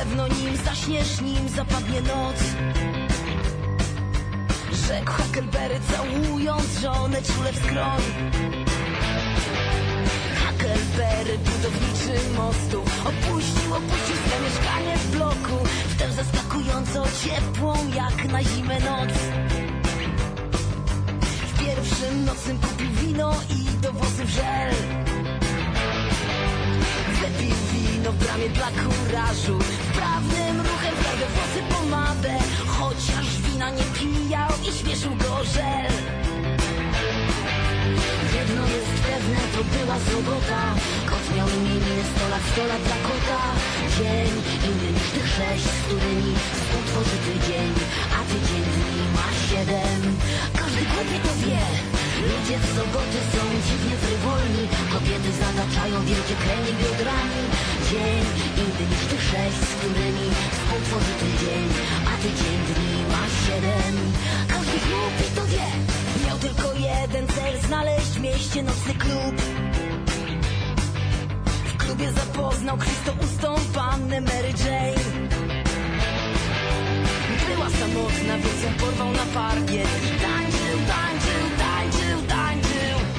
pewno nim zaśniesz, nim zapadnie noc. Rzekł Huckleberry, całując żonę czule w skroń. Huckleberry, budowniczy mostu, opuścił swe mieszkanie w bloku, w tę zaskakująco ciepłą jak na zimę noc. W pierwszym nocnym kupił wino i do włosów żel. Wypił wino w bramie dla kurażu, wprawnym ruchem wlał we włosy pomadę, chociaż wina nie pijał i śmieszył go żel. Jedno jest pewne, to była sobota. Kot miał imieniny 100 lat dla kota. Dzień inny niż tych 6, z którymi współtworzy tydzień, a tydzień dni ma 7. Każdy głupie to wie. Ludzie w soboty są dziwnie frywolni. Kobiety zataczają wielkie kręgi biodrami. Dzień inny niż tych 6, z którymi współtworzy tydzień, a tydzień dni ma 7. Każdy głupi to wie. Miał tylko jeden cel, znaleźć w mieście nocny klub. W klubie zapoznał krwistoustą pannę Mary Jane. Była samotna, więc ją porwał na parkiet. Tańczył, tańczył, tańczył, tańczył.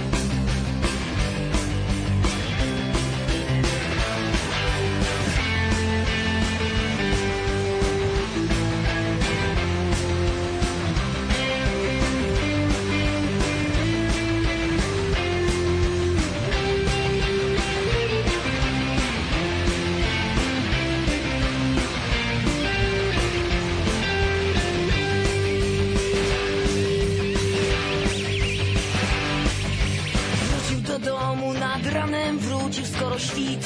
Wrócił skoro świt.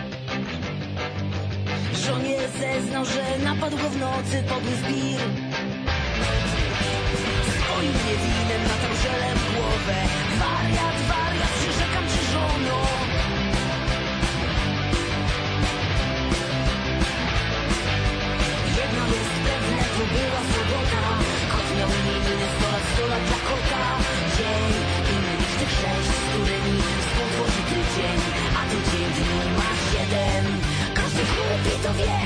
Żonie zeznał, że napadł go w nocy podły zbir. Swoim niewinem natał żelem głowę. Wariat, wariat, przyrzekam ci żono. Jedno jest pewne, to była sobota. Kot miał imieniny 100 lat dla kota. Dzień inny niż tych 6, z którymi współtworzy tydzień, a tydzień dni ma 7. Każdy głupi to wie.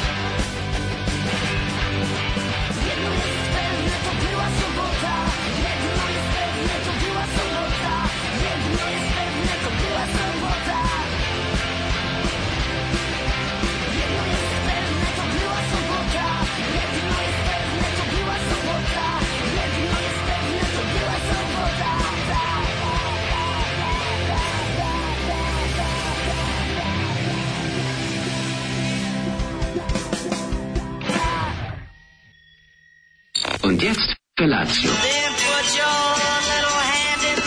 Jedno jest pewne, to była sobota. Jedno jest pewne, to była sobota. Jedno jest pewne, to była sobota. Jedno jest pewne, to była sobota. Jedno jest pewne, to była sobota. Jedno jest pewne, to była sobota. Und jetzt Felatio. Then put your little hand in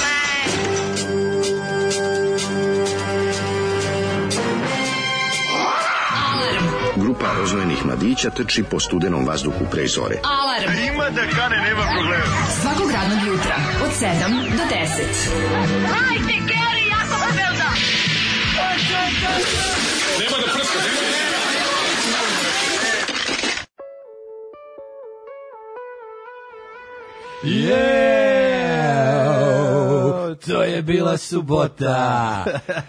mine. Grupa rozvojenih mladića trči po studenom vazduhu pre zore. Alarm! Ima da kane, nema problema. Svakog radnog jutra, od 7 do 10. Hajde, Geri, jako se velda! Nema da prska, nema da... To je bila subota.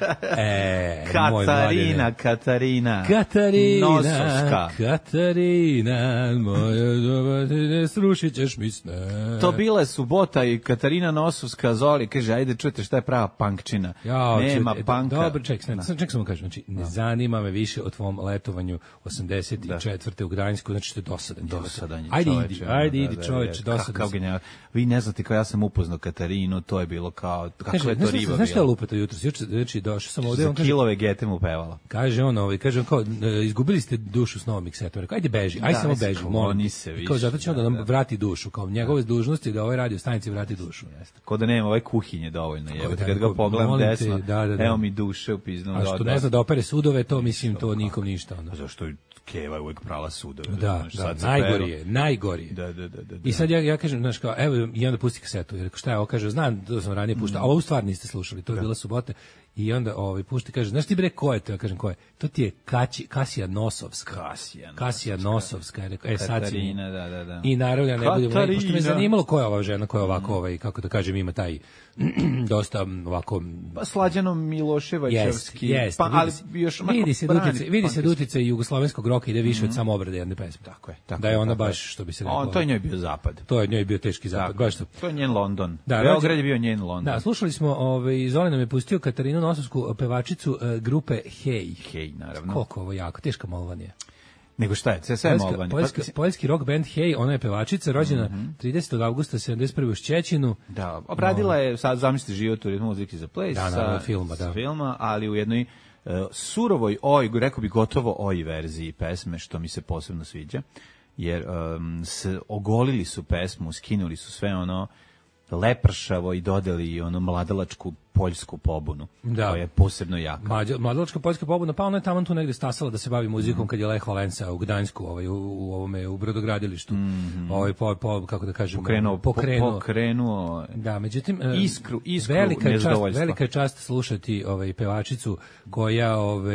Katarina. Nososka. Katarina, moja doba, ti ne srušit ćeš mi sne. To bila je subota i Katarina Nosovska Zoli kaže, ajde čujete šta je prava punkčina. Nema panka. Dobro, ček samo kažem, znači, ne zanima me više o tvom letovanju 84. u Gdańsku, znači to je dosadan. Ajde idi čoveče, dosadan. Kao genijal. Vi ne znate kao ja sam upoznao Katarinu, to je bilo kao, kako je to riba bila. Znaš šta je lupeta jutros? Juče došao sam ovde. Za kilove gete mu pevala. Kaže on kao, izgubili ste dušu s Novim Miksetom. Rekao, ajde beži, ajde samo beži, molim. Kao zato će on da nam vrati dušu, kao njegove dužnosti da ovoj radio stanici vrati dušu. Ko da nema ove kuhinje dovoljno, jebote, kad ga pogledam desno, evo mi duše u piznu. A što ne zna da opere sudove, to mislim, to nikom ništa. Zašto Keva je uvijek prala sudove. Da, najgori je. Da. I sad ja kažem, znaš, kao, evo, i onda pusti kasetu. Jer šta je ovo, kaže, znam da sam ranije puštao, a ovo u stvar niste slušali, to je bila subota. I onda pušta, kaže, znaš ti bre ko je to? Ja kažem, ko je? To ti je Kasija Nosovska. Kasija Nosovska. Katarina, da. I naravno, ne budem, pošto me zanimalo ko je ova žena, ko je ovako, kako da kažem, ima taj dosta ovako... Pa Slađano Miloševačevski. Ali još vidi se uticaj jugoslovenskog roka ide više od samo obrade jedne pesme. Tako je. Da je ona baš, što bi se reklo... To je njoj bio zapad. To je njoj bio teški zapad. Baš to. To je njen London. Beograd je bio njen London. Da, slušali smo, Zoli nam je pustio Katarinu Nosovsku, pevačicu grupe Hej. Hej, naravno. Koliko ovo jako, teška molvan je. Nego šta je, sve je molvan. Poljski rock band Hej, ona je pevačica, rođena 30. avgusta 71. u Šćećinu. Da, obradila je, sad zamislite, život u ritmu muzike za play sa filma, ali u jednoj surovoj, rekao bi gotovo verziji pesme, što mi se posebno sviđa, jer ogolili su pesmu, skinuli su sve ono lepršavo i dodali ono mladalačku poljsku pobunu, koja je posebno jaka. Mladalačka poljska pobuna, pa ona je tamo tu negde stasala da se bavi muzikom kad je Lech Valensa u Gdańsku, u brodogradilištu, kako da kažem, pokrenuo. Da, međutim, iskru velika je čast slušati pevačicu koja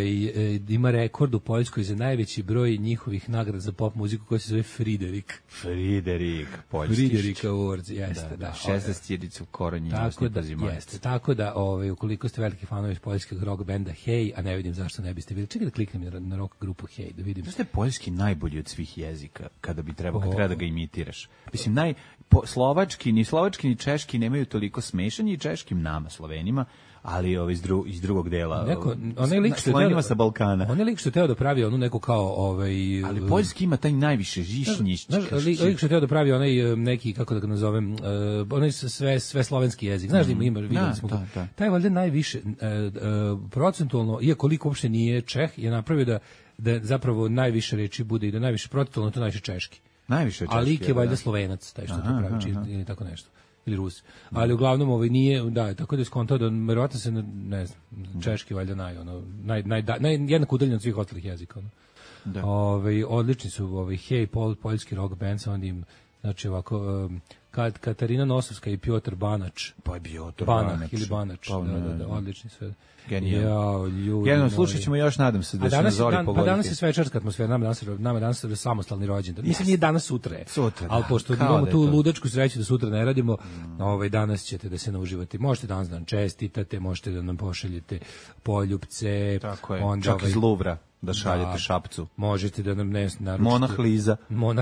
ima rekord u Poljskoj za najveći broj njihovih nagrada za pop muziku, koja se zove Friderik, poljski. Friderik Awards, jeste, da. 60 koronjivosti jeste, tako da ukoliko ste veliki fanovi poljskog rock benda Hej, a ne vidim zašto ne biste bili. Čekaj da kliknem na rock grupu Hej, da vidim. Zašto je poljski najbolji od svih jezika kada treba da ga imitiraš? Mislim, slovački ni češki nemaju toliko smešanje, i češkim nama, Slovenima, ali iz drugog dela. Slovenima sa Balkana. On je lik što je teo da pravi onu neku kao... ali poljski ima taj najviše žišnjišćika. Znaš, lik što je teo da pravi onaj neki, kako da ga nazovem, onaj sve slovenski jezik. Znaš da ima, vidjeli smo to. Taj valjda najviše, procentualno, iako lik uopšte nije Čeh, je napravio da zapravo najviše reči bude i da najviše procentualno to najviše češki. A lik je valjda Slovenac, taj što to pravi, ili tako nešto. Ili Rus. Ali uglavnom nije, da, tako da je skontao da verovatno se, ne znam, češki valjda jednako udaljen od svih ostalih jezika. Odlični su Hej, poljski rock band, sa onda im, znači ovako, Katarina Nosovska i Piotr Banač. Pa je Piotr Banač. Ili Banač, da, odlični sve. Genijalno, slušat ćemo još, nadam se da će na Zori pogoditi. Pa danas je svečarska atmosfera, nama danas je samostalni rođendan. Mislim, nije danas, sutra je. Ali pošto imamo tu ludačku sreću da sutra ne radimo, danas ćete da se nauživati. Možete danas da nam čestitate, možete da nam pošaljete poljupce. Tako je, čak iz Luvra da šaljete šapcu. Možete da nam naručite. Monah Liza.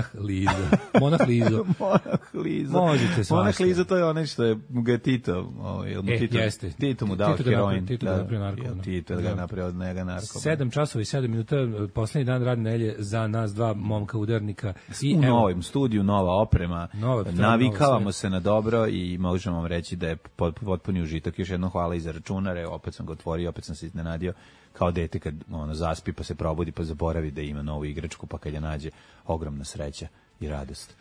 Monah Liza, to je onaj što je ga Tito. Jeste. Tito mu dao heroin. Tito ga napravio narkoman. Tito ga napravio od njega narkoman. 7 časova i 7 minuta, poslednji dan radne nedelje za nas dva momka udarnika. U novom studiju, nova oprema. Navikavamo se na dobro i možemo vam reći da je potpuni užitak. Još jednom hvala i za računare, opet sam ga otvorio, opet sam se iznenadio kao dete kad zaspi pa se probudi pa zaboravi da ima novu igračku, pa kad je nađe, ogromna sreća i radost.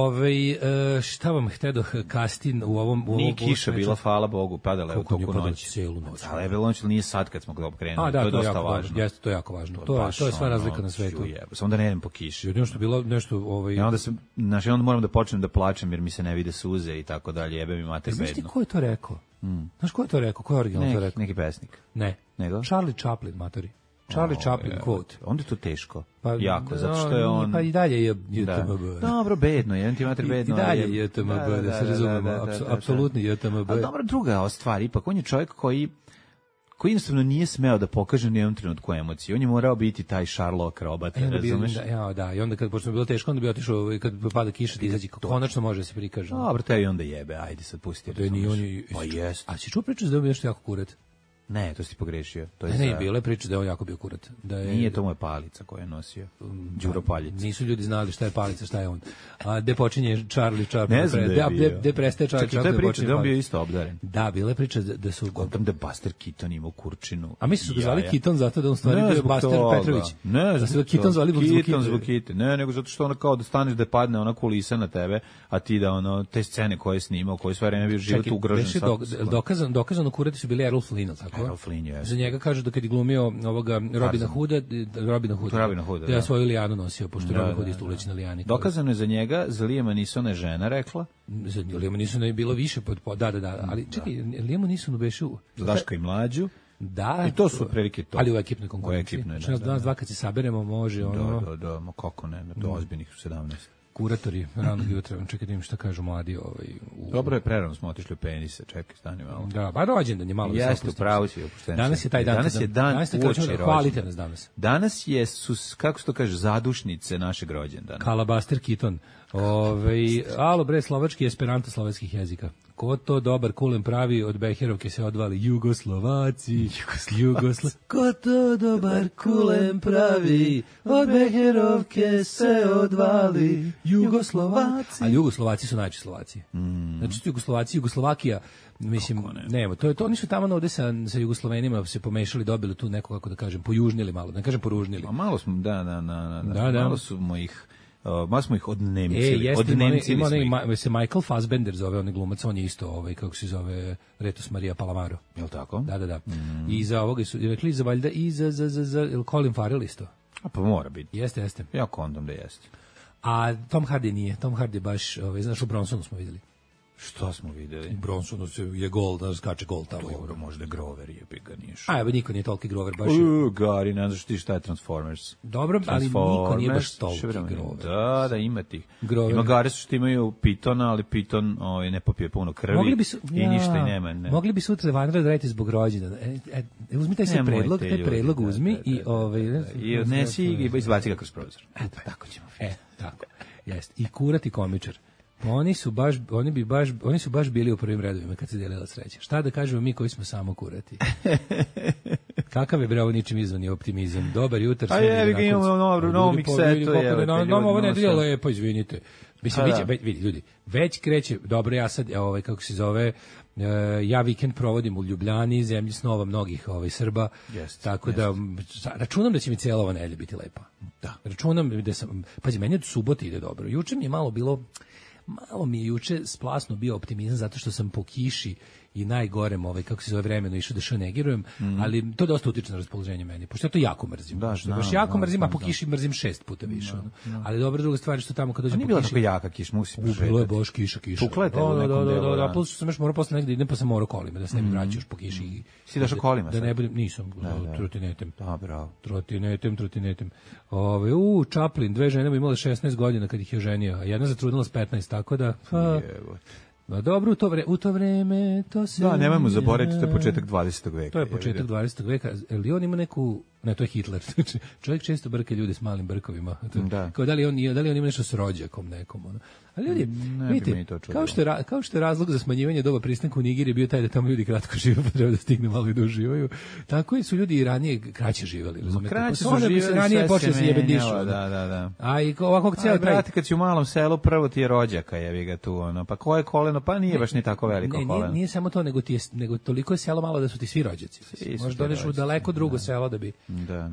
Šta vam htedo kastin u ovom nije kiša bila, hvala Bogu, padala je u toku noći. Cijelu noć. Ali je bilo noć, nije sad kad smo krenuli. To je dosta važno. Jeste, to je jako važno. To je sva razlika na svetu. Samo da ne idem po kiši. Jedino što bilo nešto onda moram da počnem da plačem jer mi se ne vide suze i tako dalje. Jebe mi mater bedno. Znaš ti ko je to rekao? Znaš ko je to rekao? Ko je originalno to rekao? Neki pesnik. Ne. Nego? Charlie Chaplin, matori. Charlie Chaplin quote. Onda je to teško. Jako, zato što je on... Pa i dalje je JTMB. Dobro, bedno, jedan ti mater bedno. I dalje je JTMB, da se razumemo. Apsolutni JTMB. Ali dobro, druga stvar, ipak, on je čovjek koji jednostavno nije smeo da pokaže ni jednom trenutku emociju. On je morao biti taj Sherlock robot, razumeš? Da, i onda pošto je bilo teško, onda bi otišao, kad pada kiša, da izađe, konačno može da se prikaže. Dobro, te i onda jebe, ajde sad pusti. Pa jest. A si čuo priču da je nešto jako kurat? Ne, to si pogrešio. Ne, bila je priča da je on jako bio kurat. Nije to moja palica koju je nosio. Đuro Paljica. Nisu ljudi znali šta je palica, šta je on. A gde počinje Charlie Chaplin? Ne znam da je bio. Gde prestaje Charlie Chaplin? To je priča da on bio isto obdaren. Da, bila je priča da su... Kontam da Buster Keaton imao kurčinu. A misli su ga zvali Keaton zato da on stvari bio Buster Petrović? Ne, da su ga Keaton zvali zbog Keaton. Ne, nego zato što ono kao da staneš da padne ona kulisa na tebe, a ti da te scene koje je snimao, koje sve vreme bio život ugrožen. Dokazano kurati su bili Errol Flynn, tako? Errol Flynn, je. Za njega kažu da kad je glumio ovoga Robina Hooda, da je svoju lijanu nosio, pošto je Robin Hood isto uleći na lijani. Dokazano je za njega, za Liama Neesona je žena rekla. Za Liama Neesona je bilo više, da, ali čekaj, Liama Neesonu beše... Za Daška i Mlađu. Da. I to su prilike to. Ali u ekipnoj konkurenciji. Znači, nas dva kad se saberemo, može ono... Da, ma kako ne, do ozbiljnih 17. Kuratori ranog jutra, čekaj da im šta kažu mladi Dobro je, prerano smo otišli u penise, čekaj, stani malo. Da, ba rođendan je malo. Jeste, pravo si opušten. Danas je taj dan. Danas je dan uoči rođendana. Hvalite nas danas. Danas je, kako se to kaže, zadušnice našeg rođendana. Kalabaster Kiton. Alo bre, slovački esperanto slovenskih jezika. Ko to dobar kulen pravi, od Beherovke se odvali Jugoslovaci. Ko to dobar kulen pravi, od Beherovke se odvali Jugoslovaci. A Jugoslovaci su najčešće Slovaci. Znači su Jugoslovaci, Jugoslovakija, mislim, nema, to oni su tamo ovde sa Jugoslovenima se pomešali, dobili tu neko, kako da kažem, pojužnili malo, ne kažem poružnili. A malo smo, malo smo ih... malo smo ih odnemcili. Ima se Michael Fassbender zove, on je glumac, on je isto, kako se zove, Retus Maria Palamaro. Je li tako? Da. I za ovoga su rekli za valjda i za Colin Farrell isto. A pa mora biti. Jeste. Ja kondom da jeste. A Tom Hardy nije. Tom Hardy baš, znaš, u Bronsonu smo vidjeli. Što smo videli? U Bronsonu je gol, da skače gol tamo. Dobro, možda Grover je ga nije što. A, niko nije toliki Grover, baš Gari, ne znaš ti šta je Transformers. Dobro, ali niko nije baš toliki Grover. Da, ima tih. Ima Gari su što imaju Pitona, ali Piton ne popije puno krvi i ništa i nema. Mogli bi sutra Vanra da radite zbog rođendana. Uzmi taj se predlog uzmi i i odnesi i izbaci ga kroz prozor. Eto, tako ćemo. Tako. Jeste. I kurati komičar. Oni su baš bili u prvim redovima kad se delila sreća. Šta da kažemo mi koji smo samo kurati? Kakav je bravo ničim izvani optimizam. Dobar jutar. A je, vi ga imamo novo miksetu. Ovo ne je lepo, izvinite. Mislim, vidi, ljudi, već kreće, dobro, ja sad, kako se zove, ja vikend provodim u Ljubljani, zemlji snova mnogih Srba, tako da računam da će mi cijela ova nedelja biti lepa. Da. Računam da sam, pazi, meni od subote ide dobro. Juče mi je malo mi je juče splasno bio optimizam zato što sam po kiši i najgorem, kako se zove, vremeno išao da što negirujem, ali to dosta utiče na raspoloženje meni, pošto ja to jako mrzim. Baš mrzim, a po kiši mrzim 6 puta više. Ali dobra druga stvar je što tamo kad dođem po kiši... Nije bila tako jaka kiš, musi prošetati. Bilo je baš kiša. Tukla je te u nekom delu. Da, plus sam još morao posle negde idem pa sam morao kolima, da se ne bi vraćao još po kiši. Si daš kolima? Da ne budem, nisam, trotinetem. Da, bravo. Trotinetem. Chaplin, dve žene bi imale 16 godina kad ih je ženio, a jedna zatrudnila s 15, tako da... No dobro, u to vreme to se... Da, nemojmo zaboraviti, to je početak 20. veka. To je početak 20. veka. Ali on ima neku... Ne, to je Hitler. Čovjek često brka ljude s malim brkovima. Da. Kao da li on ima nešto s rođakom nekom. Ono. Ali ljudi, vidite, kao što je razlog za smanjivanje doba pristanka u Nigeriji bio taj da tamo ljudi kratko žive, pa treba da stigne malo i da uživaju. Tako su ljudi i ranije kraće živali. Kraće su živali, ranije počeo se jebe dišu. Da. A i ovako cijel kraj... Brate, kad si u malom selu, prvo ti je rođaka, jebi ga tu, ono. Pa koje koleno? Pa nije baš ni tako veliko koleno. Nije samo to, nego toliko je selo malo da su ti svi rođaci. Možda odeš u daleko drugo selo da bi... Da.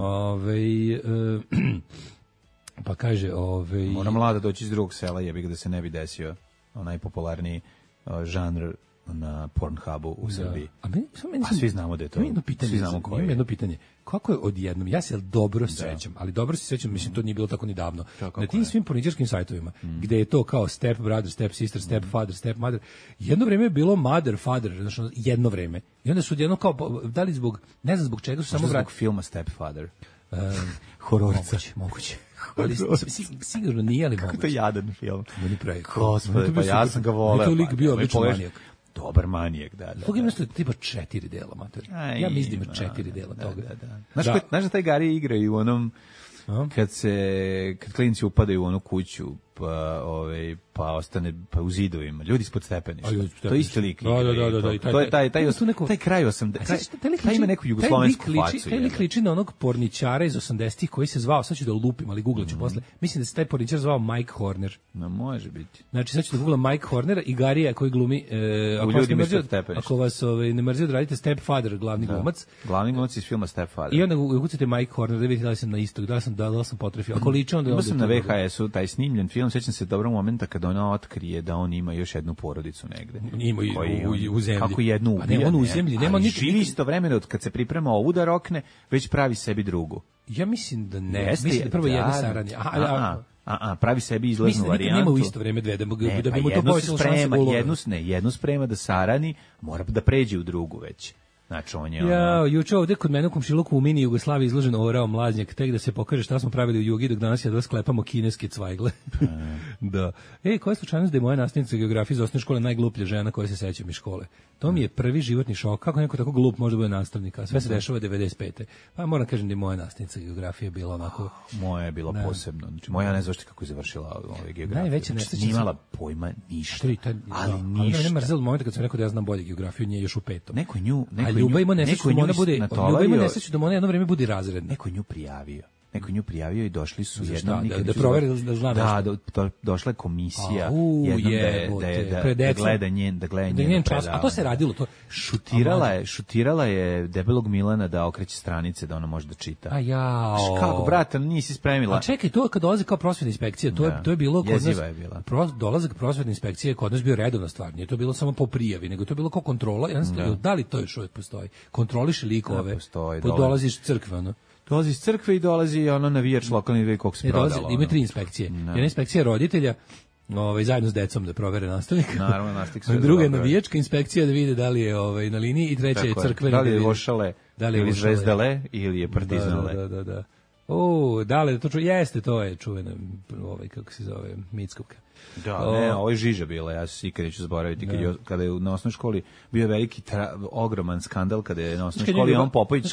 Pa kaže, mora mlada doći iz drugog sela, jebi ga da se ne bi desio najpopularniji žanr na Pornhubu u Srbiji. A svi znamo da je to. Svi znamo ko je. Jedno pitanje. Kako je odjednom, ja se dobro sećam, ali dobro se sećam, mislim to nije bilo tako ni davno. Na tim svim porničarskim sajtovima, gde je to kao step brother, step sister, step father, step mother, jedno vreme je bilo mother, father, znači jedno vreme. I onda su odjednom kao, da li zbog, ne znam zbog čega su samo zbog filma Stepfather. Hororica. Moguće. Ali sigurno nije, ali moguće. Kako to jadan film. Meni pravi. Gospode, pa ja sam ga voleo. To lik bio odličan manijak. Dobar manijek, da. Koga ima tipa 4 dela, mater. Ja mislim da ima 4 dela toga. Znaš da taj Gari igra i u onom kad klinci upadaju u onu kuću pa ostane u zidovima, ljudi ispod stepeništa. To je isti lik. Da. To je taj kraj 80. Taj ima neku jugoslovensku facu. Taj lik liči na onog porničara iz 80-ih koji se zvao, sad ću da lupim, ali googlaću posle. Mislim da se taj porničar zvao Mike Horner. No, može biti. Znači, sad ću da googlam Mike Hornera i Garija koji glumi... Ako vas ne mrzio da radite Stepfather, glavni glumac. Glavni glumac iz filma Stepfather. I onda ukucate Mike Horner, da vidite da li sam na istog, da li sam potrefio. Ako liče, onda... Ima sam na VHS-u taj snimljen film, sećam se dobrog momenta kada ona otkrije da on ima još jednu porodicu negde. Ima u zemlji. Kako jednu ubija. Ne, on u zemlji. Nema ni živi istovremeno kad se priprema ovu da rokne, već pravi sebi drugu. Ja mislim da ne. Mislim da prvo jedna saranje. Pravi sebi izlaznu varijantu. Nema u isto vreme dve, da bi mu to povećalo šanse da ulove. Jednu sprema da sarani, mora da pređe u drugu već. Znači, on je juče ovde kod mene u komšiluku u mini Jugoslaviji izložen orao mlaznjak, tek da se pokaže šta smo pravili u Jugi, dok danas jedva sklepamo kineske cvajgle. Da. Koja je slučajnost da je moja nastavnica geografije iz osnovne škole najgluplja žena koja se sećam iz škole? To mi je prvi životni šok. Kako neko tako glup može da bude nastavnik? A sve se dešava 95. Pa moram kažem da je moja nastavnica geografije bila onako... Moja je bila posebno. Znači, moja ne znaš kako je završila geografiju. Najveća znači, nije imala pojma ništa. Ali ništa. Ali ne mrzelo moment kad sam rekao da ja znam bolje geografiju, nije još u 5. Neko nju Ljubav ima nesreću da ona jedno vreme bude razredna. Neko nju prijavio i došli su jednom da proveri da zna nešto. Da, došla je komisija jednom da gleda njen čas. A to se radilo, to šutirala je debelog Milana da okreće stranice da ona može da čita. A ja. Kako brate, nisi spremila. A čekaj, to kad dolazi kao prosvetna inspekcija, to je bilo kod nas. Dolazak prosvetne inspekcije kod nas bio redovna stvar. Nije to bilo samo po prijavi, nego to je bilo kao kontrola. Da li to još uvijek postoji? Kontroliše likove. Dolaziš crkve, ono. Dolazi iz crkve i dolazi ono navijač lokalni dve koliko se prodalo. Ima 3 inspekcije. Jedna inspekcija roditelja, zajedno s decom da provere nastavnika. Naravno, nastavnik sve. Druga je navijačka inspekcija da vide da li je na liniji i treća je crkvena. Da li je Vošale, ili Zvezdale ili je Partizanale. Da. Da li to jeste, to je čuvena kako se zove Mickovka. Da, ovo je žiža bila, ja se ikad neću zaboraviti, kada je na osnovnoj školi bio veliki, ogroman skandal, kada je na osnovnoj školi on Popović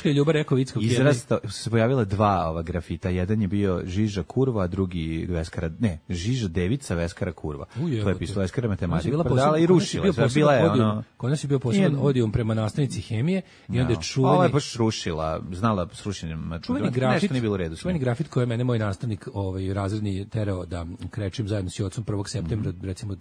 se pojavila 2 grafita, jedan je bio žiža kurva, a drugi žiža devica, Veskara kurva. To je pisalo Veskara matematika, predala i rušila. Kod nas je bio poseban odijum prema nastavnici hemije i onda je čuveni... Ovo je baš rušila, znala s rušenjem, nešto nije bilo u redu. Čuveni grafit koji je mene moj nastavnik razredni terao da krečim zajedno s ocom 1. septembra, recimo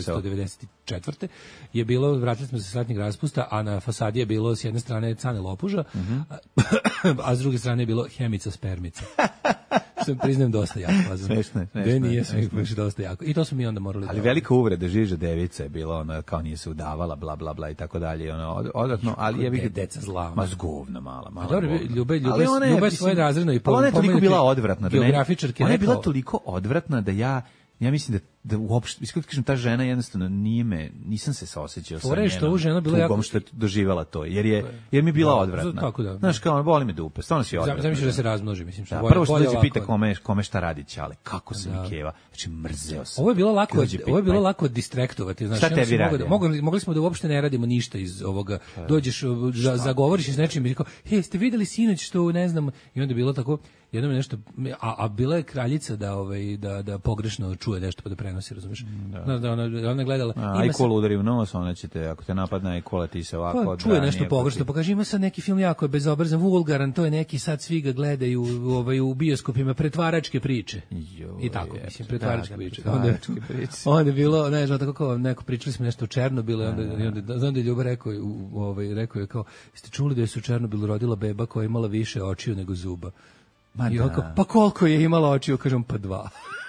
1994. je bilo, vratili smo se s ratnih raspusta, a na fasadi je bilo s jedne strane Cane Lopuža, a s druge strane je bilo Hemica Spermica. Sam priznajem dosta jako. Smešno. Nije dosta jako. I to smo mi onda morali... Ali velika uvreda, žiža devica je bila, ona kao nije se udavala, bla, bla, bla i tako dalje. Odvratno, ali je vidjeti... Deca zla. Ma zgovna mala. Dobro, Ljube svoje razredno i pomenuti... Ona je toliko bila odvratna. Geografičarke. Ona je bila toliko odvratna da ja mislim da uopšte, iskreno kažem, ta žena jednostavno nisam se saosećao sa njenom tugom što je doživjela to, jer mi je bila odvratna. Znaš, kao, boli me dupe, stvarno si odvratna. Zamisliš da se razmnoži, mislim. Prvo što dođe pita kome šta radi Ćale, kako se mi keva, znači mrzeo sam. Ovo je bilo lako distraktovati, znaš. Šta tebi radi? Mogli smo da uopšte ne radimo ništa iz ovoga, dođeš, zagovoriš s nečim i kao, ste videli sinoć što, ne znam, i onda je bilo tako, jednom je nešto, a bila je kraljica da pogrešno čuje nešto pa da prenosi, razumiješ? Da ona gledala. Ajkol udari u nos, ona će te, ako te napadne Ajkola, ti se ovako odbrani. Čuje nešto pogrešno, pa kaže, ima sad neki film jako bezobrazan, vulgaran, to je neki, sad svi ga gledaju u bioskopima, pretvaračke priče. I tako, mislim, pretvaračke priče. Onda je bilo, ne znam, tako kao neko, pričali smo nešto o Černobilu, onda je Ljuba rekao je kao, ste čuli da se u Černobilu rodila beba koja je imala više očiju nego zuba? Pa koliko je imala očiju, kažem, pa 2.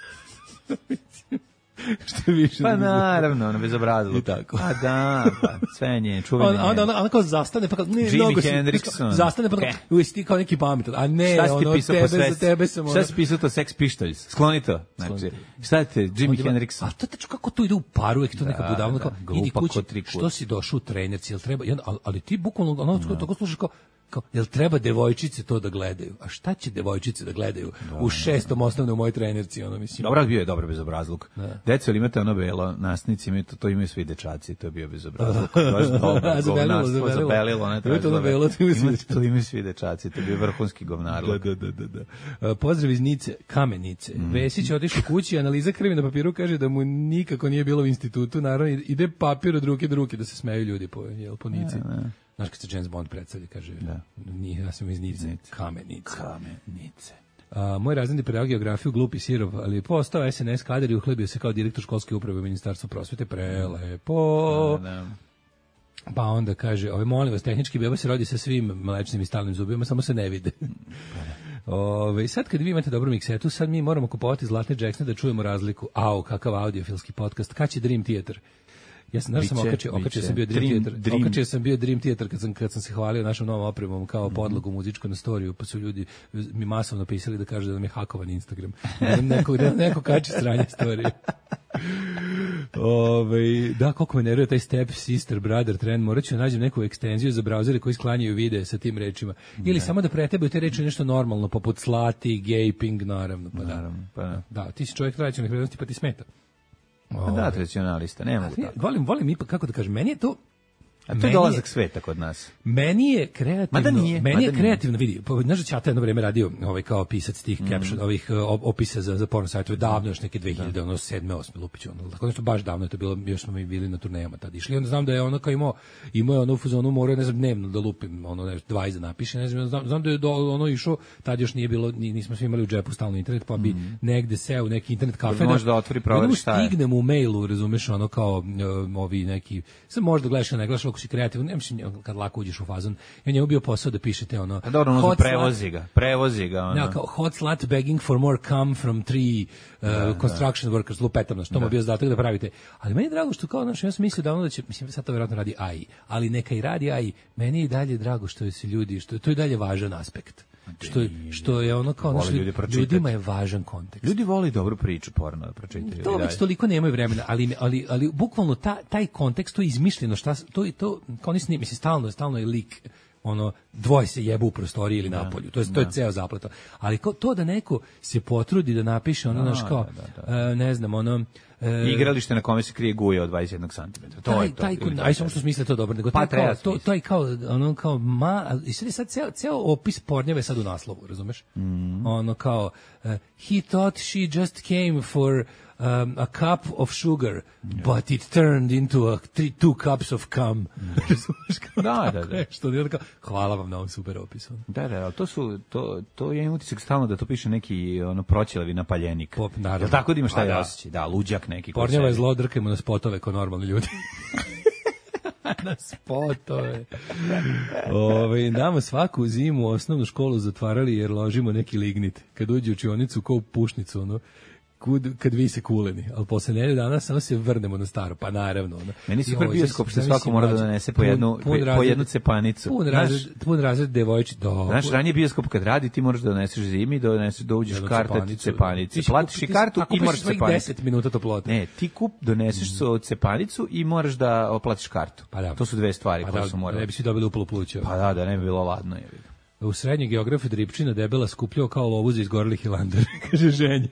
Što više. Pa naravno, ono bezobrazilo. Tako. A da, sve nje, čuveni. Ona kao zastane, pa kao, Jimi Hendrixon. Zastane, pa kao, ti kao neki pametan. A ne, za tebe sam... Šta si pisao to, Sex Pistols? Skloni to. Znači, šta te, Jimi Hendrixon? A to tačno kako to ide u paru, je to neka budavno, kao, idi kući, što si došao u trenerci, jel treba, ali ti bukvalno, ono, tako slušaš kao, jel treba devojčice to da gledaju? A šta će devojčice da gledaju u 6. osnovne u mojoj trenerci? Mislim. Dobro, bio je dobro bezobrazluk. Deco, ili imate ono belo, nastavnici imaju to imaju svi dečaci, to je bio bezobrazluk. Zabelilo, ne treba to imaju svi dečaci, to je bio vrhunski govnarluk. Da. Pozdrav iz Nice, Kamenice. Vesić je otišao kući, analiza krvi na papiru kaže da mu nikako nije bilo u institutu, naravno ide papir od ruke do ruke da se smeju ljudi po Nici. Znaš kad se James Bond predstavlja, kaže, nije, ja sam iz Nice, Kamenice. Moj razredni predavao geografiju, glupi sirov, ali je postao SNS kadar i uhlebio se kao direktor školske uprave u Ministarstvu prosvete, prelepo. Pa onda kaže, molim vas, tehnički beba se rodi sa svim mlečnim i stalnim zubima, samo se ne vide. Sad kad vi imate dobru miksetu, sad mi moramo kupovati zlatne džeksne da čujemo razliku. Kakav audiofilski podcast, kad će Dream Theater? Ja sam okačio sam bio Dream Theater kad sam se hvalio našom novom opremom kao podlogu muzičku na storiju, pa su ljudi mi masovno pisali da kažu da nam je hakovan Instagram. Neko kači sranje storije. Da, koliko me nervira taj step sister brother trend, morat ću nađem neku ekstenziju za brauzere koji sklanjaju videe sa tim rečima. Ili samo da pretebaju te reči nešto normalno, poput slati, gaping, naravno. Da, ti si čovjek tradicionalnih vrednosti pa ti smeta. Da, tradicionalista, ne mogu tako. Volim ipak, kako da kažem, meni je to... A to je dolazak sveta kod nas. Meni je kreativno, vidi, znaš da Ćata jedno vreme radio kao pisac tih caption, ovih opisa za porno sajtove, davno još neke 2007. 8. Lupić, tako nešto baš davno je to bilo, još smo mi bili na turnejama tad išli, onda znam da je ono kao imao ono u fazonu, morao, ne znam, dnevno da lupim, ono nešto, 20 da napiše, ne znam da je ono išao, tad još nije bilo, nismo svi imali u džepu stalno internet, pa bi negde seo u neki internet kafe, možda otvori, proveri šta je. Stignem u mailu, razumeš, ono kao ovi neki, sad možda gledaš, ne gledaš, ako si kreativan, ne mislim, kad lako uđeš u fazon, i on je bio posao da pišete ono... A dobro, ono prevozi ga. Ono. Ne, kao hot slut begging for more cum from three construction workers, lupetam, što mu bio zadatak da pravite. Ali meni je drago što kao, ja sam mislio davno da će, mislim, sad to vjerojatno radi AI, ali neka i radi AI, meni je i dalje drago što se ljudi, što to je dalje važan aspekt. Što je ono kao ljudima je važan kontekst. Ljudi vole dobru priču porno da pročitaju. To već toliko nemaju vremena, ali bukvalno taj kontekst, to je izmišljeno, to kao oni snimi, mislim, stalno je lik, ono, dvoje se jebu u prostoriji ili napolju, to je ceo zaplet. Ali to da neko se potrudi da napiše ono, znaš, kao, ne znam, ono... Igralište na kome se krije guja od 21 cm. To je to. Aj samo što smisle to dobro, nego to je kao ono kao i sad ceo opis pornjave sad u naslovu, razumeš? Ono kao he thought she just came for a cup of sugar, but it turned into 2 cups of cum. Da. Što je kao, hvala vam na ovom super opisu. Da, to je utisak stalno da to piše neki ono proćelavi napaljenik. Jel tako da imaš taj osjećaj? Da, luđak neki. Pornjava je zlo, drkajmo na spotove kao normalni ljudi. Na spotove. Nama svaku zimu u osnovnu školu zatvarali jer ložimo neki lignit. Kad uđe u učionicu kao u pušnicu, ono, kad vi se kuleni, ali posle nedelju dana samo se vrnemo na staro, pa naravno. Meni je super bioskop što svako mora da donese po jednu cepanicu. Pun razred devojči. Znaš, ranije bioskop kad radi, ti moraš da doneseš zimi, da uđeš karta cepanice. Platiš i kartu i moraš cepanicu. 10 minuta toplote. Ne, ti doneseš cepanicu i moraš da platiš kartu. To su dve stvari koje su morali. Ne bi svi dobili upalo pluća. Pa da ne bi bilo ladno. U srednjoj geografiji Dripčina debela skupljao kao lovu za izgoreli hilander. Kaže ženja.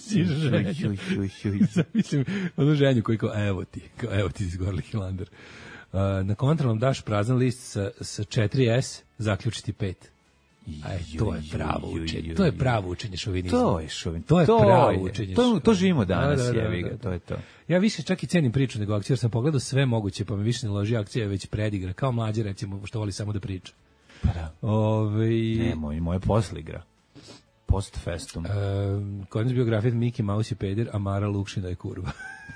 Mislim, onu ženju koji kao, evo ti izgoreli hilander. Na kontrolnom daš prazan list sa 4S, zaključiti 5. To je pravo učenje. To je pravo učenje šovinizma. To je pravo učenje. To živimo danas, jevi ga, to je to. Ja više čak i cenim priču nego akciju, jer sam pogledao sve moguće, pa me više ne loži, akcija je već predigra. Kao mlađe, recimo, što voli samo da priča. Pa da. Ne, moje posle igra. Post festum. Kod nas biografija Mickey Mouse je peder, a Mara Lukšina je kurva.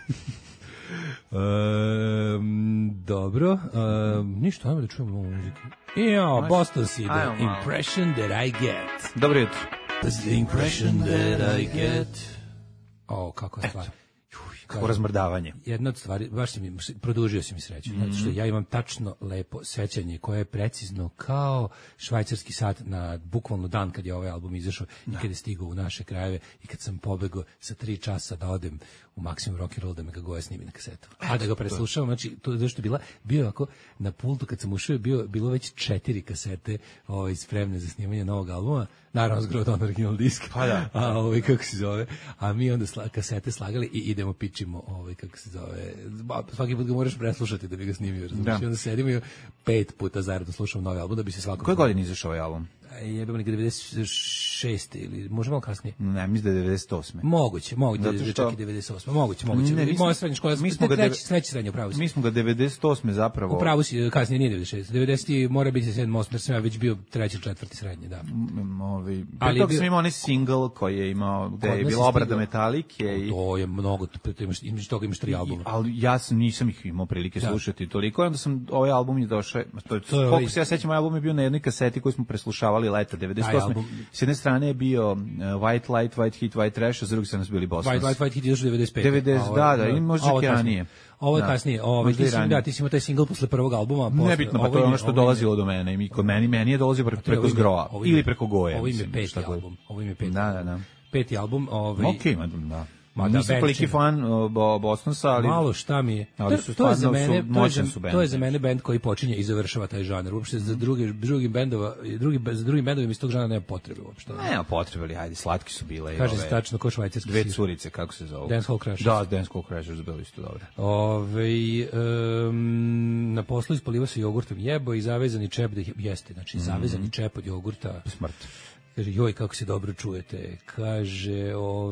Dobro. Ništa, ajmo da čujemo ovu muziku. Boston si, the impression that I get. Dobro jutro. The impression that I get. Kako je stvar. Kako razmrdavanje. Jedna od stvari, baš produžio si mi sreću, zato što ja imam tačno lepo sećanje koje je precizno kao švajcarski sat na bukvalno dan kad je ovaj album izašao i kad je stigao u naše krajeve i kad sam pobegao sa 3 časa da odem u Maximum Rock and Roll da me ga Goja snimi na kasetu. A da ga preslušavam, znači, to zašto bio ovako, na pultu kad sam ušao bilo već 4 kasete spremne za snimanje novog albuma, naravno zgrot on original disk, kako se zove, a mi onda kasete slagali i idemo pičimo, kako se zove, svaki put ga moraš preslušati da bi ga snimio, razumiješ, i onda sedimo i 5 puta zajedno slušam novi album da bi se svako... Koje godine izašao ovaj album? Jebemo neka 96. ili možda malo kasnije. Ne, mislim da je 98. Moguće, čak i 98. Moguće. Moja srednja škola, treći srednja, pravo si. Mi smo ga 98. zapravo. Upravo si, kasnije nije 96. 90. mora biti 7. 8. jer sam ja već bio treći ili četvrti srednje, da. Ali tog sam imao onaj single koji je imao, gde je bila obrada Metalike. To je mnogo, između toga imaš 3 albuma. Ali ja nisam ih imao prilike slušati toliko, onda sam ovaj album je došao, koliko se ja sećam, ovaj album je bio na jednoj kaseti koju smo preslušavali leta 98. S jedne strane je bio White Light, White Heat, White Trash, a s druge strane su bili Boston. White Heat je još 95. Da, i možda i ranije. Ovo je kasnije. Ti si imao taj single posle prvog albuma. Nebitno, pa to je ono što dolazilo do mene. I kod meni je dolazio preko Zgroa. Ili preko Goje. Ovo im je 5. album. Da. 5. album. Okej, da. Nisam toliki fan Bostonsa, ali... Malo šta mi je. Ali su stvarno moćan su bend. To je za mene bend koji počinje i završava taj žanr. Uopšte za drugim bendovima iz tog žanra nema potrebe uopšte. Nema potrebe, ali ajde, slatki su bile. Kaže se tačno ko švajcarski dve curice, kako se zove? Dancehall Crashers. Da, Dancehall Crashers bilo isto dobro. Na poslu ispoliva se jogurtom jebo i zavezani čep da jeste. Znači, zavezani čep od jogurta. Smrt. Kaže, joj, kako se dobro čujete. Kaže,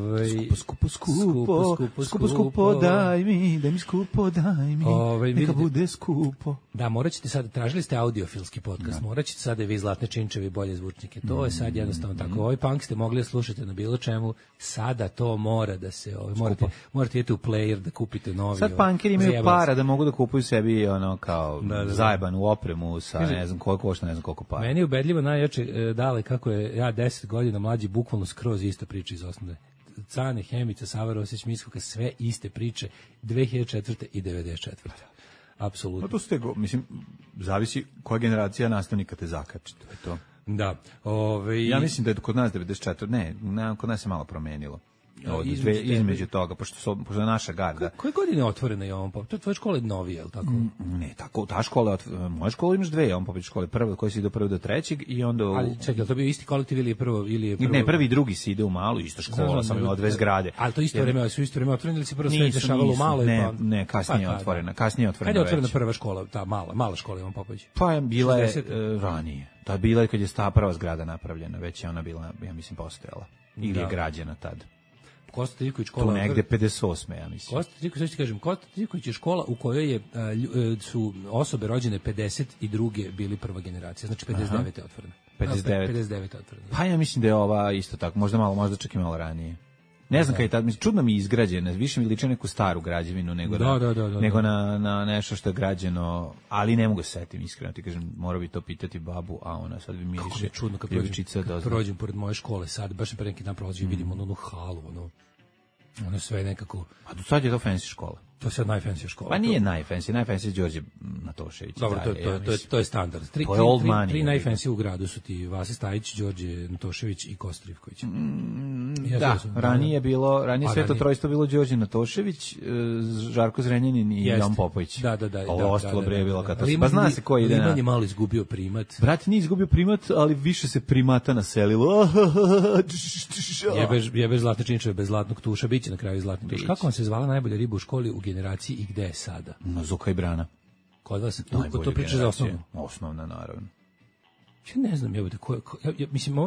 skupo, daj mi skupo, daj mi, neka bude skupo. Da, morat ćete sad, tražili ste audiofilski podcast, morat ćete sad da vi zlatne činčevi bolje zvučnike. To je sad jednostavno tako. Ovaj punk ste mogli da slušate na bilo čemu, sada to mora da se, morate idete u player da kupite novi. Sad punkeri imaju para da mogu da kupuju sebi ono kao zajebanu opremu sa ne znam koliko košta, ne znam koliko para. Meni je ubedljivo najjače dale kako je ja 10 godina mlađi, bukvalno skroz ista priča iz osnovne. Cane, Hemica, Sava Rosić, Miskoka, sve iste priče 2004. i 94. Apsolutno. No to ste, mislim, zavisi koja generacija nastavnika te zakači, to je to. Da. Ja mislim da je kod nas 94, ne, kod nas se malo promenilo. Između toga, pošto je naša garda. Koje godine je otvorena Jovan Popović? To je tvoja škola novija, je li tako? Ne, tako, ta škola, moja škola imaš dve Jovan Popović škole, prva koja se ide od 1. do 3. i onda... Ali čekaj, je to bio isti kolektiv ili je prvo? Ne, prvi i drugi se ide u malu, ista škola, samo ima dve zgrade. Ali to isto vreme, su isto vreme otvorene ili se prvo sve dešavalo u maloj? Ne, kasnije je otvorena. Kasnije je otvorena. Kada je otvorena prva škola, ta mala škola Jovan Popović? Pa je bila je ranije. Ta bila je kad je ta prva zgrada napravljena, već je ona bila, ja mislim, postojala. Ili je građena tad. Kosta Trivković škola. Tu negde 58. ja mislim. Kosta Trivković je škola u kojoj su osobe rođene 52. bili prva generacija, znači 59. je otvorena. 59. otvorena. Pa ja mislim da je ova isto tako, možda čak i malo ranije. Ne znam kaj je tad, čudno mi je izgrađena, više mi liče neku staru građevinu nego na nešto što je građeno, ali ne mogu se setiti, iskreno ti kažem, morao bi to pitati babu, a ona sad bi miriše. Kako je čudno kad prođem pored moje škole sad, baš pre neki dan prolazim i vidim onu halu, ono sve nekako... A do sad je to fancy škola. To je sad najfancy škola. Pa nije najfancy je Đorđe Natošević. Dobro, to je standard. Tri najfancy u gradu su ti Vasa Stajić, Đorđe Natošević i Kosta Trivković. Da, ranije Sveto trojstvo bilo Đorđe Natošević, Žarko Zrenjanin i Jovan Popović. Da. Ovo ostalo bre je bilo katastrofa. Pa zna se ko ide na... Liman je malo izgubio primat. Brat nije izgubio primat, ali više se primata naselilo. Jebeš zlatne činčeve bez zlatnog tuša, biće na kraju zlatni tuš. Kako vam se zvala najbolja riba u školi u generaciji i gde je sada? Zuka i Brana. Kod vas? To priča za osnovnu? Osnovna, naravno. Ja ne znam, mislim,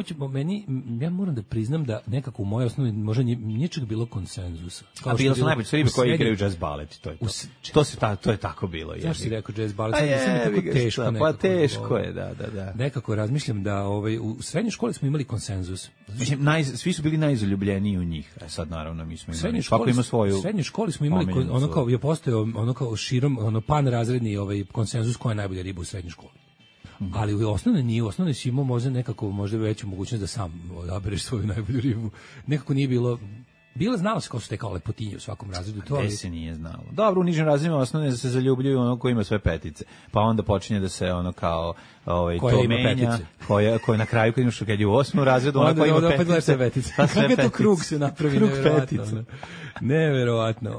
ja moram da priznam da nekako u mojoj osnovi možda nije čak bilo konsenzusa. A bilo su najbolje ribe koji igraju jazz balet, to je to. To je tako bilo. Zašto si rekao jazz balet? Teško. Pa teško je, da. Nekako razmišljam da u srednjoj školi smo imali konsenzus. Mislim, svi su bili najzaljubljeniji u njih. Sad naravno mi smo imali. Svako ima svoju. U srednjoj školi smo imali ono kao je postojao ono kao širom panrazredni konsenzus koja je najbolja riba u srednjoj školi. Ali u osnovnoj si imao možda veću mogućnost da sam odabereš svoju najbolju ribu. Nekako nije bilo znalo se ko su te kao lepotinje u svakom razredu. To se nije znalo. Dobro, u nižim razredima osnovne se zaljubljuju ono ko ima sve petice. Pa onda počinje da se ono kao to menja. Koja na kraju kad imaš kad je u 8. razredu ona koja ima petice. Kako je to krug se napravi? Krug petice. Neverovatno.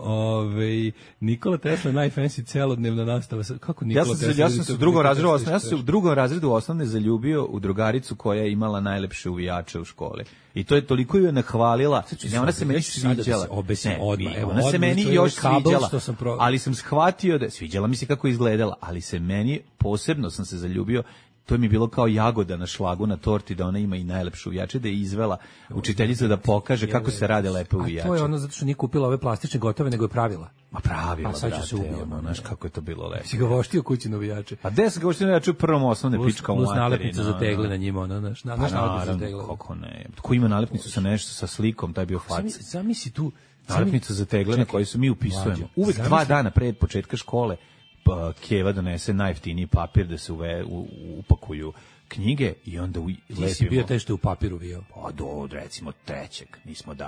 Nikola Tesla najfancy celodnevna nastava. Kako Nikola Tesla? Ja sam se u drugom razredu osnovne zaljubio u drugaricu koja je imala najlepše uvijače u školi. I to je toliko ju nahvalila. Ona se meni sviđala. Ona se meni još sviđala. Ali sam shvatio da sviđala mi se kako je izgledala, ali se meni posebno sam se zaljubio. To mi je bilo kao jagoda na šlagu na torti, da ona ima i najlepšu uvijače, da je izvela učiteljica da pokaže kako se rade lepe uvijače. A to je ono zato što nije kupila ove plastične gotove, nego je pravila. Ma pravila, sad ću se ubijemo. Znaš kako je to bilo lepo. Si ga voštio kući na uvijače. A gde se ga voštio na uvijače u prvom osnovne pička u materinu? Plus nalepnica za tegle na njima, znaš nalepnica za tegle. Kako ne. Ko ima nalepnicu sa nešto sa slikom, taj bio fac. Zamisli tu nalepnica za tegle na koju mi upisujemo. Uvek 2 dana pre početka škole Keva donese najjeftiniji papir da se upakuju knjige i onda lepimo. Ti si bio taj što je u papiru bio? Pa do, recimo, 3. nismo dalje.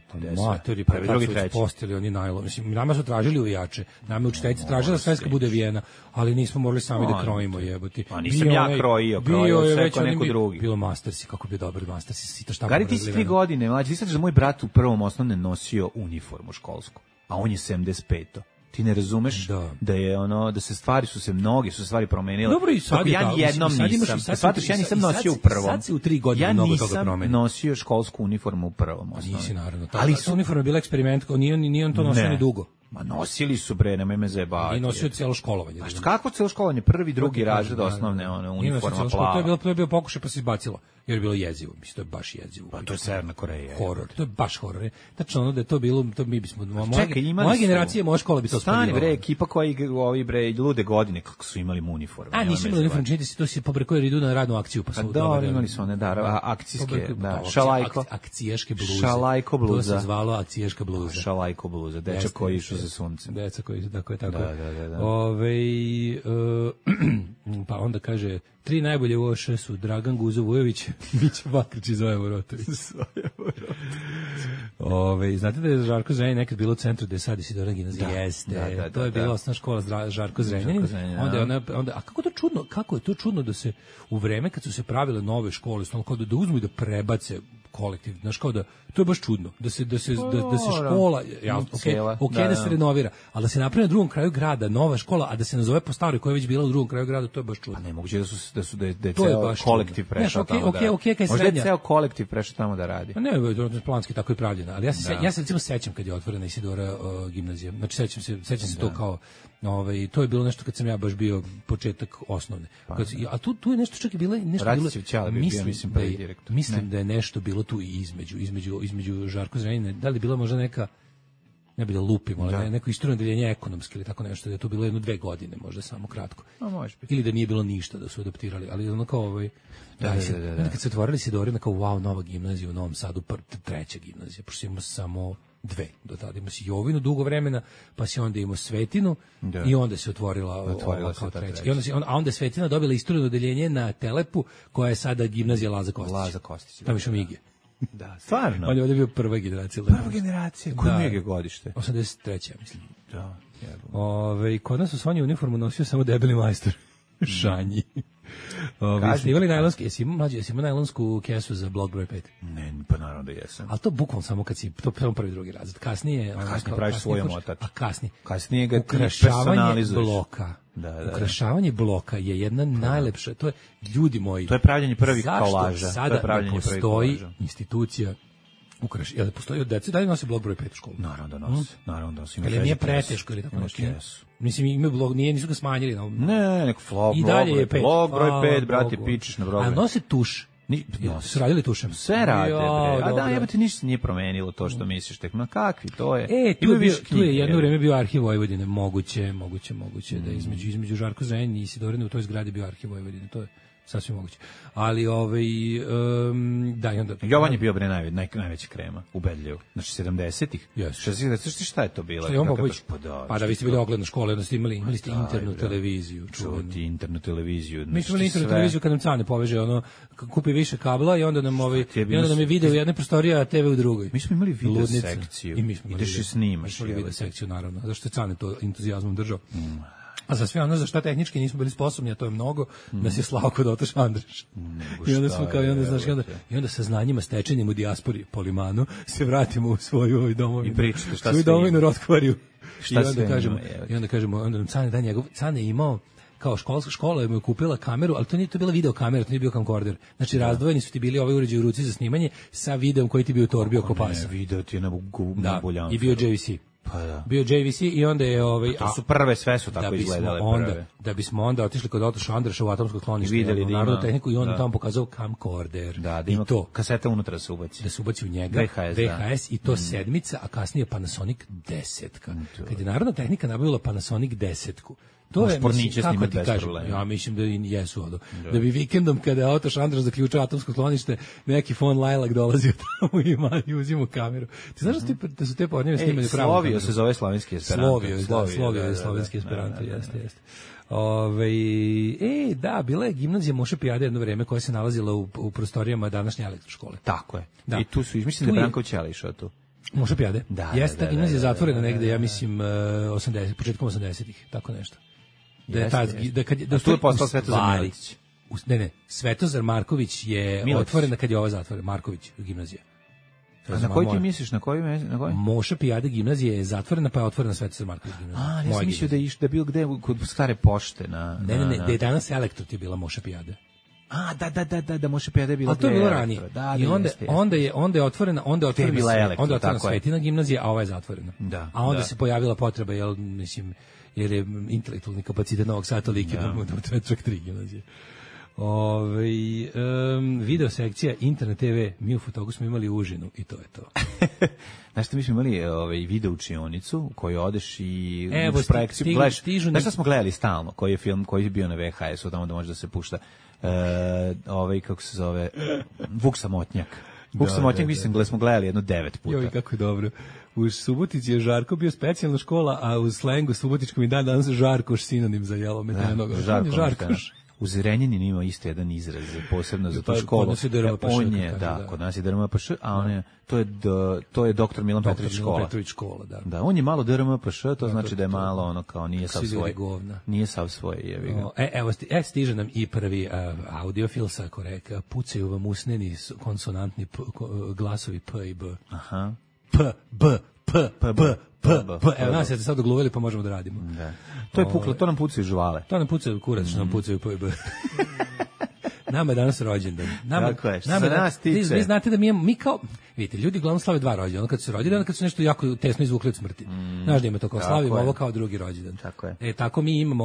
Matori, pa drugi, treći. Postili oni najlon. Mislim, nama su tražili uvijače. Nama učiteljica tražila da sveska bude vijena, ali nismo morali sami da krojimo, jebote. Pa nisam ja krojio je već neko drugi. Bilo Mastersi, kako bi dobar Mastersi, sito šta. Gari, ti si 3 godine mlađi, ti sad da moj brat u prvom osnovne nosio uniformu školsku, a on je 75. Ti ne razumeš da je da se stvari mnoge stvari promenile. Dobro, i sad ja jednom nisam. Shvatiš, ja nisam nosio u prvom. Sad se u 3 godine mnogo toga promeni. Ja nisam nosio školsku uniformu u prvom. Nisi, naravno. Ali su uniforme bila eksperiment, nije on to nosio ni dugo. Ma nosili su bre, nemoj me zajebavati. I nosio celo školovanje. A kako celo školovanje? Prvi, drugi razred osnovne uniforma plava. To je bilo pokušaj pa se izbacilo. Jer je bilo jezivo, mislim, to je baš jezivo. Pa to je Severna Koreja. Horor, to je baš horor. Tačno da je to bilo, to mi bismo, moja generacija, moja škola bi to spavljala. Stani bre, ekipa koji ovi bre, lude godine kako su imali uniforme. A nisu imali uniforme, činite se, to se pobrekuje idu na radnu akciju. Pa da, imali su one, akcijske, šalajko. Akcijaške bluze. Šalajko bluza. To se zvalo akcijaška bluza. Šalajko bluza, dečak koji išao za suncem. Deca koji, tako je, tako. Da. Pa onda kaže, 3 najbolje u OŠ su Dragan Guzo Vujović, Mića Bakrić i Zoja Vorotović. Znate da je Žarko Zrenjanin nekad bilo u centru gde je sad Isidora gimnazija? Jeste, to je bila osnovna škola Žarko Zrenjanin. A kako je to čudno da se u vreme kad su se pravile nove škole, kao da uzmu i da prebace kolektiv, znaš, kao da to je baš čudno da se škola da se renovira, ali da se napravi na drugom kraju grada nova škola, a da se nazove po staroj koja je već bila u drugom kraju grada, to je baš čudno. Pa ne moguće da je ceo kolektiv prešao tamo. Možda je ceo kolektiv prešao tamo da radi. Pa ne, planski tako je pravljeno, ali ja se recimo sećam kad je otvorena Isidora gimnazija. Znači sećam se to kao to je bilo nešto kad sam ja baš bio početak osnovne. A tu je nešto čak i bilo mislim da je nešto bilo tu i između Žarko Zrenjanina. Da li bila možda neka, ne bi da lupimo, ali neko istorno deljenje ekonomski ili tako nešto, da je to bilo 1-2 godine, možda samo kratko. Ili da nije bilo ništa da su adaptirali, ali ono kao kad se otvorili Sidorina, kao wow, nova gimnazija u Novom Sadu, 3. gimnazija, pošto imamo samo 2 do tada. Imao si Jovinu dugo vremena, pa si onda imao Svetinu i onda se otvorila kao 3. A onda je Svetina dobila istorno odeljenje na Telepu, koja je sada gimnazija Laza Kostić. Tamo išao Mige. Da, stvarno. On je ovdje bio prva generacija. Koje Mige godište? 83. mislim. Da. Kod nas u Sonji uniformu nosio samo debeli majstor. Šanji. Jeste imali najlonski, jesi imao najlonsku kesu za blok broj 5? Ne, pa naravno da jesam. Ali to bukvalno samo kad si, to prvo prvi drugi razred. Kasnije praviš svoj omotač. A kasnije ga ukrašavanje bloka. Ukrašavanje bloka je jedna najlepša, to je, ljudi moji. To je pravljenje prvih kolaža. Zašto sada ne postoji institucija jel postoji od dece, da li nosi blok broj 5 u školu? Naravno da nosi. Ali nije preteško ili tako nešto? Mislim, ima blok, nisu ga smanjili. Ne, neko blok broj 5, brate, pičiš na broj. A nose tuš? Su radili tušem? Sve rade, bre. A da, jebate, ništa nije promenilo to što misliš tek. Ma kakvi, to je. Tu je jedno vreme bio Arhiv Vojvodine. Moguće da između Žarko Zrenjanina i Sidorine u toj zgradi bio Arhiv Vojvodine. To je sasvim moguće. Ali da, i onda Jovan je bio bre najveća krema u Bedljevu. Znači 70-ih. 60-ih, šta je to bilo? Pa da, vi ste bili ogledna škola, onda ste imali internu televiziju. Čuvati internu televiziju. Mi smo imali internu televiziju kad nam Cane poveže, kupi više kabla i onda nam je video u jednoj prostoriji, a TV u drugoj. Mi smo imali video sekciju. Ideš i snimaš. Mi smo imali video sekciju, naravno. Zašto je Cane to entuzijazmom držao. A za sve ono za šta tehnički nismo bili sposobni, a to je mnogo, nas je slao kod Otoš Andraš. I onda sa znanjima stečenim u dijaspori po Limanu se vratimo u svoju domovinu. I pričate šta svoju domovinu Rotkvariju. I onda kažemo, onda nam Cane je imao kao škola je kupila kameru, ali to nije bila video kamera, to nije bio camcorder. Znači razdvojeni su ti bili ovaj uređaj u ruci za snimanje sa videom koji ti bio u torbi oko pasa. Video ti je na buljanfu. I bio JVC. Pa da. Bio JVC i onda je to su prve, sve su tako izgledale prve. Da bismo onda otišli kod Otoša Andraša u atomsko sklonište, videli narodnu tehniku i on tamo pokazao camcorder. Da ima to kaseta unutra da se ubaci. Da se ubaci u njega VHS i to 7, a kasnije Panasonic 10. Kad je narodna tehnika nabavila Panasonic 10. To je kako ti kažem, ja mislim da i jesu da bi vikendom kada je Otoš Andraš zaključao atomsko sklonište, neki Fon Lajlak dolazio tamo i uzimo kameru. Ti znaš da su te pornjeve snimali pravo? Slovio se zove slovenski esperanto. Slovio je slovenski esperanto, jeste. Da, bila je gimnazija Moše Pijade jedno vreme koja se nalazila u prostorijama današnje elektroškole. Tako je. I tu su, mislim da je Branko Ćela išao tu. Moša Pijade. Jeste, ta gimnazija zatvorena negde, ja mislim, početkom 80-ih, tako nešto. Tu je postao Svetozar Marković. Ne, Svetozar Marković je otvorena kad je ova zatvorena, Marković gimnazija. A na koji ti misliš, na koji? Moša Pijade gimnazija je zatvorena, pa je otvorena Svetozar Marković gimnazija. Ja sam mislio da je bio gde, kod stare pošte. Ne, da je danas Elektrot je bila Moša Pijade. Da, Moša Pijade je bila. Ali to je bilo ranije. I onda je otvorena, Svetina gimnazija, a ova je zatvorena. A onda se pojavila potreba, jer je intelektualni kapacitet Novog Sada toliki da treba čak 3 gimnazije. Video sekcija Internet TV, mi u Fotogu smo imali užinu i to je to. Znaš što mi smo imali video učionicu u kojoj odeš i projekciju gledaš. Znaš što smo gledali stalno, koji je film koji je bio na VHS-u, tamo da može da se pušta kako se zove, Vuk Samotnjak. Vuk Samotnjak, mislim da smo gledali jedno 9 puta. Joj, kako je dobro. U Subotici je Žarko bio specijalna škola, a u slengu subotičkom i danas Žarkoš sinonim za jelometrenog. Žarkoš. U Zrenjaninu ima isto jedan izraz, posebno za tu školu. Kod nas je DRMPŠ. Kod nas je DRMPŠ, a to je doktor Milan Petrović škola. Da, on je malo DRMPŠ, to znači da je malo kao nije sav svoj. Nije sav svoj, jebi ga. Evo, stiže nam i prvi audiofil sa koreka, pucaju vam usneni konsonantni glasovi P i B. Aha. P, B, P, B, P. Evo, nas je sad dogluvili, pa možemo da radimo. Da. To je puklo, to nam pucaju žvale. To nam pucaju kurac, što nam pucaju P i B. Nama je danas rođendan. Tako je, što se nas tiče. Vi znate da mi kao, vidite, ljudi uglavnom slave 2 rođendana, kad su rođeni, onda kad su nešto jako tesno izvukli od smrti. Znaš da ima to kao slavimo ovo kao drugi rođendan. Tako je. Tako mi imamo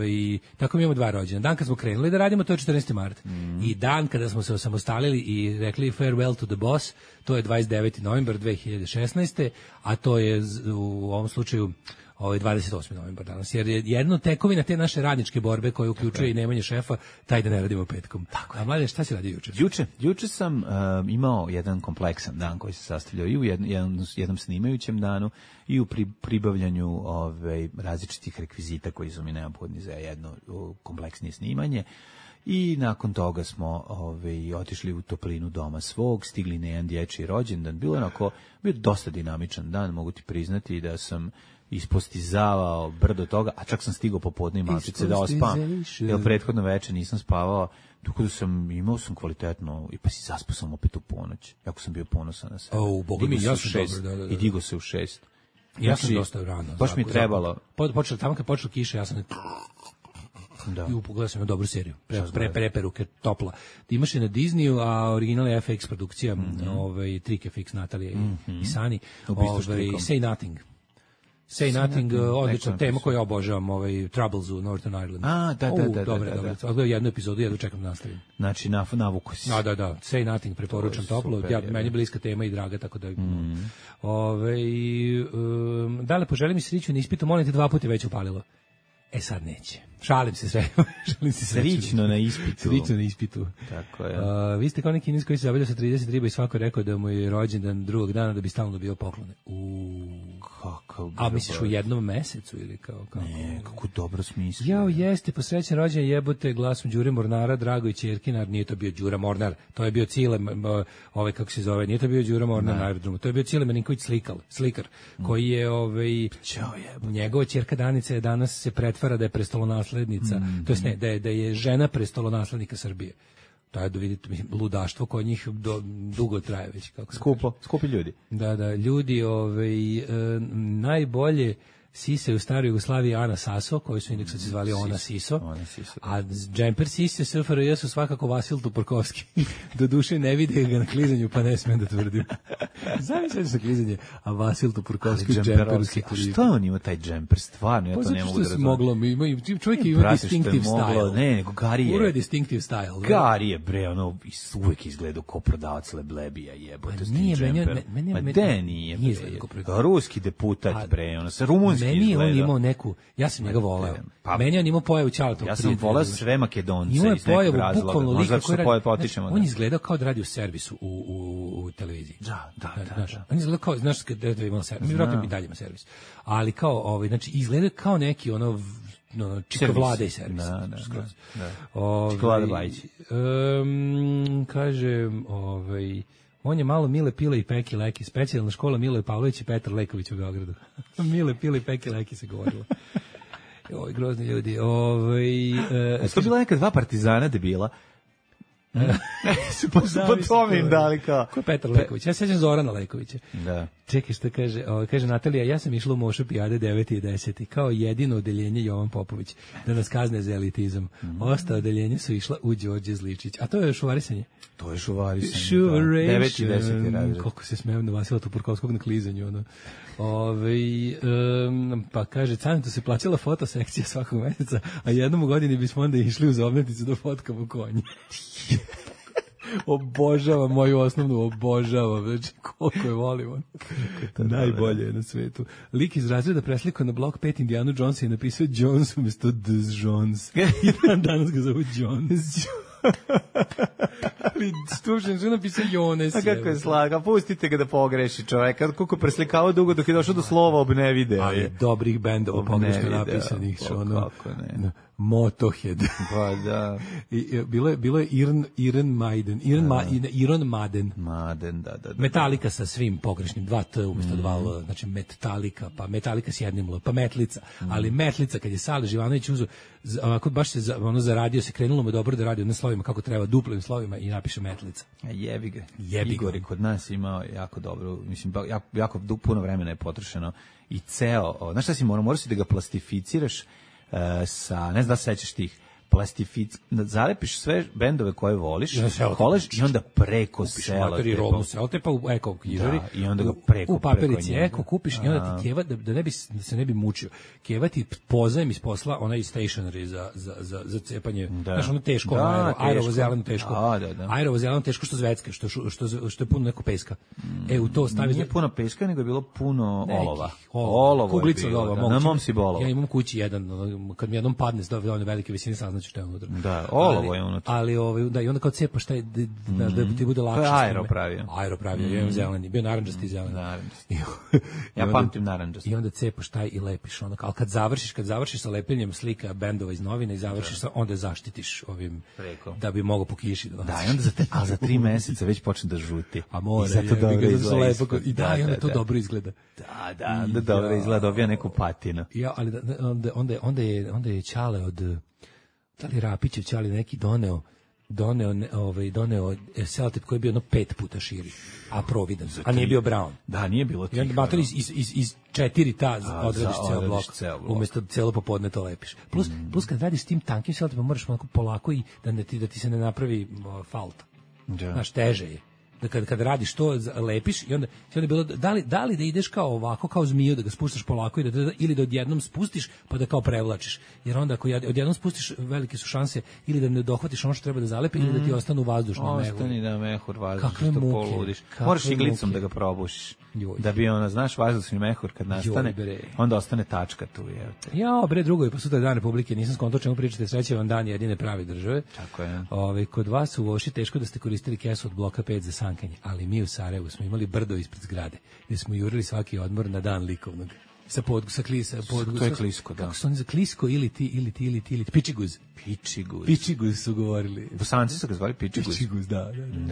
2 rođendana. Dan kad smo krenuli da radimo, to je 14. mart. I dan kada smo se osamostalili i rekli farewell to the boss, to je 29. novembar 2016. A to je u ovom slučaju 28. novembar danas, jer je jedno tekovina te naše radničke borbe koja uključuje i nemanje šefa, taj da ne radimo petkom. Tako. A Mladen, šta si radio juče? Juče sam imao jedan kompleksan dan koji se sastavljao i u jednom snimajućem danu i u pribavljanju različitih rekvizita koji su mi neophodni za jedno kompleksnije snimanje. I nakon toga smo otišli u toplinu doma svog, stigli na jedan dječji rođendan. Bio dosta dinamičan dan, mogu ti priznati da sam ispostizavao brdo toga, a čak sam stigao popodne i malčice da ospam, jer prethodno večer nisam spavao, tako da imao sam kvalitetno, i pa si zaspao sam opet u ponoć, jako sam bio ponosan na sebe. Ja sam dobro, i digo se u 6. Ja sam dosta rano. Baš mi trebalo. Tamo kad počela kiša, ja sam i upogledao sam na dobru seriju. Preperuke, topla. Imaš je na Disneyu, a original je FX produkcija, Trike Fix, Natalija i Sani. Say Nothing. Say Nothing, odlična tema koju obožavam, Troubles u Northern Ireland. Dobro. Odgledao jednu epizodu, jednu čekam da nastavim. Znači, navuku si. Da. Say Nothing, preporučam toplo. Meni je bliska tema i draga, tako da... Dale, poželim mi sreću na ispitu, molim te 2 puta već upalilo. Sad neće. Šalim se sve. Srično na ispitu. Tako je. Vi ste kao neki kines koji se zabavljao sa 30 riba i svako je rekao da mu je rođendan drugog dana da bi stalno dobio poklone. A misliš u jednom mesecu ili kao? Ne, kako dobro smisli. Jao, jeste, posrećen rođendan, jebote, glasom Đure Mornara, Drago i Ćerkinar, nije to bio Đura Mornar, to je bio Cile, kako se zove, nije to bio Đura Mornar na aerodromu, to je bio Cile Marinković slikar, koji je, njegova ćerka Danica je danas se pretvara da je prestolonaslednica, to jest ne, da je žena prestolonaslednika Srbije. To je da vidite ludaštvo koje njih dugo traje već. Skupi ljudi. Da, ljudi najbolje sise u staroj Jugoslaviji Ana Saso, koji su indeksaci zvali Ona Siso, a džemper sise SFRJ su svakako Vasil Tuporkovski. Do duše ne vide ga na klizanju, pa ne smem da tvrdim. Znam se sa klizanje, a Vasil Tuporkovski džemper. A što on ima taj džemper? Stvarno, ja to ne mogu da razumijem. Čovjek ima distinctive style. Ne, nego Gari je. Uro je distinctive style. Gari je, bre, uvijek izgledao ko prodavac Leblebija, jebote, s tim džemperom. Ma de nije, bre. Ruski deputat, bre, ono, sa rumunski. Meni on imao neku, ja sam njega voleo. Meni on imao pojavu Ćaleta. Ja sam voleo sve Makedonce iz nekog razloga. Možda što poje potičemo. On izgledao kao da radi u servisu u televiziji. Da. On izgledao kao, znaš kada je imao servis, vjerojatno i dalje ima servis. Ali kao, znači, izgledao kao neki Čika Vlada i servis. Čika Vlada Bajić. Kaže, On je malo Mile, Pile i Peki Leki, specijalna škola Mile Pavlović i Petar Leković u Beogradu. Mile, Pile i Peki Leki se govorilo. Oj, grozni ljudi. To bila neka dva partizana debila. Po tome im dali kao. Ko je Petar Leković? Ja se sjećam Zorana Lekovića. Da. Čekaj što kaže, kaže Natalija, ja sam išla u Mošu Pijade 9. i 10. kao jedino odeljenje Jovan Popović, da nas kazne za elitizam. Ostao odeljenje su išla u Đorđe Zličić. A to je šuvarisanje? To je šuvarisanje, da. 9. i 10. razred. Koliko se smijem na Vasila Tupurkovskog na klizanju, ono. Pa kaže, Canetu se plaćala fotosekcija svakog meseca, a jednom u godini bismo onda išli uz obletnicu da fotkamo konje. Obožavam moju osnovnu, obožavam, znači koliko je volim. Najbolje je na svetu. Lik iz razreda preslikao na blok 5 Indiana Jonesa i napisao Jones umjesto Jones. I danas ga zovu Jones. Ali stušen, što napisao Jones. A kako je slaga, pustite ga da pogreši čovjek. Koliko preslikao dugo dok je došao do slova obnevide. Ali dobrih bendova pogrešno napisanih. Kako ne. Motorhead. Pa da. I bilo je Iron Maiden. Maden, da. Metallica sa svim pogrešnim, 2T umjesto 2L, znači Metallica, pa Metallica s jednim L, pa Metlica. Ali Metlica, kad je Sale Živanović uzeo, ovako baš se zaradio, se krenulo mu dobro da radi na slovima kako treba, duplim slovima i napiše Metlica. Jebi ga. Igor je kod nas imao jako dobro, mislim, jako puno vremena je potrošeno i ceo, znaš šta si morao si da ga plastificiraš sa, ne znam da se sećaš tih, zalepiš sve bendove koje voliš, kolaž i onda preko selotejpa u eko knjižari, i onda ga preko u papirici eko kupiš i onda ti keva da ne bi se ne bi mučio. Keva ti pozajmi iz posla onaj stationery za cepanje. Znaš, ono teško, aerovo zeleno teško. Aerovo zeleno teško što zvecka, što je puno neko peska. U to staviš. Nije puno peska, nego je bilo puno olova. Olovo. Kuglica od olova. Na mom si bolo. Ja imam kući jedan, kad mi jednom padne s dovoljno velike visine, saznaću šta je unutra. Da, olovo je unutra. Ali da i onda kao cepaš taj da ti bude lakše. Aero pravio. Ja imam zeleni, bio narandžasti i zeleni. Ja pamtim narandžasti. I onda cepaš taj i lepiš onda. Al kad završiš sa lepljenjem slika bendova iz novina i završiš sa, onda zaštitiš ovim preko, da bi mogao po kiši. Da, i onda za 3 meseca već počne da žuti. A mora, zato dobro izgleda. I da, i onda to dobro izgleda. Da, dobro izgleda, dobija neku patinu. Ja, ali onda je Ćale od da li Rapićev Ćali neki doneo selotejp koji je bio 5 puta širi, a providan, a nije bio brown. Da, nije bilo tih. I onda mater iz 4 ta odradiš ceo blok, umjesto celo popodne to lepiš. Plus kad radiš s tim tankim selotejpom moraš onako polako i da ti se ne napravi falta. Znaš, teže je. Da kad radiš to, lepiš i onda bilo, da li da ideš kao ovako, kao zmiju, da ga spuštaš polako ili da odjednom spustiš pa da kao prevlačiš. Jer onda ako odjednom spustiš, velike su šanse ili da ne dohvatiš ono što treba da zalepi ili da ti ostanu vazdušno mehur. Ostani da mehur vazdušno, što poludiš. Moraš iglicom da ga probušiš. Da bi ona, znaš, vazdušni mehur kad nastane, onda ostane tačka tu. Drugo, pa sutra dan Republike, nisam skonto čemu pričate, sreće vam dan jedine pravi države. Tako je. Kod vas u Voši teško da ste koristili kesu od bloka 5 za sankanje, ali mi u Sarajevu smo imali brdo ispred zgrade, gdje smo jurili svaki odmor na dan likovnog. Sa klisa. To je klisko, da. Kako su oni za klisko ili ti pičiguz. Pičiguz su govorili. Bosanci su ga zvali pičiguz. Pičiguz, da.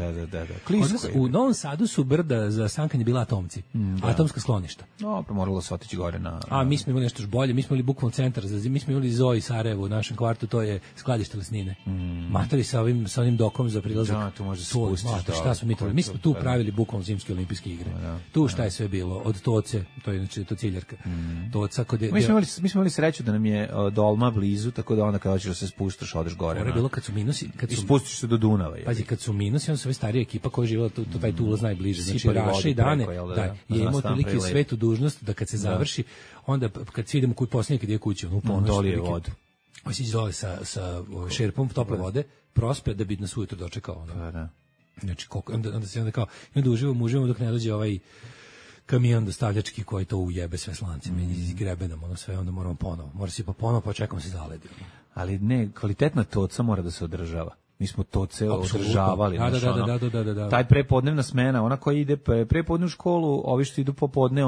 Klisko. U Novom Sadu su brda za sankanje bila Atomci. Atomska skloništa. No, pa moralo se otići gore na... A mi smo imali nešto još bolje, mi smo imali bukvalno centar, mi smo imali Zoji Sarajevo u našem kvartu, to je skladište lesnine. Matori sa ovim dokom za prilazak. Da, tu može se spustiti. Šta smo mi to? Mi smo tu pravili bukvalno zimske olimpijske igre. Tu šta je sve bilo? Od Toce, to je znači to ciljarka. Toca kod je... Mi smo imali sreću da nam je Dolma blizu, tako da onda kad hoćeš da se spuštaš, odeš gore. Gore bilo kad su minusi, i spustiš se do Dunava. Pazi, kad su minusi, onda su sve starija ekipa koja je živjela taj tu ulaz najbliže. Znači, Raša i Dane, je imao toliki svetu dužnost da kad se završi, onda kad svi idemo kući posljednje, kad je kući, u ponoć. Dolije vodu. On se izole sa šerpom tople vode, prospe da bi nas ujutro dočekao. Znači, onda se kao, onda uživamo dok ne dođe ovaj kamion dostavljački koji to ujebe sve slancima i izgrebe nam ono sve, onda moramo ponovo. Mora se ponovo, pa čekamo se zaledi. Ali ne, kvalitetna toca mora da se održava. Mi smo to celo održavali. Da. Taj prepodnevna smena, ona koja ide prepodne u školu, ovi što idu popodne,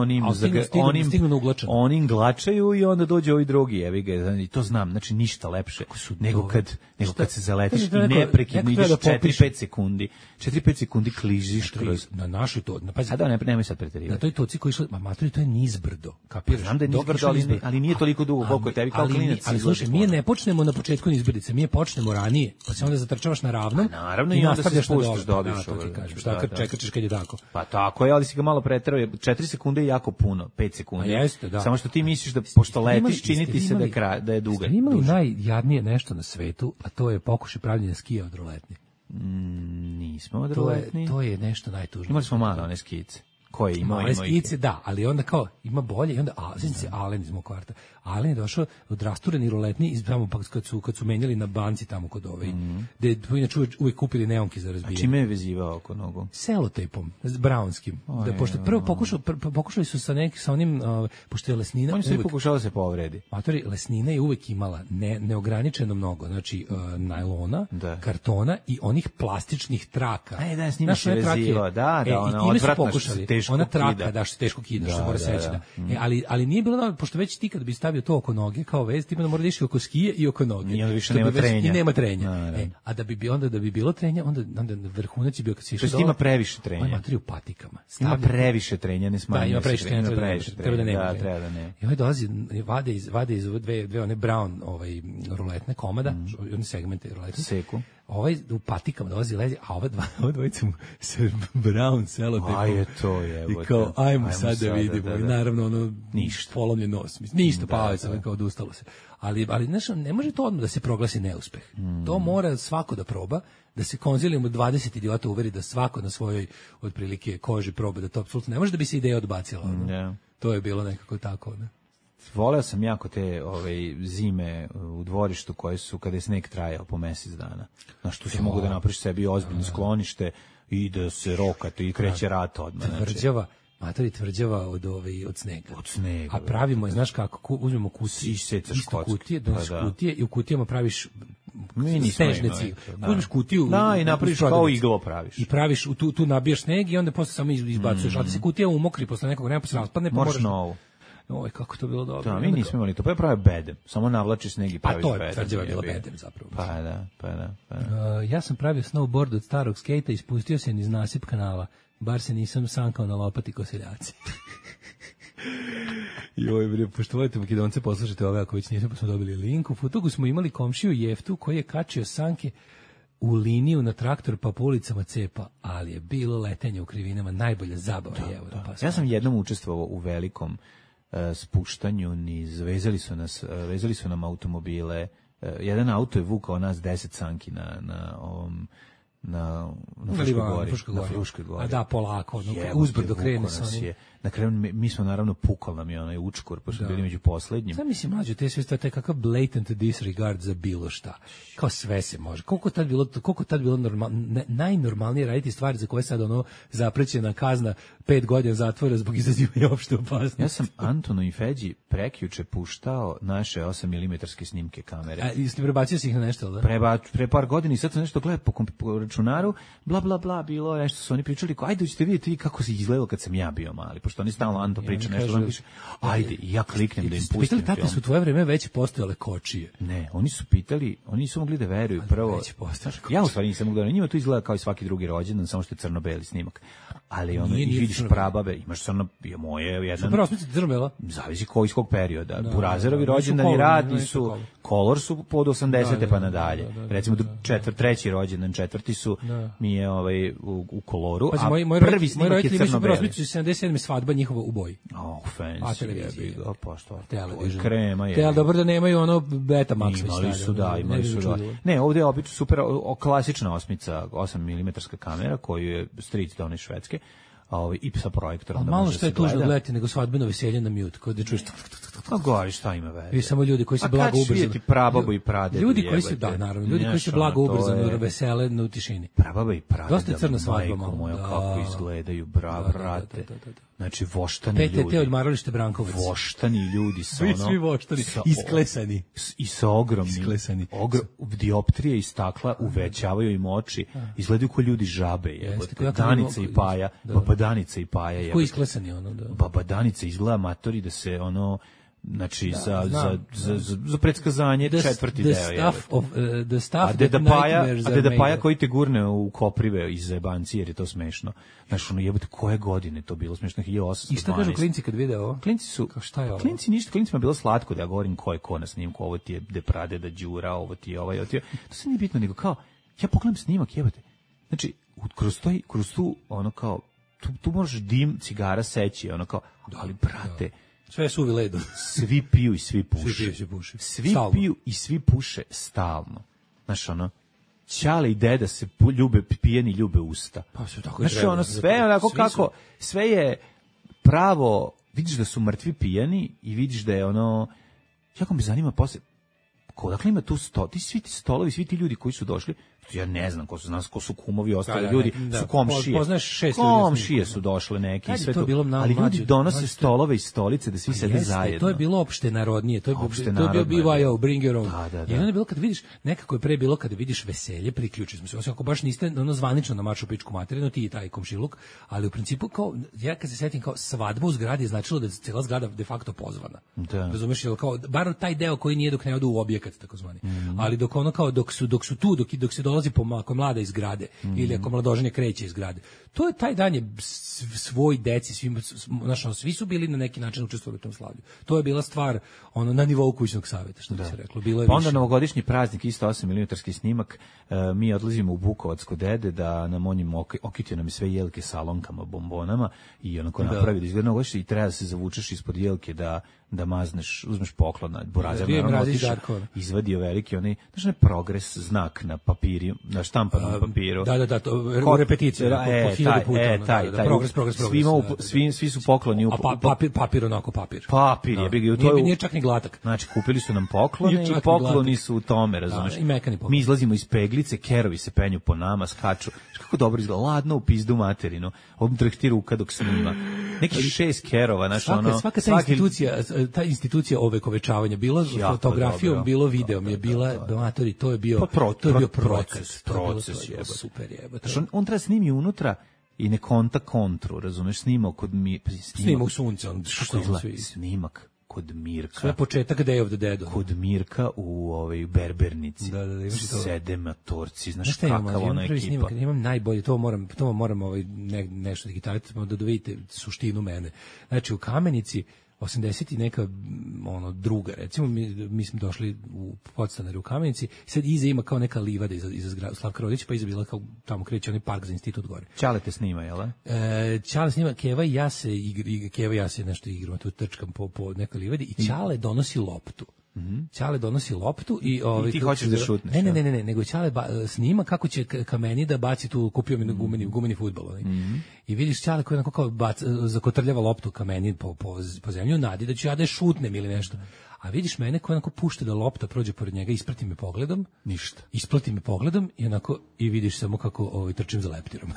onim glačaju i onda dođe ovi drugi, evi ga, i to znam, znači ništa lepše nego kad se zaletiš i neprekidno ideš 4-5 sekundi. 4-5 sekundi kliziš kroz... Na našoj to... A da, nemoj sad preterivati. Na toj toci koji išla... Maturi, to je nizbrdo. Kapiraš? Znam da je nizbrdo, ali nije toliko dugo koliko je tebi kao klinac. Ali slušaj, mi ne počnemo na početku nizbrdice, mi je počnemo ranije, pa se onda zatrčavaš na ravnom. Naravno, i onda se spuštaš, dobiš. To ti kažem, šta kad čekaš kad je tako. Pa tako je, ali si ga malo preterao. 4 sekunde je jako puno, 5 sekundi. Jeste, da. Samo što ti misliš da pošto letiš, čini ti se da je duga. Ste imali najjadnije nešto na svetu, a to je pokušaj pravljenja skija od roletni. Nismo od roletni. To je nešto najtužnije. Imali smo malo one skice. Koje ima skice, da, ali onda kao ima bolje i onda Alen iz mog kvarta. Alen je došao od rastureni roletni iz tamo pa kad su menjali na banci tamo kod gde inače uvek kupili neonki za razbijanje. A čime je vezivao oko nogu? Selotejpom, brownskim. Da pošto prvo pokušali su sa onim pošto je lesnina. Oni su pokušali da se povredi. Matori, lesnina je uvek imala neograničeno mnogo, znači najlona, kartona i onih plastičnih traka. Da, s njima se vezivao, da, ona odvratna ona traka da što teško kidaš, što mora seći da. Ali nije bilo, pošto već ti kad bi stavio to oko noge kao vez, ti mora da ići oko skije i oko noge. I onda više nema trenja. I nema trenja. A da bi bilo trenja, onda vrhunac je bio kad si išao. To ima previše trenja. Ima materi u patikama. Ima previše trenja, ne smanjuje. Da, ima previše trenja, treba da nema. Treba da ne. I ovaj dolazi, vade iz dve one brown ruletne komada, one segmente ruletne. Seku. Ovaj u patikama dolazi lezi, a ova dvojica mu se brown selotejpom. A je to je. I kao, ajmo sad da vidimo. I naravno, ono, ništa. Polomljen nos. Ništa, pao je sad, kao odustalo se. Ali znaš, ne može to odmah da se proglasi neuspeh. To mora svako da proba, da se konzilijumu 20 idiota uveri da svako na svojoj, otprilike, koži proba, da to apsolutno ne može da bi se ideja odbacila. To je bilo nekako tako, ne? Voleo sam jako te zime u dvorištu koje su kada je sneg trajao po mesec dana. Znaš, tu si mogu da napraviš sebi ozbiljno sklonište i da se rokate i kreće rat odmah. Tvrđava, matori tvrđava od snega. Od snega. A pravimo, znaš kako, uzmemo kutije, isto kutije i u kutijama praviš snežnici. Uzmeš kutiju i napraviš kao iglo praviš. I praviš, tu nabijaš sneg i onda posle samo izbacuješ. A da se kutija umokri posle nekog vremena, posle raspadne, pa moraš novu. Oj, kako to bilo dobro. Da, mi nismo imali to, pa je pravi bedem. Samo navlači sneg i praviš bedem. Pa to je tvrđava bila bedem zapravo. Pa da. Ja sam pravio snowboard od starog skejta i spustio se niz nasip kanala. Bar se nisam sankao na lopati ko seljaci. Joj, bre, pošto volite Makedonce, poslušajte ove, ako već nisam, pa smo dobili link. U Futogu smo imali komšiju Jeftu koji je kačio sanke u liniju na traktor pa po ulicama cepa, ali je bilo letenje u krivinama najbolja zabava. Ja sam jednom učestvovao u velikom spuštanju niz, vezali su nam automobile, jedan auto je vukao nas 10 sanki na Fruškoj gori. A da, polako, uzbrdo krene sa onim. Na kraju mi smo naravno pukal nam je onaj učkur, pošto bili među poslednjim. Sad mislim, mlađo, te sve stoje kakav blatant disregard za bilo šta. Kao sve se može. Koliko tad bilo najnormalnije raditi stvari za koje sad zaprećena kazna 5 godina zatvora zbog izazivanja opšte opasnosti. Ja sam Antonu i Feđi prekjuče puštao naše 8 mm snimke kamere. A jeste prebacio si ih na nešto, da? Pre par godina i sad sam nešto gledao po računaru, bla bla bla, bilo nešto su oni pričali, ajde ćete vidjeti kako se izgledalo kad sam ja bio mali. Pošto oni stalno Anto priča nešto, piše, ajde, i ja kliknem da im pustim film. Pitali, su u tvoje vreme već postojale kočije? Ne, oni su pitali, oni nisu mogli da veruju prvo. Ja u stvari nisam mogli da veruju, njima to izgleda kao i svaki drugi rođendan, samo što je crno-beli snimak. Ali ono, i vidiš prababe, imaš crno, moje jedan... Prvo smislite crno-bela? Zavisi iz kog perioda. Burazerovi rođendani radni su, kolor su pod 80. pa nadalje. Recimo, treći rođendan, četvrti su, mi je u koloru, a prvi snimak je crno-beli. 77. svadba njihova u boji. Fancy. Televizija. Television. Krema je. Te, dobro da nemaju ono beta max. Imali su da. Ne, ovdje je opet super klasična 8 mm kamera koju je stric donio iz Švedske. I sa projektorom. Malo što je tužno gledati nego svadbeno veselje na mute, kod da čuješ Pa gori, šta ima veze? I samo ljudi koji se blago ubrzano. Vidjeti prababo i pradedu. Ljudi koji se, da, naravno, ljudi koji se blago ubrzano vesele u tišini. Prababa i pradedu. Dosta je crna svadba, moja, kako izgledaju, brate. Znači, voštani ljudi. PTT odmaralište Brankovac. Voštani ljudi sa ono... Svi voštani, isklesani. I sa ogromnim. Dioptrije i stakla uvećavaju im oči. Izgledaju ko ljudi žabe. Danica i Paja. Baba Danica i Paja. Ko isklesani ono, da. Baba Danica izgleda matori da se ono... Znači, za predskazanje četvrti deo. A Deda Paja koji te gurne u koprive iz zebanci, jer je to smešno. Znaš, ono jebote, koje godine to bilo smešno, 1812. I šta kažu klinci kad vide ovo? Klinci su, šta je ovo? Klinci ništa, klincima bilo slatko da ja govorim ko je ko na snimku, ovo ti je Depradeda Đura, ovo ti je ovaj, to se nije bitno, nego kao, ja pogledam snimak, jebote. Znači, kroz tu, ono kao, tu možeš dim cigara seći, ono kao, ali brate, sve je suvi ledo. Svi piju i svi puše. Svi piju i svi puše stalno. Znaš, ono, Ćale i deda se pijeni ljube usta. Pa sve tako znaš, ono, sve onako kako, sve je pravo, vidiš da su mrtvi pijani i vidiš da je ono, jako me zanima posle, dakle ima tu svi ti stolovi, svi ti ljudi koji su došli, ja ne znam ko su kumovi, ostali ljudi su komšije. Poznaš 6 ljudi. Komšije su došle neki i sve to. Ali ljudi donose stolove i stolice da svi sede zajedno. To je bilo opšte narodnije, to je bio BYO, bring your own. I onda je bilo kad vidiš, nekako je pre bilo kada vidiš veselje, priključili smo se. Osim ako baš niste ono zvanično na maršu pičku materinu, ti i taj komšiluk, ali u principu kao, ja kad se setim kao svadba u zgradi je značilo da je cijela zgrada de facto pozvana. Razumeš, kao, bar taj deo koji nije dok ne odu u objekat, takozvani. Ali dok ono kao, dok su tu, dok se dolazi ako mlada iz zgrade ili ako mladoženje kreće iz zgrade. To je taj dan je svoj deci, svi su bili na neki način učestvovali u tom slavlju. To je bila stvar ono na nivou kućnog saveta, što bi se reklo. Bilo je onda novogodišnji praznik, isto 8 milimetarski snimak, mi odlazimo u Bukovac kod dede da nam on im okitio nam sve jelke salonkama, bombonama i onako napravi da izgleda novogodišnji i treba da se zavučeš ispod jelke da mazneš, uzmeš poklon na burazir, izvadio veliki onaj, znaš ne progres znak na papiru, na štampanom papiru. Da, to repeticija, po 1000 puta. Taj. Svi su pokloni. Papir onako papir. Papir je. Nije čak ni glatak. Znači, kupili su nam poklone i pokloni su u tome, razumeš? I mekani poklon. Mi izlazimo iz peglice, kerovi se penju po nama, skaču. Kako dobro izgleda, ladno u pizdu materinu. Ovom drhti ruka dok snima. Neki 6 kerova, znači ono... Svaka ta institucija ovekovečavanja, bilo fotografijom, bilo videom, je bila, donatori, to je bio proces. Proces je super jebote. On treba snimi unutra i ne konta kontru, razumeš, snima kod snimak sunca, snimak kod Mirka. Sve početak Day of the Dead. Kod Mirka u Berbernici. Da, imaš to. Sede matorci, znaš kakav ona ekipa. Snimak, imam najbolje, to moram nešto digitaliti, da vidite suštinu mene. Znači, u Kamenici 80 i neka druga, recimo mi smo došli u podstanari u Kamenici, sad iza ima kao neka livada iza zgrade Slavka Rodića, pa iza bila kao tamo kreće onaj park za institut gore. Ćale te snima, jel? Ćale snima, Keva i ja se nešto igramo, tu trčkam po nekoj livadi i Ćale donosi loptu. Ćale donosi loptu i ti hoćeš da šutneš. Ne, nego Ćale snima kako će Kameni da baci tu, kupio mi na gumeni fudbal. I vidiš Ćale koji onako kao zakotrljava loptu Kameni po zemlju, nadi da ću ja da je šutnem ili nešto. A vidiš mene koji onako pušta da lopta prođe pored njega, isprati me pogledom. Ništa. Isplati me pogledom i vidiš samo kako trčim za leptirom.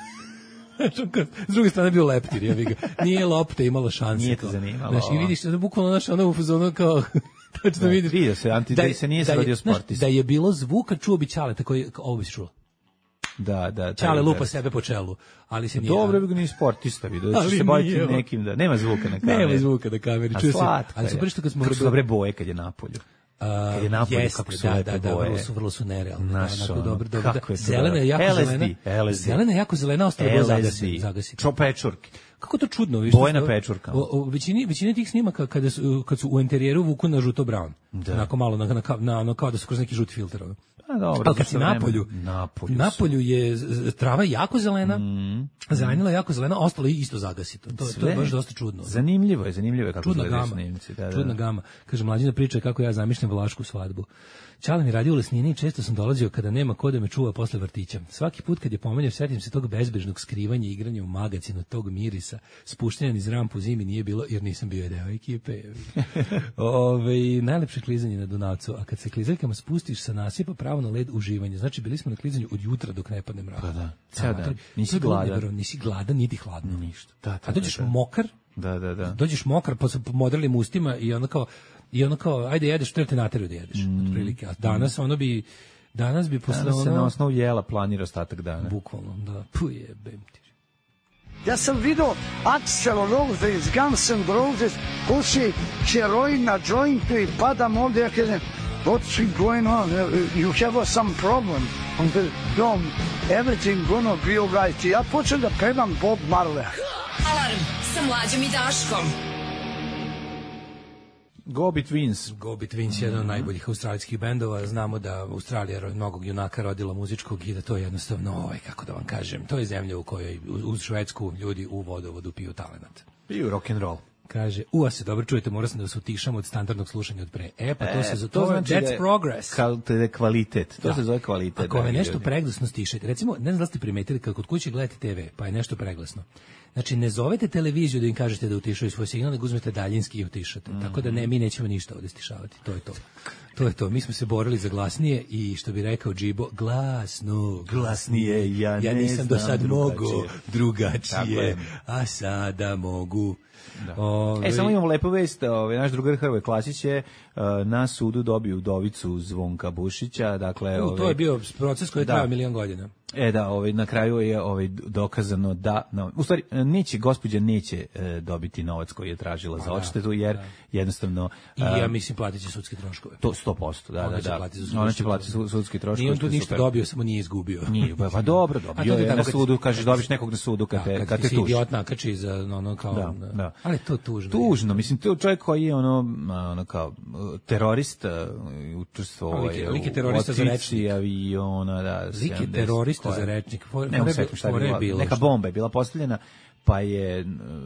S druge strane bio leptir, ja ga. Nije lopta imala šanse. Nije te zanimalo. Znači, vidiš, bukvalno ono u fazonu kao... Tačno vidiš. Vidio se, da se nije srodio sportista. Da je bilo zvuka, čuo bi Ćale, tako je, ovo bi se čulo. Da. Ćale lupa sebe po čelu, ali se nije... Dobro bi ga nije sportista, vidio, da će se baviti nekim, da nema zvuka na kameri. Nema zvuka na kameri, čuo se. Ali super što kad smo... Kako su dobre boje kad je napolju. Kad je napolju, kako su lepe boje. Vrlo su nerealne. Dobro. Zelena je jako zelena. Zelena je jako zelena, ostalo je zagasi. Pečurke. Kako to čudno, viš? Bojna pečurka. Većina tih snimaka kad su u interijeru vuku na žuto brown. Onako malo kao da su kroz neki žuti filter. Ali kad si napolju je trava jako zelena, zelenila je jako zelena, ostalo je isto zagasito. To je baš dosta čudno. Zanimljivo je kako izgledaju snimci. Čudna gama. Kaže, Mlađina priča kako ja zamišljam vlašku svadbu. Ćale mi radio u Lesnini i često sam dolazio kada nema ko da me čuva posle vrtića. Svaki put kad je pomenjao, setim se tog bezbrižnog skrivanja i igranja u magacinu, tog mirisa Phoenix-a. Spuštanja niz rampu zimi nije bilo, jer nisam bio deo ekipe. Najlepše klizanje na Dunavcu, a kad se klizaljkama spustiš sa nasipa pravo na led, uživanje. Znači, bili smo na klizanju od jutra dok ne padne mrak. Pa da, ceo dan. Nisi gladan, niti hladno. Ništa. A dođeš mokar, dođeš mokar po modrlim ustima i ono kao, ajde jedeš, treba te nateraju da jedeš, otprilike. A danas bi posle danas se na osnovu jela planira ostatak dana. Bukvalno, da. Pujebem ti. Ja sam vidio Axl Rose iz Guns N' Roses, puši heroin na jointu i padam ovdje, ja kažem, what's going on? You have some problem. On the dome, everything gonna be alright. Ja počnem da pevam Bob Marley. Alarm sa Mlađom i Daškom. Go Betweens. Go Betweens je jedan od najboljih australijskih bendova. Znamo da Australija mnogog junaka rodila muzičkog i da to je jednostavno, kako da vam kažem, to je zemlja u kojoj uz Švedsku ljudi u vodovodu piju talenat. Piju rock and roll. Kaže, se dobro čujete, mora sam da se utišamo od standardnog slušanja od pre. Pa to znači that's progress. To je kvalitet. To se zove kvalitet. Ako je nešto preglasno stišajte. Recimo, ne znam da ste primetili kad kod kuće gledate TV, pa je nešto preglasno. Znači, ne zovete televiziju da im kažete da utišaju svoj signal, nego uzmete daljinski i utišate. Tako da mi nećemo ništa ovde stišavati. To je to. To je to. Mi smo se borili za glasnije i što bi rekao Džibo, glasnije. Ja nisam do sad mogao drugačije, a sada mogu. Samo imamo lepu vest, naš drugar Hrvoje Klasić je na sudu dobio udovicu Zvonka Bušića, dakle... To je bio proces koji je trajao 1.000.000 godina. Da, na kraju je dokazano da, u stvari, gospođa neće dobiti novac koji je tražila za odštetu, jer jednostavno... I ja mislim platit će sudske troškove. To 100%, da. Ona će platiti sudski troškove. Nije on tu ništa dobio, samo nije izgubio. Nije, pa dobro, dobio je na sudu, kažeš, dobiš nekog na sudu kad te tuži. Kad ti idiot nakači za ono kao... Da. Ali to tužno. Tužno, mislim, to je čovjek koji je ono kao terorist, učestvovao lik je terorista za rečnik. Aviona, da. Lik je terorista za rečnik. Neka bomba je bila postavljena, pa je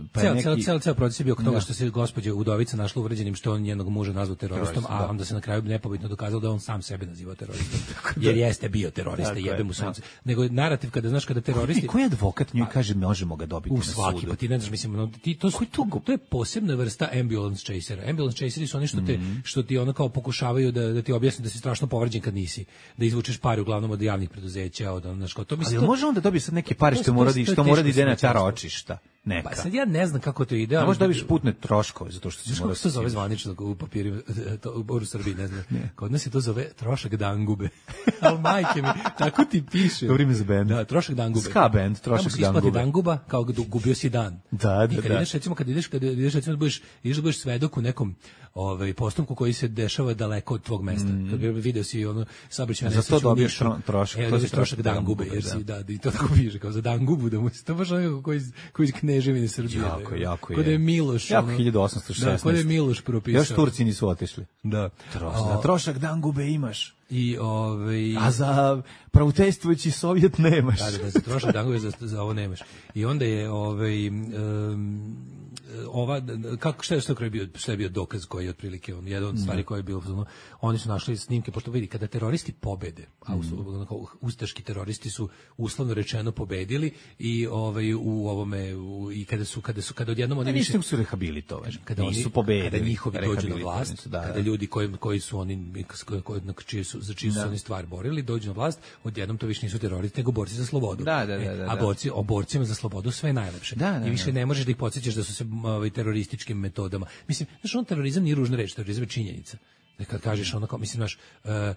ceo proces je bio oko toga što se gospođa udovica našla uvređenim što on njenog muža nazvao teroristom, a onda se na kraju nepobitno dokazalo da on sam sebe nazivao teroristom. Jer jeste bio terorista, jebe mu sunce. Nego narativ kada teroristi... Koji advokat njoj kaže možemo ga dobiti na sudu? Svaki, pa ti ne znaš, mislim, to je posebna vrsta ambulance chasera. Ambulance chaseri su oni što ti ono kao pokušavaju da ti objasne da si strašno povređen kad nisi, da izvučeš pare uglavnom od javnih preduzeća, od ono što to mislim. Ali može on da dobije sad neke pare što mora da ide na ta ročišta. Neka. Pa sad ja ne znam kako to ide. A možda dobiš putne troškove za to što si morao. Što se zove zvanično u papirima u Srbiji, ne znam. Kod nas se to zove trošak dangube. Al majke mi, tako ti piše. Dobro ime za bend. Da, trošak dangube. Ska bend, trošak dangube. Isplati danguba kao da gubio si dan. Da. I kad ideš recimo da budeš svedok u nekom postupku koji se dešava daleko od tvog mesta. Kad bi video si ono saobraćajnu nesreću. Za to dobiješ trošak. To je trošak dangube, jer si i to tako piše kao za dangubu da mu se to baš onako koji Kneževine Srbije. Jako je. Kod je Miloš. Jako 1816. Da, kod je Miloš propisao. Još Turci nisu otišli. Da. Trošak dangube imaš. I a za pravutejstvujući Sovjet nemaš. Da, za trošak dangube za ovo nemaš. I onda je šta je bio dokaz koji je otprilike jedan od stvari koje je bilo, oni su našli snimke, pošto vidi kada teroristi pobede, a ustaški teroristi su uslovno rečeno pobedili i u ovome i kada odjednom oni više su rehabilitovani, kada nisu pobedili, kada njihovi dođu na vlast, kada ljudi koji su oni za čiju su oni stvar borili dođu na vlast, odjednom to više nisu teroristi nego borci za slobodu. A borcima za slobodu sve je najlepše. I više ne možeš da ih podsjećaš da su se terorističkim metodama. Mislim, znaš, terorizam nije ružna reč, terorizam je činjenica. Kad kažeš ono kao, mislim, znaš,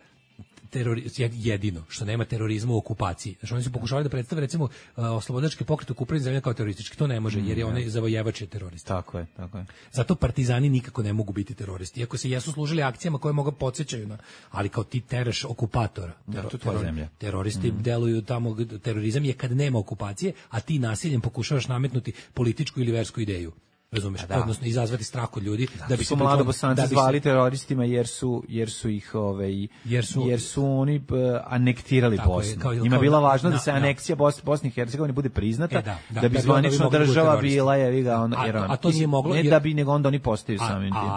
jedino što nema terorizma u okupaciji. Znači, oni su pokušavali da predstave, recimo, oslobodački pokret okupirane zemlje kao teroristički. To ne može, jer je onaj zavojevač je terorista. Tako je. Zato partizani nikako ne mogu biti teroristi. Iako se jesu služili akcijama koje mogu podsjećaju na, ali kao ti teraš okupatora. Teroristi deluju tamo, terorizam je kad nema okupacije, a ti nasiljem pokušavaš nametnuti političku ili versku ideju. razumeš, odnosno izazvati strah kod ljudi da bi se mlado Bosanci zvali teroristima jer su ih jer su oni anektirali Bosnu. Njima bila važno da se aneksija Bosne i Hercegovine bude priznata, da bi zvanična država bila a to nije moglo, ne da bi nego onda oni postaju samim tim.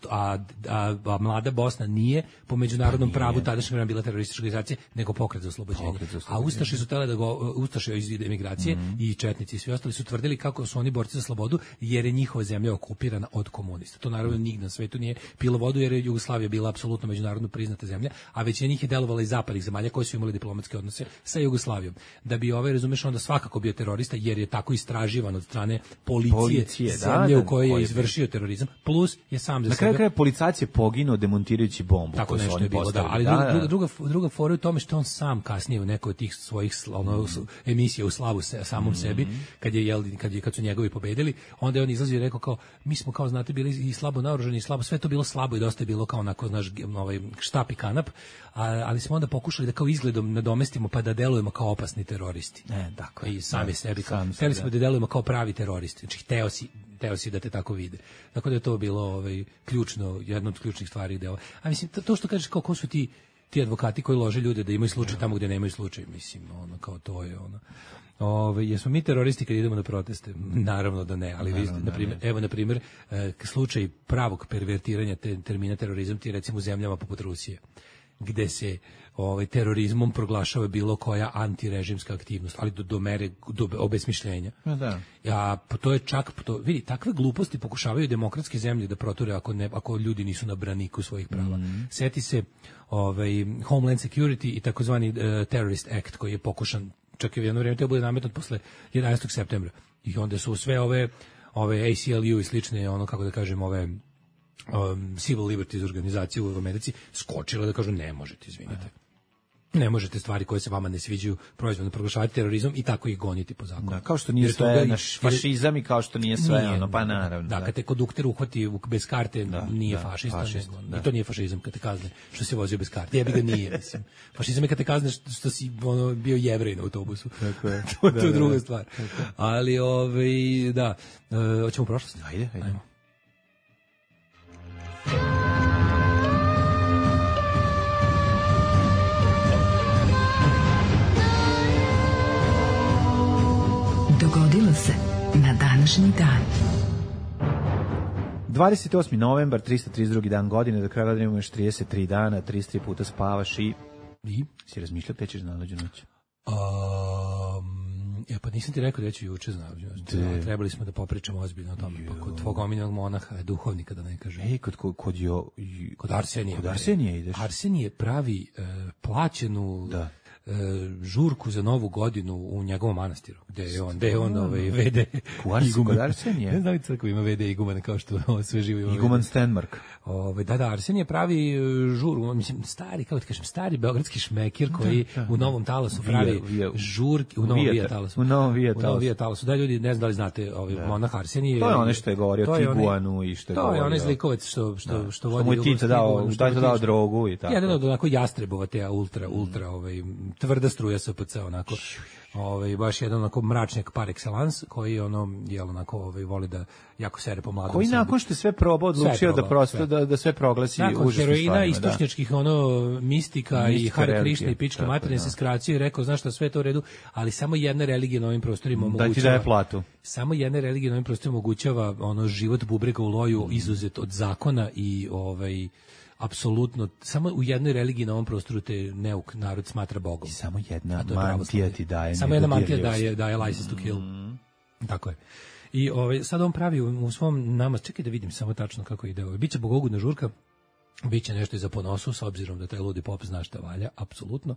A mlada Bosna nije po međunarodnom pravu tadašnje vreme bila teroristička organizacija, nego pokret za oslobođenje. A ustaše su tele da ustaše iz emigracije i četnici i svi ostali su tvrdili kako su oni borci za slobodu jer je njihova zemlja okupirana od komunista. To naravno nigde na svetu nije pilo vodu jer je Jugoslavija bila apsolutno međunarodno priznata zemlja, a većina njih je delovala iz zapadnih zemalja koji su imali diplomatske odnose sa Jugoslavijom. Da bi razumeš, onda svakako bio terorista jer je tako istraživan od strane policije zemlje u kojoj je izvršio terorizam, plus je sam za sebe. Na kraju policajac je poginuo demontirajući bombu. Tako nešto je bilo, ali druga fora u tome što on sam kasnije u nekoj od tih svojih emisija u slavu samom sebi, kad su njegovi pobedili, onda je on izlazio i rekao kao, mi smo kao znate bili i slabo naoružani i slabo, sve to bilo slabo i dosta je bilo kao onako naš štap i kanap, ali smo onda pokušali da kao izgledom nadomestimo pa da delujemo kao opasni teroristi. Tako. I sami sebi kao, hteli smo da delujemo kao pravi teroristi. Znači hteo si da te tako vide. Tako da je to bilo ključno, jedno od ključnih stvari. A mislim, to što kažeš kao ko su ti advokati koji lože ljude da imaju slučaj tamo gde nemaju slučaj, mislim, kao to je jesmo mi teroristi kad idemo na proteste? Naravno da ne, ali na primjer, slučaj pravog pervertiranja termina terorizam ti recimo u zemljama poput Rusije, gde se terorizmom proglašava bilo koja antirežimska aktivnost, ali do mere obesmišljenja. To je čak, vidi, takve gluposti pokušavaju demokratske zemlje da proture ako ljudi nisu na braniku svojih prava. Seti se Homeland Security i takozvani Terrorist Act koji je pokušan, čak je jedno vrijeme to bude nametnut posle 11. septembra. I onda su sve ove ACLU i slične, kako da kažem, civil liberties organizacije u Americi skočile da kažu ne možete, izvinite. Ne možete stvari koje se vama ne sviđaju proizvodno proglašavati terorizmom i tako ih goniti po zakonu. Kao što nije sve naš fašizam i kao što nije sve pa naravno. Da, kad te kondukter uhvati bez karte, nije fašista. I to nije fašizam kad te kazne što si vozio bez karte. Jebi ga nije, mislim. Fašizam je kad te kazne što si bio Jevrej na autobusu. To je druga stvar. Ali, da, hoćemo u prošlost? Ajde. Dogodilo se na današnji dan. 28. novembar, 332. dan godine, do kraja godine imamo još 33 dana, 33 puta spavaš i si razmišljao gde ćeš najluđu noć? Pa nisam ti rekao da ću juče znavđu. Trebali smo da popričamo ozbiljno o tome. Pa kod tvog omiljenog monaha, duhovnika da ne kažem. Kod Arsenije. Kod Arsenije ideš. Arsenije pravi plaćenu žurku za Novu godinu u njegovom manastiru, gde je on vede Arsenije. Ne znam kako ima vede igumana kao što sve živo. Iguman Stenmark. Da, Arsenije pravi žur, mislim, stari beogradski šmekir koji u Novom Talasu pravi žurke, u Novom Vija Talasu. Da, ljudi, ne znam da li znate, monah Arsenije. To je ono što je govorio Tiguanu i što je govorio. To je onaj zlikovac što vodi. Mu je Tito dao drogu i tako. Jedan od onako jastrebova te ultra, tvrda struja SPC, onako. Baš jedan onako mračnjak par excellence koji voli da jako sere po mladom. Koji nakon što sve probao odlučio da sve proglasi užasnim stvarima. Nakon heroina, istočnjačkih mistika i Hare Krišna i pičke materine se skraćio i rekao, znaš šta, sve to u redu, ali samo jedna religija na ovim prostorima omogućava. Da ti daje platu. Samo jedna religija na ovim prostorima omogućava život bubrega u loju izuzet od zakona i apsolutno, samo u jednoj religiji na ovom prostoru te neuk narod smatra Bogom. I samo jedna mantija ti daje. Samo jedna mantija daje license to kill. Tako je. I sad on pravi u svom namaz, čekaj da vidim samo tačno kako ide. Biće bogogudna žurka, biće nešto i za ponosu, s obzirom da taj ludi pop zna šta valja, apsolutno.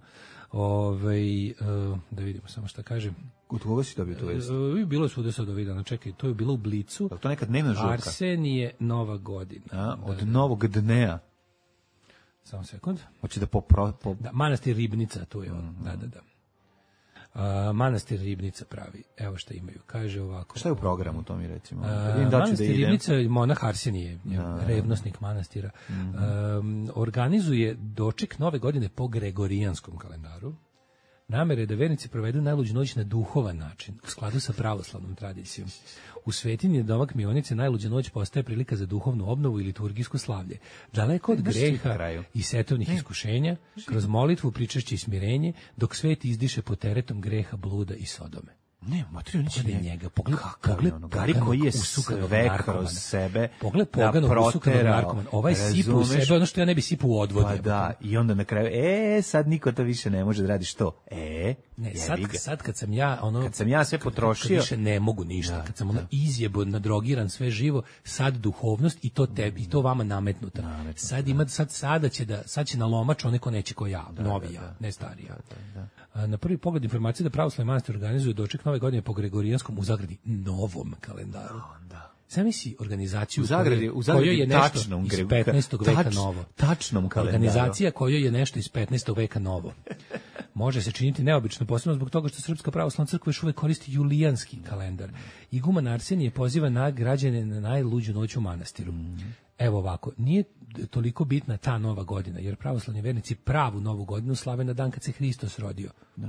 Da vidimo samo šta kaže. Kod koga si dobio tu vest? Bilo je svuda sad ovih dana, čekaj, to je bilo u Blicu. To neka dnevna žurka. Arsenije Nova godina. Od Novog dnea. Samo sekund. Hoće da Da, manastir Ribnica, tu je on. Da. Manastir Ribnica pravi. Evo šta imaju. Kaže ovako. Šta je u programu to mi recimo? Manastir Ribnica, monah Arsenije, revnosnik manastira. Organizuje doček Nove godine po gregorijanskom kalendaru. Namere je da vernici provedu najluđu noć na duhovan način, u skladu sa pravoslavnom tradicijom. U svetinji domak Mionice najluđa noć postaje prilika za duhovnu obnovu i liturgijsko slavlje. Daleko od greha i setovnih iskušenja, kroz molitvu, pričešće i smirenje, dok svet izdiše pod teretom greha, bluda i Sodome. Ne, materi, on će njega. Pogled Gari koji je sve kroz sebe pogled poganog usukanog narkomana. Ovaj sipa u sebe ono što ja ne bi sipao u odvod. Pa da, i onda na kraju, sad niko to više ne može da radi što? Ne, sad kad sam ja sve potrošio, kad više ne mogu ništa, kad sam izjebo, nadrogiran sve živo, sad duhovnost i to tebi, i to vama nametnuta. Sad će na lomač onaj ko neće ko ja, novi ja, ne stariji ja. Na prvi pogled informacije da pravoslavni manastir organizuje doček nove godine po Gregorijanskom u zagradi novom kalendaru. Zamisli organizaciju kojoj je nešto iz 15. veka novo. Tačnom kalendaru. Organizacija kojoj je nešto iz 15. veka novo. Može se činiti neobično, posebno zbog toga što Srpska pravoslavna crkva još uvek koristi julijanski kalendar. Iguman Arsenije poziva na građane na najluđu noć u manastiru. Evo ovako, nije toliko bitna ta nova godina, jer pravoslavni vernici pravu novu godinu slave na dan kad se Hristos rodio. Da.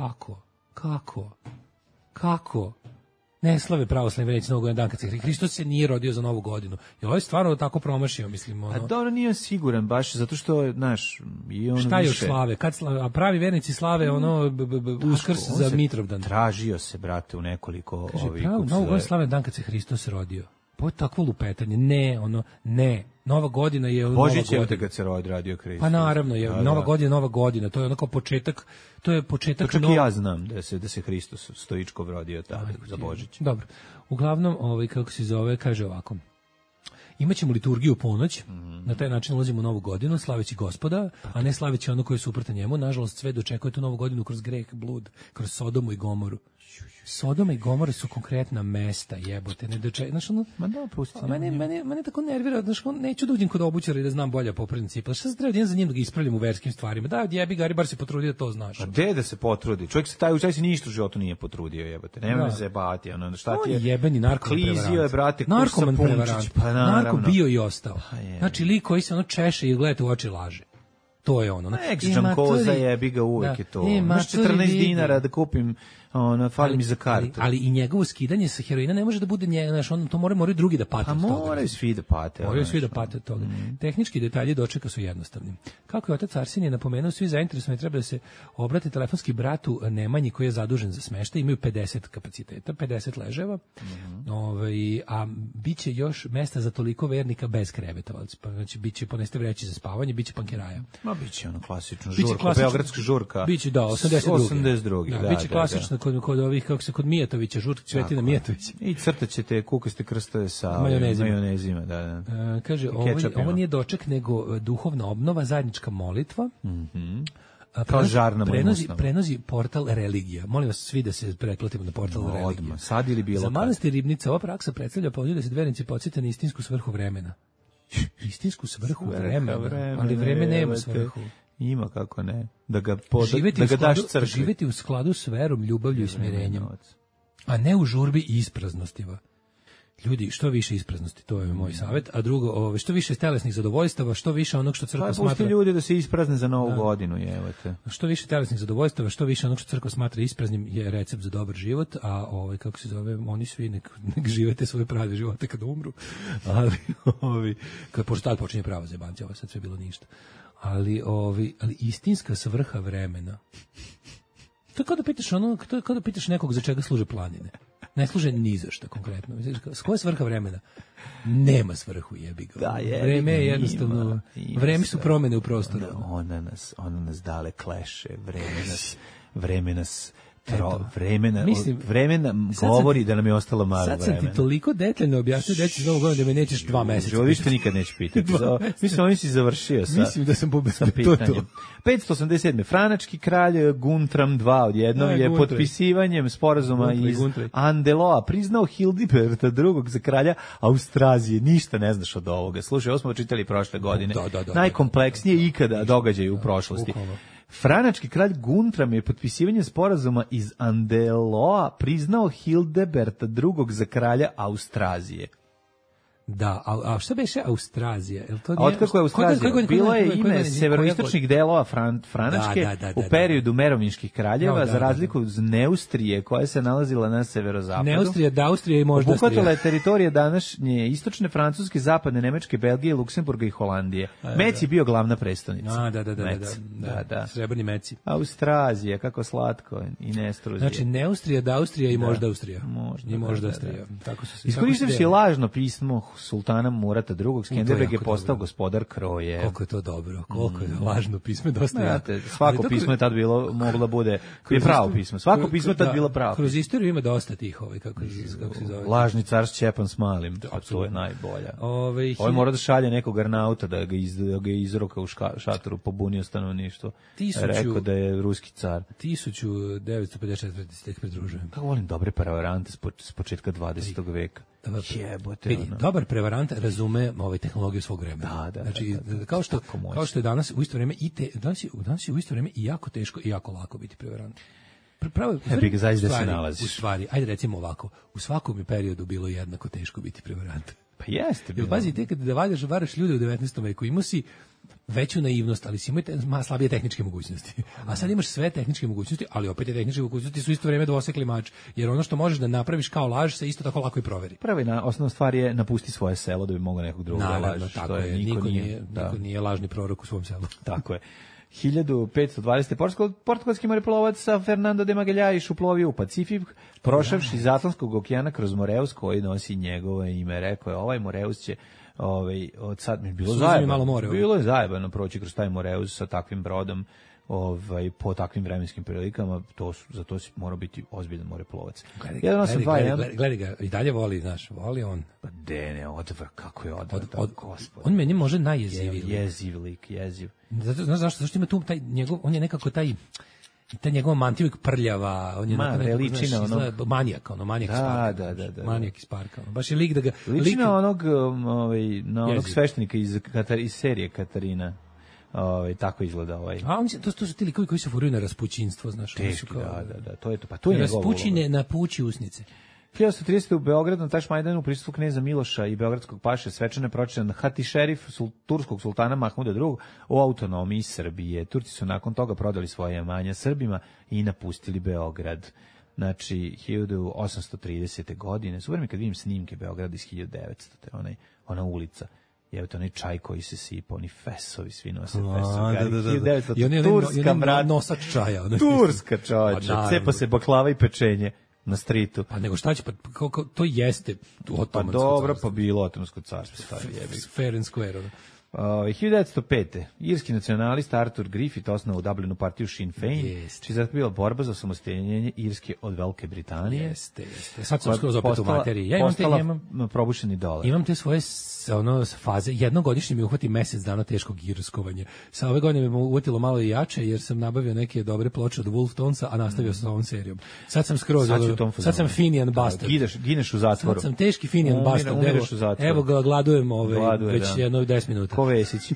Kako? Ne slave pravoslavni vernici novu godinu dan kad se Hristos se nije rodio za novu godinu. I ovo je stvarno tako promašio, mislim. A dobro, nije siguran, baš zato što, znaš, i ono šta još slave? A pravi vernici slave Uskrs za Mitrovdan. Tražio se, brate, u nekoliko ovih... Novu godinu slave dan kad se Hristos rodio. Po takvo lupetanje, ne. Nova godina je Božić je kad se radio Hristos. Pa naravno je, nova godina, to je onako početak, to čak i ja znam da se Hristos stoičko rodio tada za Božić. Dobro. Uglavnom, kako se zove, kaže ovako. Imaćemo liturgiju u ponoć, na taj način ulazimo u novu godinu, slaveći Gospoda, a ne slaveći ono koje je suprotno njemu. Nažalost, sve dočekuje tu novu godinu kroz greh, blud, kroz Sodomu i Gomoru. Sodoma i Gomora su konkretna mesta, jebote, ne dočekaj, znaš ono... Ma da, pusti. Mene tako nervira, znaš, neću da uđem kod obućara i da znam bolje po principu. Šta se treba da idem za njim da ga ispravljam u verskim stvarima? Da, jebi Gari, bar se potrudi da to znaš. A gde da se potrudi? Čovjek se ništa u životu nije potrudio, jebote. Nema me zebati, šta ti je... Jebeni narkoman prevarant. Klizio je, brate, narkoman prevarant. Narko bio i ostao. Znači, lik koji se češe i gledate u oči laže. To je ono. Ekstran koza jebi ga, uvek je to. Maš 14 dinara da kupim, fali mi za kartu. Ali i njegovo skidanje sa heroina ne može da bude to moraju drugi da pate od toga. Pa moraju svi da pate. Moraju svi da pate od toga. Tehnički detalji dočeka su jednostavni. Kako je otac Arsenije napomenuo, svi zainteresovani treba da se obrate telefonski bratu Nemanji koji je zadužen za smeštaj, imaju 50 kapaciteta, 50 leževa, a biće još mesta za toliko vernika bez kreveta. Znači, biće poneste vreći za spavanje, biće pankeraja. Biće ono klasično žurka, beogradska žurka. Biće, 82. Da, biće klasično kod ovih, kako se kod Mijatovića, žurka Cvetina Mijatovića. I crtaćete kukaste krstove sa majonezima. Da. Kaže, ovo nije doček, nego duhovna obnova, zajednička molitva. Kao žar na mojim usnama. Prenosi portal Religija. Molim vas svi da se pretplatimo na portal Religija. Odmah, sad ili bilo za manastir Ribnica ova praksa predstavlja poziv da se vernici podsjete na istinsku svrhu vremena. Istinsku svrhu vremena, ali vreme nema svrhu. Ima, kako ne. Da ga daš crkvi. Živjeti u skladu s verom, ljubavlju i smirenjem. A ne u žurbi i ispraznostima. Ljudi, što više ispraznosti, to je moj savjet, a drugo, što više telesnih zadovoljstava, što više onog što crkva smatra... Pusti ljudi da se isprazne za novu godinu, jevate. Što više telesnih zadovoljstava, što više onog što crkva smatra ispraznim je recept za dobar život, a kako se zove, oni svi nek živete svoje prave živote kad umru, ali pošto tad počinje prava zebancija, ovo sad sve bilo ništa. Ali istinska svrha vremena. To je kao da pitaš nekog za čega služe planine. Ne služe ni za šta konkretno. Koja je svrha vremena? Nema svrhu, jebi ga. Vreme je jednostavno... Vreme su promene u prostoru. Ona nas dale kleše. Vreme nas vreme nam govori da nam je ostalo malo vremena. Sad sam ti toliko detaljno objasnio deci za novu godinu da me nećeš 2 meseca. Ovo što nikad nećeš pitati. Mislim, ovim si završio Mislim da sam sa pitanjem. 587. Franački kralj Guntram II odjednom je potpisivanjem sporazuma iz Andeloa priznao Hildiberta II za kralja Austrazije. Ništa ne znaš od ovoga. Slušaj, ovo smo čitali prošle godine. Najkompleksnije ikada događaj u prošlosti. Franački kralj Guntram je potpisivanjem sporazuma iz Andeloa priznao Hildeberta II za kralja Austrazije. Da, a šta beše Austrazija? Otkako je Austrazija? Bilo je ime severoistočnih delova Franačke u periodu merovinških kraljeva, za razliku od Neustrije koja se nalazila na severozapadu. Neustrija, da, Austrija i možda obuhvatala je teritorije današnje istočne Francuske, zapadne Nemačke, Belgije, Luksemburga i Holandije. Meci je bio glavna prestonica. Da. Srebrni Meci. Austrazija, kako slatko i Nestruzija. Znači Neustrija, da, Austrija i možda Austrija. Možda Austrija. Iskoristio si lažno pismo sultana Murata II. Skenderbeg je postao gospodar Kroje. Koliko je to dobro, koliko je lažno pismo, dosta ja. Svako pismo je tad bilo, moglo da bude pravo pismo. Svako pismo je tad bilo pravo. Kroz istoriju ima dosta tih, kako se zove. Lažni car Šćepan s malim, to je najbolja. Ovaj mora da šalje nekog Arnauta da ga izroka u šatoru, pobunio stanovništvo. Rekao da je ruski car. 1954. se tek pridružujem. Kako volim dobre prevarante s početka 20. veka. Vidi, dobar prevarant razume tehnologiju svog vremena. Znači, kao što je danas u isto vreme danas je u isto vreme i jako teško i jako lako biti prevarant. U stvari, ajde recimo ovako, u svakom periodu bilo jednako teško biti prevarant. Pa jeste. Jer pazi, te kad varaš ljude u 19. veku, imao si veću naivnost, ali si imao slabije tehničke mogućnosti. A sad imaš sve tehničke mogućnosti, ali opet je tehničke mogućnosti su isto vrijeme dvosekli mač, jer ono što možeš da napraviš kao laž se isto tako lako i proveri. Prva osnovna stvar je napusti svoje selo da bi mogao nekog drugog da lažeš. Tako je, niko nije lažni prorok u svom selu. Tako je. 1520. portugalski moreplovac Fernando de Magalhães uplovio u Pacifik, prošavši iz Atlantskog okeana kroz Moreus koji nosi njegovo ime. Rekao je, ovaj Moreus će od sad mi bilo zajebano. Bilo je zajebano proći kroz taj Moreus sa takvim brodom. Po takvim vremenskim prilikama, za to si mora biti ozbiljan moreplovac. Gledaj ga, i dalje voli on. Pa ne, odvr, kako je odvr, gospod. On meni može najjeziviji. Jeziv lik, jeziv. Znaš zašto? Zašto ima tu taj njegov, on je nekako taj njegova mantija uvijek prljava, on je manijak iz parka. Baš je lik da ga... Liči na onog sveštenika iz serije Katarina. Tako izgleda ovaj. A to su ti likovi koji se furaju na raspućinstvo, znaš. Teški, da, to je to. Pa to je njegovo. Raspućine na pući usnice. 1930. u Beogradu na Tašmajdanu u prisustvu kneza Miloša i beogradskog paše svečano je pročitan Hati šerif turskog sultana Mahmuda II o autonomiji Srbije. Turci su nakon toga prodali svoje imanja Srbima i napustili Beograd. Znači, 1830. godine. Super mi kad vidim snimke Beograda iz 1900. Ona ulica. Jebate, onaj čaj koji se sipa, oni fesovi, svi nose fesovi. Da. Turska, brat. Nosač čaja. Turska čača. Cepa se baklava i pečenje na stritu. Pa nego šta će, to jeste otomansko carstvo. Pa dobro, pa bilo otomansko carstvo. Fair and square. 1905. Irski nacionalist Arthur Griffith osnovao u Dublinu partiju Sinn Féin, čija je bila borba za osamostaljenje Irske od Velike Britanije. Jeste. Sad sam skroz opet u materiji. Ja imam probušeni dolar. Imam te svoje faze. Jednogodišnje mi uhvati mesec dana teškog irskovanja. Sa ove godine me uvatilo malo i jače, jer sam nabavio neke dobre ploče od Wolf Tonesa, a nastavio sa ovom serijom. Sad sam skroz, sad sam Finian Bastard. Gineš u zatvoru. Sad sam teški Finian Bastard. Evo ga, gladujem već jedno 10 minuta. Vesić.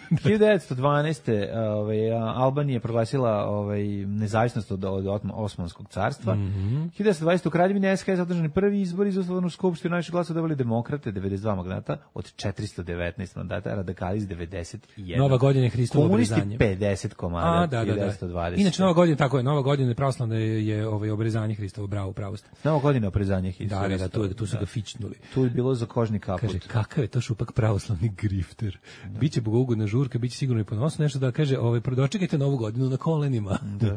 1912. Albanija je proglasila nezavisnost od Osmanskog carstva. 1920. u Kraljevini SHS održani prvi izbori za Ustavnu skupštinu, najviše glasova dobili demokrate, 92 mandata od 419 mandata, radikali 91. Nova godina je Hristovo obrezanje. Komunisti 50 komada. 1920. Inače Nova godina, tako je, Nova godina pravoslavna je obrezanje Hristovo, bravo, pravost. Nova godina obrezanje Hristovo. Da, tu su ga fičnuli. Tu je bilo za kožni kaput. Kaže, kakav je to šupak pravoslavni grifter. Biće bogougodna žurka, biće sigurno i ponosno, nešto da kaže, dočekajte Novu godinu na kolenima. Da.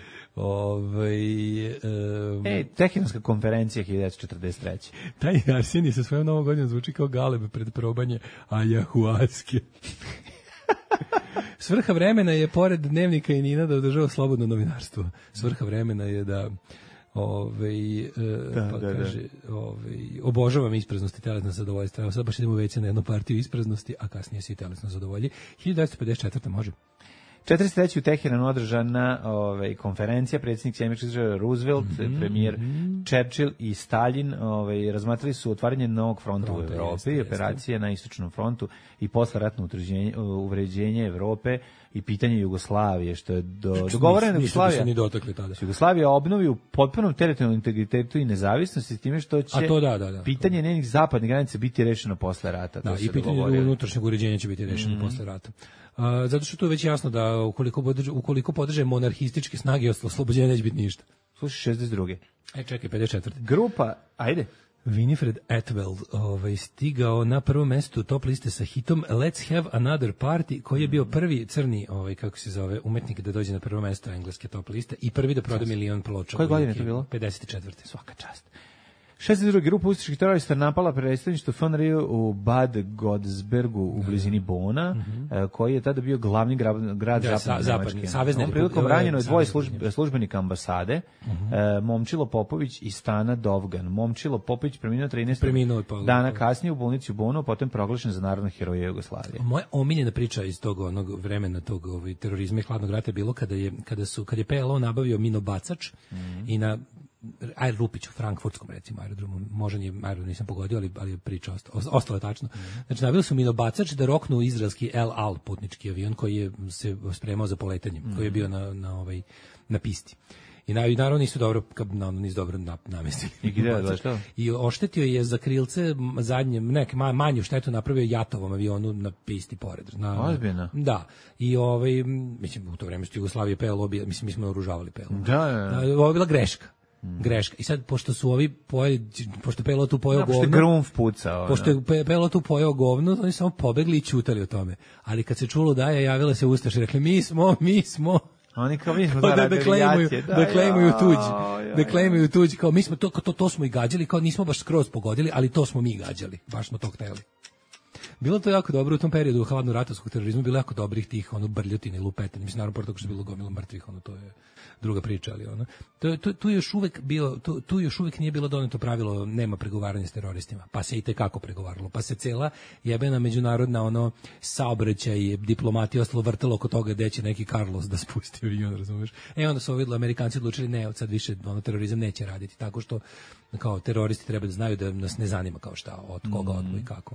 Tehenska konferencija 1943. Taj Arsenij sa svojom Novom godinom zvuči kao galeb pred probanje ajahuaske. Svrha vremena je, pored dnevnika i Nina, da održava slobodno novinarstvo. Svrha vremena je da kaže, obožavam ispraznosti, telesno zadovoljstvo. Evo sad baš idemo već na jednu partiju ispraznosti, a kasnije se i telesno zadovolji. 1954. može. 43. u Teheranu održana konferencija, predsjednik Sjedinjenih Država Roosevelt, premijer Churchill i Stalin razmatrali su otvaranje novog fronta u Evropi, operacije na istočnom frontu i posleratno uvređenje Evrope i pitanje Jugoslavije, što je dogovoreno Jugoslavija obnovi u potpunom teritorijalnom integritetu i nezavisnosti s time što će pitanje njenih zapadnih granica biti rešeno posle rata. Da, i pitanje unutrašnjeg uređenja će biti rešeno posle rata. Zato što tu je već jasno da ukoliko podrže monarhističke snage, oslobođenja neće biti ništa. Slušaj, 62. Čekaj, 54. Grupa, ajde. Winifred Atwell stigao na prvo mesto top liste sa hitom Let's Have Another Party, koji je bio prvi crni, kako se zove, umetnik da dođe na prvo mesto engleske top liste i prvi da proda 1 milion ploča. Koje godine je to bilo? 54. Svaka čast. 62. grupa ustaških terorista napala predstavništvo FNRJ u Bad Godesbergu u blizini Bona, koji je tada bio glavni grad zapadne Nemačke. On prilikom ranjeno je dvoje službenika ambasade, Momčilo Popović i Stana Dovgan. Momčilo Popović preminuo 13 dana kasnije u bolnici u Bonu, potom proglašen za narodnog heroja Jugoslavije. Moja omiljena priča iz tog onog vremena tog terorizma i hladnog rata je bilo kad je PLO nabavio minobacač i na Rupić u frankfurtskom, recimo, aerodromu, možda aerodrom nisam pogodio, ali je priča ostala je tačno. Znači, nabili su minobacač da roknu izraelski El Al putnički avion koji je se spremao za poletanje, koji je bio na pisti. I naravno nisu dobro namestili. I oštetio je za krilce zadnje, manju štetu napravio Jatovom avionu na pisti pored. Ozbiljno? Da. I mislim, u to vreme što Jugoslavije PLO, mislim, mi smo oružavali PLO. Da. Ovo je bila greška. I sad, pošto su ovi pošto PLO tu pojeo govno... Pošto je Grunf pucao. Pošto je PLO tu pojeo govno, oni samo pobegli i ćutali o tome. Ali kad se čulo da je, javila se Ustaša i rekli, mi smo... Oni kao mi smo da klejmuju tuđi, kao mi smo to smo i gađali, kao nismo baš skroz pogodili, ali to smo mi gađali, baš smo to hteli. Bilo to jako dobro u tom periodu hladno-ratovskog terorizma, bilo jako dobrih tih brljotine i lupetanja. Mislim, naravno, pošto je bilo gomilo mrtvih, to je druga priča, ali tu još uvek nije bilo doneto pravilo nema pregovaranja s teroristima, pa se i tekako pregovaralo, pa se cela jebena međunarodna saobraćaj, diplomatija ostalo vrtalo oko toga gde će neki Carlos da spusti avion, razumeš? Onda su vidjeli, Amerikanci odlučili ne, od sad više terorizam neće raditi, tako što kao teroristi treba da znaju da nas ne zanima kao šta, od koga odbu i kako.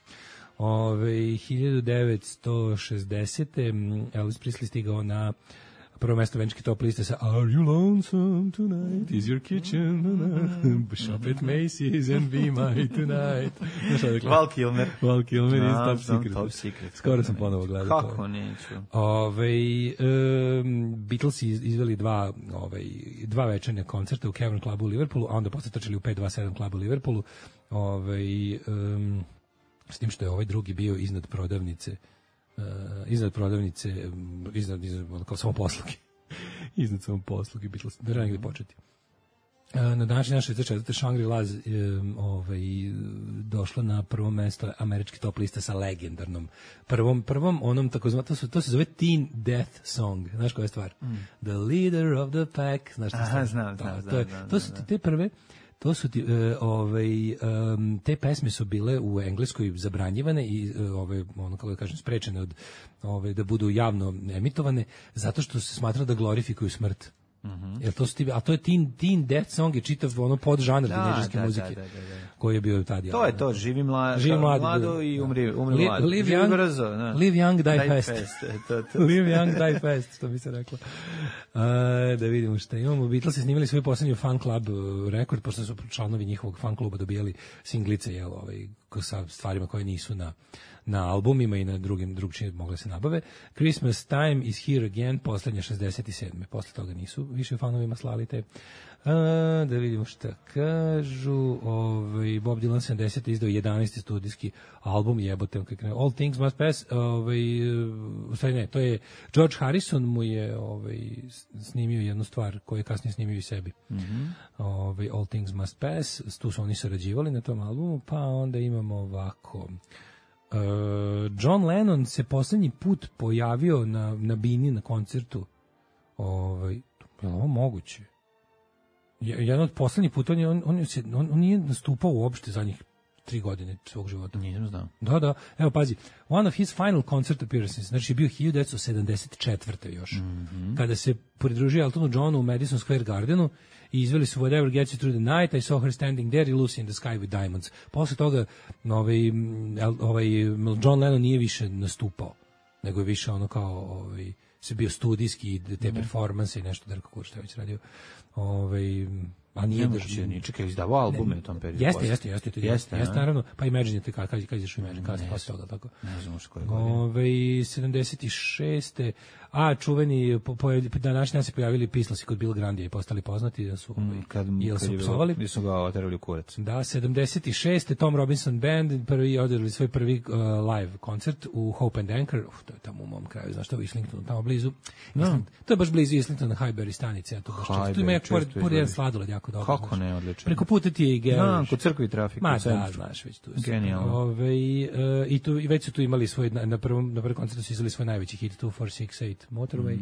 1960. Elvis Presley stigao na prvo mesto venčke top liste sa Are you lonesome tonight? Is your kitchen tonight? Shop at Macy's and be my tonight. Val Kilmer iz Top Secret. Skoro sam ponovo gledao. Kako neću? Beatles izveli dva večernja koncerta u Cavern Clubu u Liverpoolu, a onda posle trčali u 527 Clubu u Liverpoolu. S tim što je ovaj drugi bio iznad prodavnice kao samoposluge. Iznad samoposluge, Beatles, da negdje početi. Na današnji dan 64. Shangri-La došla na prvo mesto američki top lista sa legendarnom prvom onom takozvanom, to se zove Teen Death Song. Znaš koja je stvar? The Leader of the Pack. Znaš što je? Znam. To su te prve. To su te pesme su bile u Engleskoj zabranjivane i kako da kažem sprečene od da budu javno emitovane zato što se smatra da glorifikuju smrt. Jer to je Teen Death Song je čitav podžanr tinejdžerske muzike koji je bio tada. To je to, živi mlado i umri mlado. Live young, die fast. Live young, die fast, što bi se reklo. Da vidimo šta imamo. Beatles se snimali svoj poslednji fan club rekord, pošto su članovi njihovog fan kluba dobijali singlice sa stvarima koje nisu na albumima i na drugčije mogle se nabave. Christmas Time is Here Again, poslednja 67. Posle toga nisu više fanovima slali te. Da vidimo šta kažu. Bob Dylan 70. izdao 11. studijski album, jebote. All Things Must Pass. U stvari ne, to je George Harrison mu je snimio jednu stvar koju je kasnije snimio i sebi. All Things Must Pass. Tu su oni sarađivali na tom albumu, pa onda imamo ovako... John Lennon se poslednji put pojavio na bini na koncertu. Je ovo moguće? Jedan od poslednjih puta on nije nastupao uopšte zadnjih 3 godine svog života. Nisam znao. Da, evo pazi, one of his final concert appearances, znači je bio 1974. još, kada se pridružio Eltonu Johnu u Madison Square Gardenu i izveli su Whatever Gets You Through the Night, I Saw Her Standing There i Lucy in the Sky with Diamonds. Posle toga John Lennon nije više nastupao, nego je više ono kao se bio studijski, te performanse i nešto Darko Kur što je već radio. A nije ni čekaj, izdavao albume u tom periodu. Jeste, naravno. Pa Imagine, kad izašao Imagine, kad se posle toga tako. Ne znam što koje godine. 76. A čuveni današnji dan se pojavili Pislasi kod Bill Grandija i postali poznati da su psovali. Gdje su ga oterali u kurac. Da, 76. Tom Robinson Band održali svoj prvi live koncert u Hope and Anchor. To je tamo u mom kraju, znaš što, u Islingtonu, tamo blizu. To je baš blizu Islingtona, Highbury stanice. Ja to baš često. Tu ima pored jedan sladoled jako dobro. Kako ne, odlično. Preko puta ti je i Geriš. Kod crkve i trafik. Ma da, znaš, već tu. Genijalno. I već su tu imali svoj, na prvom koncertu su izveli svoj najveći hit, 2468 Motorway.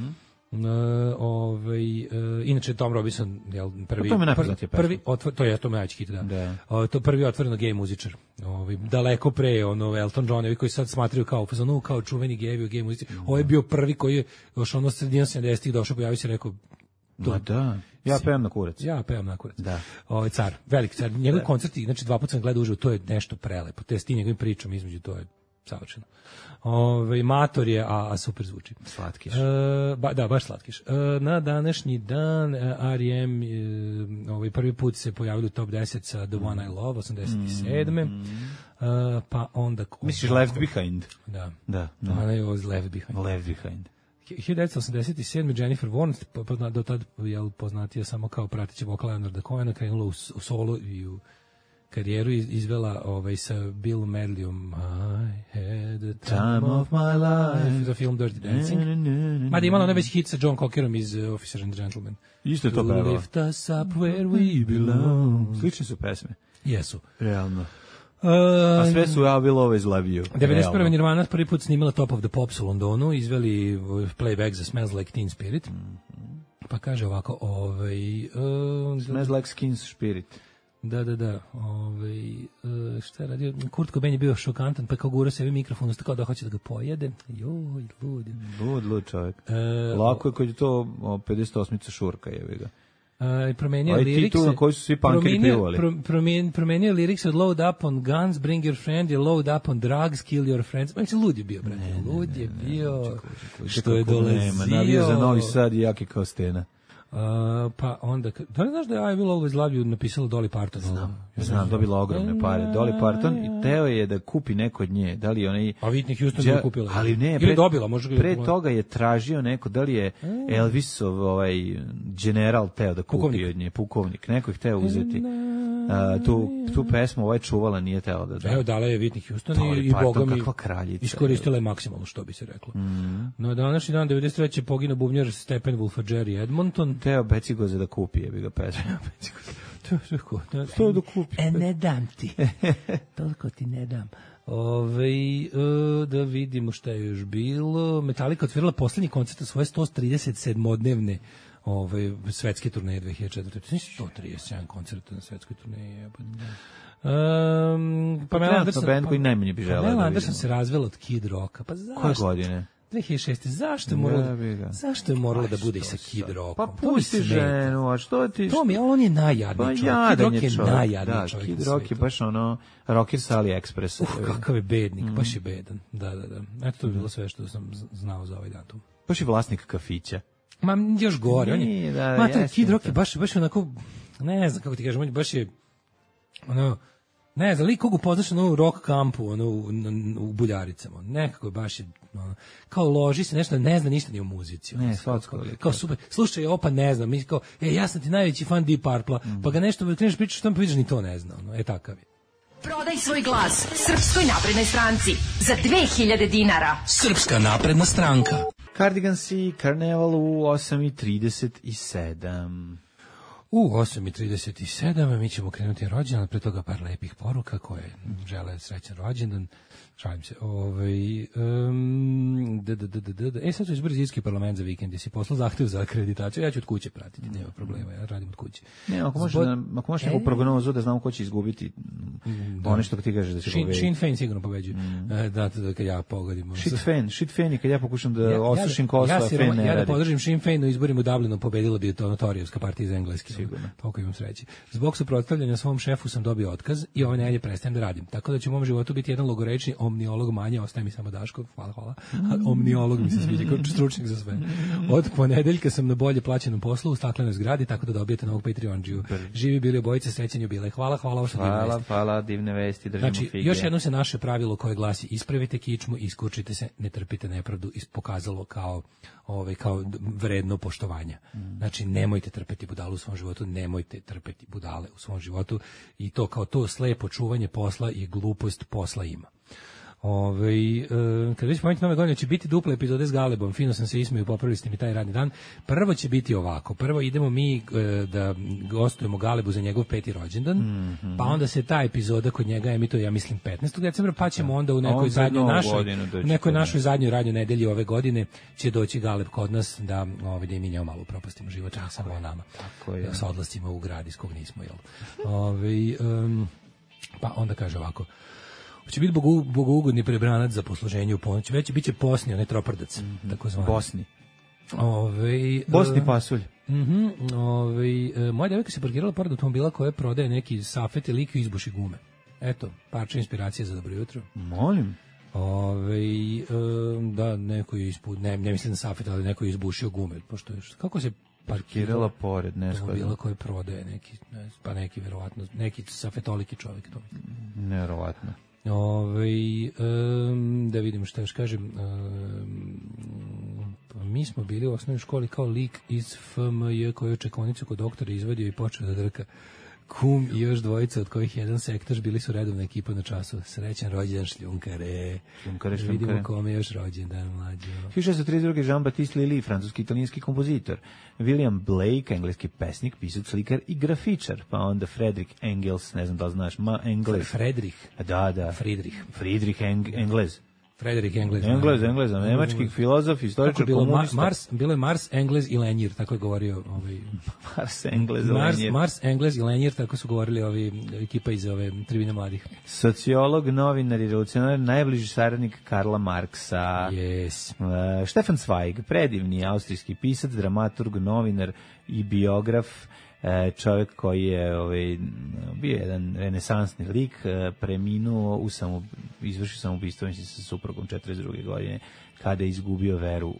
Inače Tom Robinson prvi to je najveći hit, da. To prvi otvoreno gej muzičar. Daleko pre Elton John, koji sad smatraju kao čuveni gej muzičar. Ovo je bio prvi koji je još sredinom 70-ih došao, pojavio se i rekao ja pevam na kurac. Da. Car, veliki car. Njegov koncerti, znači 2 puta sam gledao uživo, to je nešto prelepo. Te s tim njegovim pričom između, to je savršeno. Mator je, a super zvuči. Slatkiš. Da, baš slatkiš. Na današnji dan R.E.M. Prvi put se pojavili u top 10 sa The One I Love, 87. Pa onda... Misliš Left Behind? Da. Ne, Left Behind. Left Behind. 1987. Jennifer Warnes, do tad poznatija samo kao prateći vokal Leonarda Cohena, krenula u solo i u karijeru izvela sa Bill Medleyom I had the time of my life za film Dirty Dancing. Mada imala ona već hit sa John Cockerom iz Officer and Gentleman. Isto je to pevao. Lift us up where we belong. Slične su pesme. Jesu. Realno. A sve su I Will Always Love You. 91. Nirvana prvi put snimala Top of the Pops u Londonu, izveli playback za Smells Like Teen Spirit. Pa kaže ovako, Smells Like Teen Spirit. Da. Šta je radio? Kurt Cobain je bio šokantan, pa kao gura sebi mikrofon, kao da hoće da ga pojede. Joj, lud čovjek. Lako je kad je to 58. šurka, jevi ga. Promenio liriks. Tu na koji su svi punkeri pivali. Promenio liriks od load up on guns, bring your friend, je load up on drugs, kill your friends. Znači, lud je bio, brate. Lud je bio. Što je dolazio. Navio za Novi Sad i jaki kao stena. Pa onda, da li znaš da je I Will Always Love You napisalo Dolly Parton? Znam, dobila ogromne pare. Dolly Parton i teo je da kupi neko od nje. Da li onaj... A Whitney Houston je kupila. Ali ne, pre toga je tražio neko, da li je Elvisov general teo da kupi od nje, pukovnik. Neko je hteo uzeti. Tu pesmu čuvala, nije teo da... Evo, dala je Whitney Houston i Boga mi iskoristila je maksimalno, što bi se reklo. No, današnji dan, 93. poginuo bubnjar Steppenwolfa Jerry Edmonton. Teo Becigoze da kupi, je bi ga pesma. To da kupi. Ne dam ti. Toliko ti ne dam. Da vidimo šta je još bilo. Metallica otvorila poslednji koncert svoje 137-dnevne svetske turneje 2004. 137 koncerta na svetskoj turneji. Pamela Anderson se razvela od Kid Rocka. Pa zašto? Koje godine? 2006. Zašto je moralo da bude i sa Kid Rockom? Pa pusti ženu, a što ti... On je najjadniji čovjek. Kid Rock je najjadniji čovjek. Kid Rock je baš rocker sa AliExpressa. Kakav je bednik, baš je bedan. Da. Eto, to je bilo sve što sam znao za ovaj datum. Baš je vlasnik kafića. Ma, još gore. Kid Rock je baš onako, ne znam kako ti kažem, baš je, ne znam, lik kogu poznaš u rock kampu, u Buljaricama, nekako je baš, kao loži se nešto, ne zna ništa ni o muzici. Ne, svatko. Kao super, slušaj, opa ne znam, mi kao, ja sam ti najveći fan Deep Purple-a, pa ga nešto, kreneš pričaš, tamo pa vidiš ni to ne zna, takav je. Prodaj svoj glas Srpskoj naprednoj stranci za 2000 dinara. Srpska napredna stranka. Cardigans i Carnival u 8:37. U 8:37 mi ćemo krenuti rođendan, pre toga par lepih poruka koje žele srećan rođendan. Šalim se. Sad su izbori za irski parlament za vikend, jesi poslao zahtev za akreditaciju, ja ću od kuće pratiti, nema problema, ja radim od kuće. Ne, ako možeš neku prognozu da znamo ko će izgubiti, ono što ti kažeš da će pobediti. Sinn Féin sigurno pobeđuje, da kad ja pogodim. Shit Féin i kad ja pokušam da osušim Kosovo, Féin ne radi. Ja da podržim Sinn Féin u izborima u Dublinu, pobedila bi to notorijevska partija iz Engleske. Sigurno. Toliko imam sreće. Zbog suprotstavljanja svom šefu sam dobio otkaz i ove nedelje prestajem da radim. Tako da će u mom životu biti jedan logorečni omniolog manje, ostaje mi samo Daško, hvala. Omniolog mi se sviđa, kao stručnjak za sve. Od ponedeljka sam na bolje plaćenom poslu u staklenoj zgradi, tako da dobijete novog Patreon-điju. Živi bili obojice, srećeni jubilej. Hvala, hvala, divne vesti, držimo znači, fige. Još jedno se naše pravilo koje glasi ispravite kičmu, iskurčite se, ne trpite nepravdu, pokazalo kao vredno poštovanja. Znači, nemojte trpeti budalu u svom životu, nemojte trpeti budale u svom životu i to kao to slepo čuvanje posla i glupost posla ima. Kad već pomenite nove godine, će biti duple epizode s Galebom, fino sam se ismio, popravili ste mi taj radni dan. Prvo će biti ovako, prvo idemo mi da gostujemo Galebu za njegov 5. rođendan, pa onda se ta epizoda kod njega emituje, ja mislim 15. decembra, pa ćemo onda u nekoj našoj zadnjoj radnoj nedelji ove godine će doći Galeb kod nas da i mi njemu malo propastimo život, čak samo o nama, da se odlasimo u grad iz kog nismo, jel? Pa onda kaže ovako, će biti bogougodni prebranac za posluženje u ponoć. Već biće posni, onaj troprdac, tako zvani. Bosni. Bosni pasulj. Moja devojka se parkirala pored automobila koja prodaje neki safet i lik i izbuši gume. Eto, parča inspiracije za dobro jutro. Molim. Da, neko je ne mislim na safet, ali neko je izbušio gume. Pošto kako se parkirala pored automobila koje prodaje neki verovatno, neki safetoliki čovjek to. Neverovatno. Da vidim šta još kažem, mi smo bili u osnovnoj školi kao lik iz FMJ koji je čekonicu kod doktora izvadio i počeo da drka. Kum i još dvojica, od kojih jedan sektor, bili su redovna ekipa na času. Srećan rođendan šljunkare. Vidimo kome je još rođendan mlađo. 1632. Jean-Baptiste Lully, francuski italijanski kompozitor. William Blake, engleski pesnik, pisac, slikar i grafičar. Pa onda Friedrich Engels, ne znam da li znaš, Friedrich. Da. Friedrich Engels. Frederik Engels. Engels, nemački filozof, istoričar, komunista. Bilo je Mars, Engels i Lenjir, tako je govorio. Mars, Engels i Lenjir, tako su govorili ekipa iz Tribine mladih. Sociolog, novinar i revolucionar, najbliži saradnik Karla Marksa. Yes. Stefan Zweig, predivni austrijski pisac, dramaturg, novinar i biograf. Čovjek koji je bio jedan renesansni lik, preminuo izvršio samoubistvo sa suprugom 42. godine kada je izgubio veru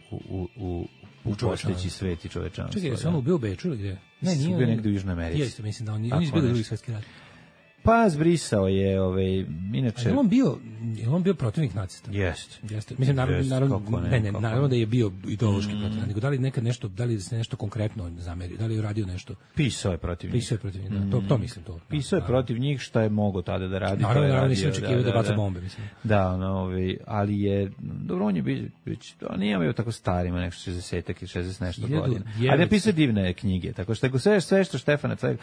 u postojeći svet i čovečanstvo. Čekaj, je samo bio u Beču ili gdje? Ne, nije bio negdje u Južnoj Americi. Jeste, mislim da on izbio Drugi svjetski rat. Pa zbrisao je, inače... Je on bio protivnik nacista? Jeste. Mislim, naravno da je bio ideološki protivnik, nego da li se nešto konkretno zameri, da li je uradio nešto? Pisao je protiv njih. Da, to mislim. Pisao je protiv njih što je mogao tada da radi. Naravno, nisam očekivao da baca bombe, mislim. Da, ali je, dobro, on je nije bio tako starima, nekako 60-ak ili 60 nešto godina. Ali je pisao divne knjige, tako što je sve što Štefana Cvega,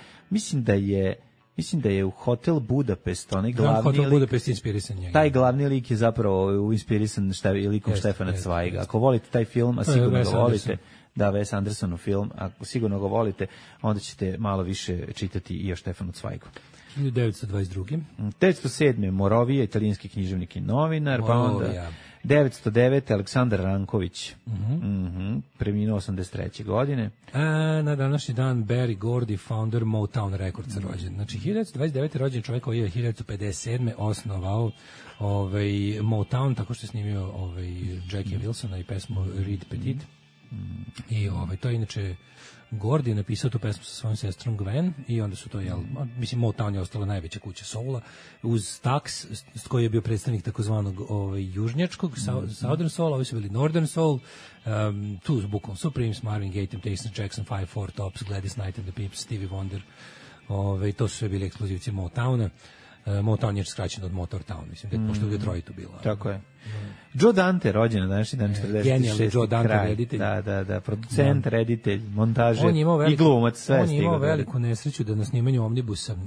mislim da je u Hotel Budapest, onaj glavni Hotel lik, Budapest inspirisan njega. Taj glavni lik je zapravo inspirisan likom Štefana Cvajga. Ako volite taj film, a sigurno ga volite, da, Wes Andersonov film, ako sigurno ga volite, onda ćete malo više čitati i o Štefanu Cvajgu. 1922. 1907. Morovija, italijanski književnik i novinar, pa onda 909. Aleksandar Ranković, preminuo 83. godine. Na današnji dan Barry Gordy, founder Motown Records, rođen. Znači, 1929. rođen čovjek koji je 1957. osnovao Motown, tako što je snimio Jackie Wilsona i pesmu Reed Petit. I to je inače Gordy je napisao tu pesmu sa svojom sestrom Gwen i onda su to, mislim, Motown je ostala najveća kuća soula, uz Stax, koji je bio predstavnik takozvanog južnjačkog, Southern Soul, ovi su bili Northern Soul, tu su bukvalno Supremes, Marvin Gaye, Temptations, Jackson 5, Four Tops, Gladys Knight and the Pips, Stevie Wonder, to su sve bili ekskluzivci Motowna. Motown je skraćen od Motortown, mislim, pošto je u Detroitu bilo. Tako je. Joe Dante, rođen na današnji dan 46. Genijalni Joe Dante, kraj. reditelj. Da, producent, reditelj, montažer i glumac, sve on je imao veliku nesreću da na snimanju Omnibusa,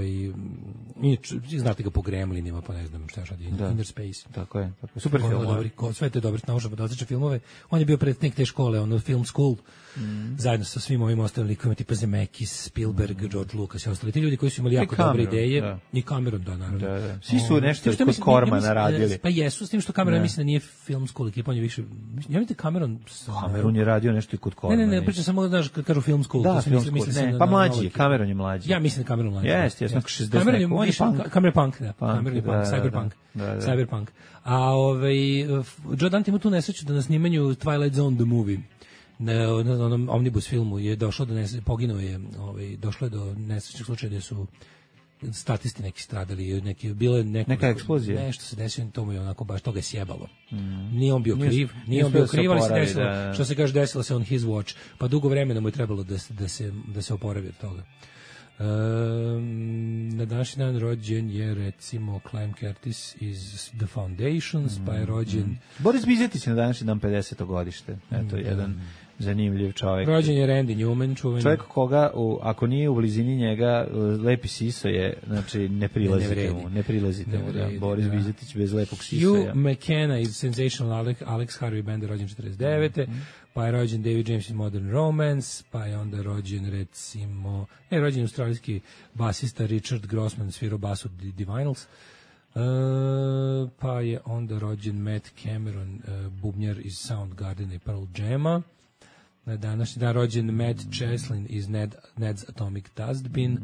znate ga po Gremlinima, pa ne znam šta radi, Inner Space. Tako je. Super film. Sve te dobre naučno fantastične filmove. On je bio predstavnik te škole, Film School, zajedno sa svim ovim ostalim likovima, tipa Zemeckis, Spielberg, George Lucas i ostali. Ti ljudi koji su imali jako dobre ideje. I Cameron, naravno. Da. Svi su nešto kod Cormana radili. Pa jesu, s tim što Cameron mislim da nije Film School ekipa, on je više... Ja vidite Cameron je radio nešto i kod Cormana. Ne, pričam samo da kad kažu Film School. Da, Film School. Pa mlađi, Cameron je mlađi. Ja mislim da Cameron mlađi. Jeste, 60. Cameron Punk, da. Cyberpunk. A Joe Dante ima tu nesreću da na snimanju Twilight Zone the Movie na onom Omnibus filmu je došlo do poginuo je, došlo je do nesrećnog slučaja gde su statisti neki stradali, neka eksplozija. Nešto se desilo, to mu je onako baš toga je sjebalo. Nije on bio kriv, ali se desilo, što se kaže, desilo se on his watch, pa dugo vremena mu je trebalo da se oporavi od toga. Na današnji dan rođen je recimo Clem Curtis iz The Foundations, pa je rođen Boris Bizetić na današnji dan 50. godište. Eto, jedan zanimljiv čovjek. Rođen je Randy Newman, čuveni. Čovjek koga, ako nije u blizini njega, lepi siso je, znači ne prilazite mu. Da. Boris Bizetić bez lepog sisoja. Hugh McKenna iz Sensational Alex Harvey Band, rođen 49. Pa je rođen David James iz Modern Romance, pa je onda rođen recimo, rođen australijski basista Richard Grossman, svirao bas od Divinals. Pa je onda rođen Matt Cameron, bubnjar iz Soundgardena i Pearl Jama. Na današnji dan rođen Matt Cheslin iz Ned's Atomic Dustbin.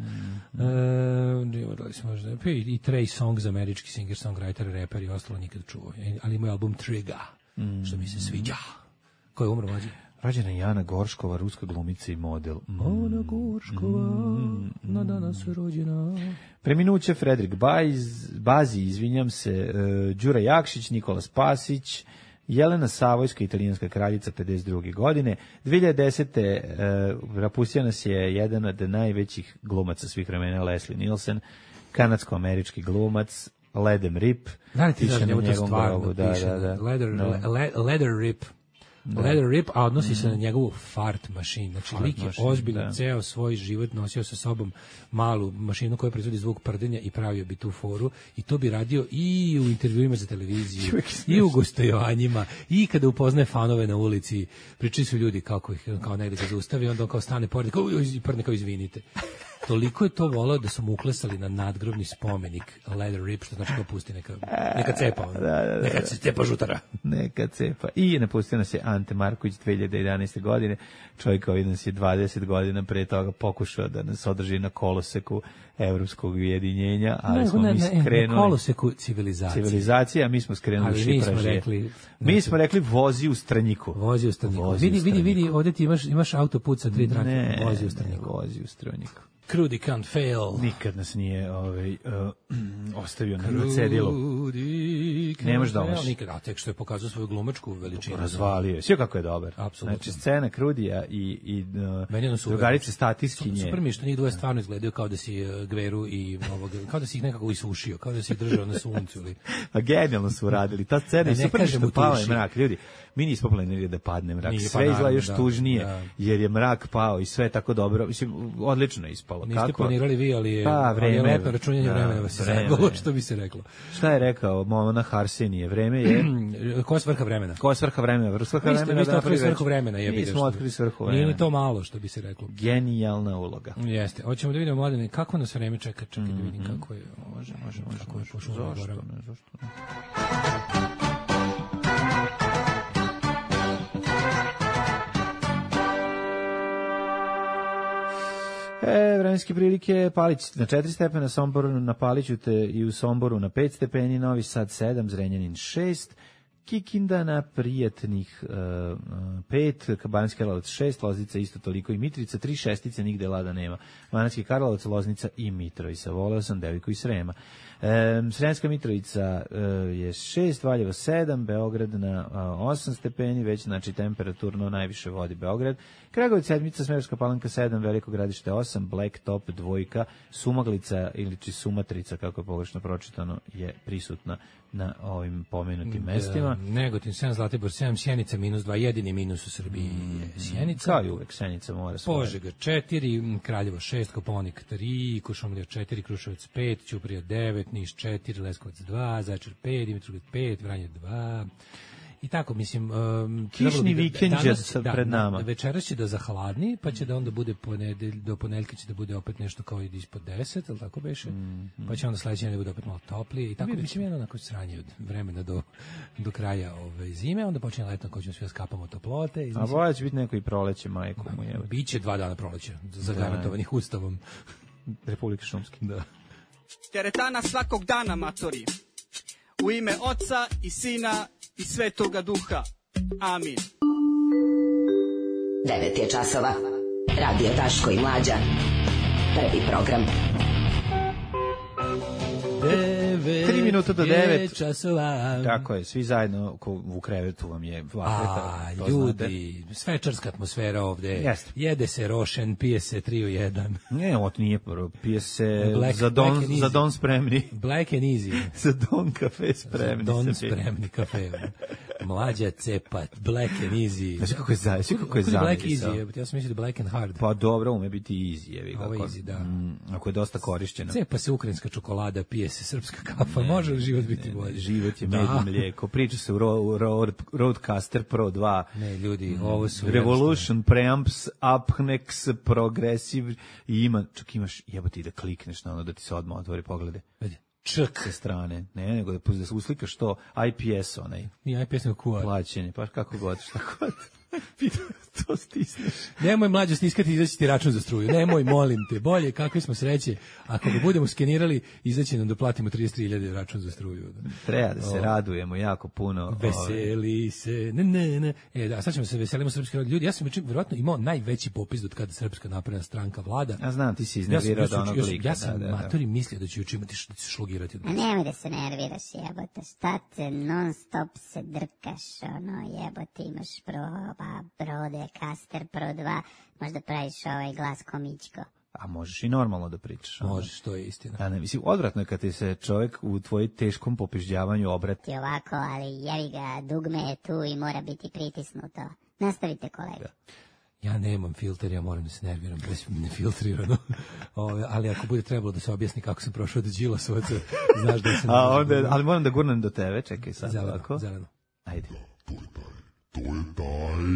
I Trey Songz, američki singer, songwriter, reper i ostalo nikad čuo. Ali imao album Trigger, što mi se sviđa. Ko je umro mlađe? Rođena Jana Gorškova, ruska glumica i model. Ana Gorškova, na danas rođena. Preminuće Fredrik Bazi, izvinjam se, Đura Jakšić, Nikola Spasić, Jelena Savojska, italijanska kraljica, 52. godine. 2010. Napustio nas je jedan od najvećih glumaca svih vremena, Leslie Nielsen, kanadsko-američki glumac, Ledem Rip. Da li ti znaš njemu to stvarno piše? Leder Rip. Leather Rip, a odnosi se na njegovu fart mašinu. Znači, lik je ozbiljno ceo svoj život nosio sa sobom malu mašinu koja proizvodi zvuk prdenja i pravio bi tu foru i to bi radio i u intervjuima za televiziju, i u gostovanjima, i kada upoznaje fanove na ulici, pričaju su ljudi kao negde ga zaustavi, onda on kao stane pored i prdne kao izvinite. Toliko je to voleo da su mu uklesali na nadgrobni spomenik Leather Rip, što znači kao pusti neka cepa. Neka cepa žutara. Neka cepa. I napustio nas je Ante Marković 2011. godine. Čovjek koji nas je 20 godina pre toga pokušao da nas održi na koloseku evropskog ujedinjenja, ali smo mi skrenuli... Na koloseku civilizacije, a mi smo skrenuli šipražije. Mi smo rekli vozi u Strnjiku. Vozi u Strnjiku. Vidi, ovdje ti imaš autoput sa 3 trake. Vozi u Strnjiku. Vozi u Strnjiku. Krudi can't fail. Nikad nas nije ostavio na cedilu. Ne može da omaš. Nikad, a tek što je pokazao svoju glumačku veličinu. Razvalio. Sve kako je dobar. Apsolutno. Znači, scena Krudija i drugarice statiskinje. Super mi što njih dvoje stvarno izgledaju kao da si Gveru i kao da si ih nekako isušio, kao da si ih držao na suncu. A genijalno su uradili. Ta scena je super što pao je mrak. Ljudi, mi nismo planirali da padne mrak. Sve izgleda još tužnije, jer je mrak pao i sve tako dobro. Mislim, odlično je ispalo. Niste planirali vi, ali je lepo računanje vremena vas je zagalo, što bi se reklo. Šta je rekao monah Arsenije? Vreme je... Ko je svrha vremena? Ko je svrha vremena? Vi ste otkrili svrhu vremena. Mi smo otkrili svrhu vremena. Nije ni to malo, što bi se reklo. Genijalna uloga. Jeste. Hoćemo da vidimo, mladine, kako nas vreme čeka. Čekaj da vidim kako je. Može. Kako je pošlo. Zašto ne? Vremenske prilike, Palić na 4 stepena, Sombor na Paliću te i u Somboru na 5 stepeni, Novi Sad 7, Zrenjanin 6, Kikinda na prijatnih 5, Banatski Karlovac 6, Loznica isto toliko i Mitrovica 3 šestice, nigde lada nema. Banatski Karlovac, Loznica i Mitrovica. Voleo sam Devojku i Srema. Sremska Mitrovica je 6, Valjevo 7, Beograd na 8 stepeni, već znači temperaturno najviše vodi Beograd. Kragujevac 7, Smederevska Palanka 7, Veliko Gradište 8, Blacktop 2, Sumaglica ili Sumatrica, kako je pogrešno pročitano, je prisutna na ovim pomenutim mestima. Negotin 7, Zlatibor 7, Sjenica -2, jedini minus u Srbiji je Sjenica. Kao i uvek, Sjenica mora svoje. Požega 4, Kraljevo 6, Kopaonik 3, Kuršumlija 4, Kruševac 5, Ćuprija 9, Niš 4, Leskovac 2, Zaječar 5, Dimitrovgrad 5, Vranje 2. I tako, mislim... kišni vikend je pred nama. Večeras će da zahladni, pa će da onda bude do ponedeljka će da bude opet nešto kao ispod 10, ali tako beše? Pa će onda sledeće da bude opet malo toplije. I tako, mislim, jedno onako sranje od vremena do kraja zime, onda počne letno ko ćemo sve skapamo toplote. A boja će biti neko i proleće, majko mu je. Biće 2 dana proleća, zagarantovanih ustavom. Republike Šumske. Da. Teretana svakog dana, matori. U ime Oca i Sina i Svetoga Duha. Amin. 9 je časova. Radio Daško i Mlađa. Prvi program. 3 minuta do 9 časova. Tako je, svi zajedno u krevetu vam je vatreta. Ljudi, svečarska atmosfera ovde. Jeste. Jede se rošen, pije se 3 u 1. Ne, ovo nije prvo. Pije se za don spremni. Black and easy. Za don kafe spremni. Za don spremni kafe. Mlađa cepa, black and easy. Znači kako je zamisao. Black easy, ja sam mislio da black and hard. Pa dobro, ume biti easy. Ovo je easy, da. Ako je dosta korišćena. Cepa se ukrajinska čokolada, pije se srpska kafa, može li život biti bolji? Život je med i mlijeko. Priča se u Rodecaster Pro 2. Ne, ljudi, ovo su... Revolution, Preamps, Upnex, Progressive i ima, čak imaš, jebati da klikneš na ono da ti se odmah otvori poglede. Čak sa strane, ne, nego da se uslikaš to IPS onaj. Nije IPS nego QR. Plaćenje, pa kako god, šta god. To stisneš. Nemoj mlađo stiskati i izaći ti račun za struju. Nemoj, molim te. Bolje, kakve smo sreće. Ako ga budemo skenirali, izaći nam da platimo 33.000 račun za struju. Treba da se radujemo jako puno. Veseli se. Ne. Da, sad ćemo se veselimo srpski narod. Ljudi, ja sam vjerovatno imao najveći popis od kada Srpska napredna stranka vlada. Ja znam, ti si iznervirao da onog lika. Ja sam matori mislio da ću juče imati što će šlogirati. A nemoj da se nerviraš, jebote. Šta te non stop se drkaš, jebote, imaš Rodecaster Pro 2, možda praviš ovaj glas komičko. A možeš i normalno da pričaš. Možeš, to je istina. A ne, mislim, odvratno je kad ti se čovjek u tvoj teškom popižljavanju obrati. Ovako, ali jevi ga, dugme je tu i mora biti pritisnuto. Nastavite, kolega. Ja nemam filter, ja moram da se nerviram, nefiltrirano. Ali ako bude trebalo da se objasni kako sam prošao do Đilasovaca, znaš da se... Ali moram da gurnem do tebe, čekaj sad. Zeleno. Ajde. To je taj.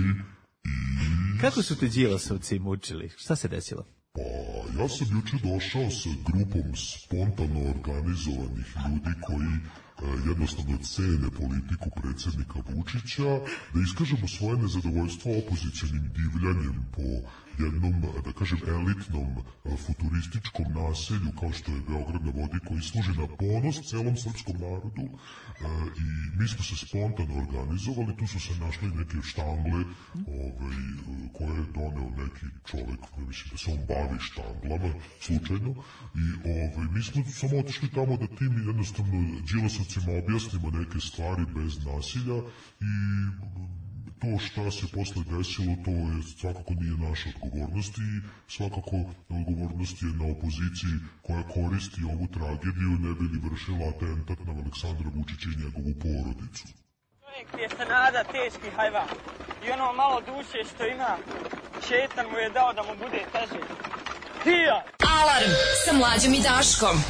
Kako su te Đilasovci mučili? Šta se desilo? Pa, ja sam juče došao sa grupom spontano organizovanih ljudi koji jednostavno cene politiku predsjednika Vučića, da iskažemo svoje nezadovoljstvo opozicionim divljanjem po jednom, da kažem, elitnom futurističkom naselju kao što je Beograd na vodi, koji služi na ponos celom srpskom narodu, i mi smo se spontano organizovali. Tu su se našli neke štangle koje je doneo neki čovek koji mislim da se on bavi štanglama slučajno, i mi smo samo otišli tamo da tim jednostavno Đilasovcima objasnimo neke stvari bez nasilja, i to šta se posle desilo, to je svakako nije naša odgovornost, i svakako odgovornost je na opoziciji koja koristi ovu tragediju ne bi li vršila atentat na Aleksandra Vučića i njegovu porodicu. Čovjek je se nada teški hajvan i ono malo duše što ima, šetan mu je dao da mu bude teže. Alarm sa Mlađom i Daškom.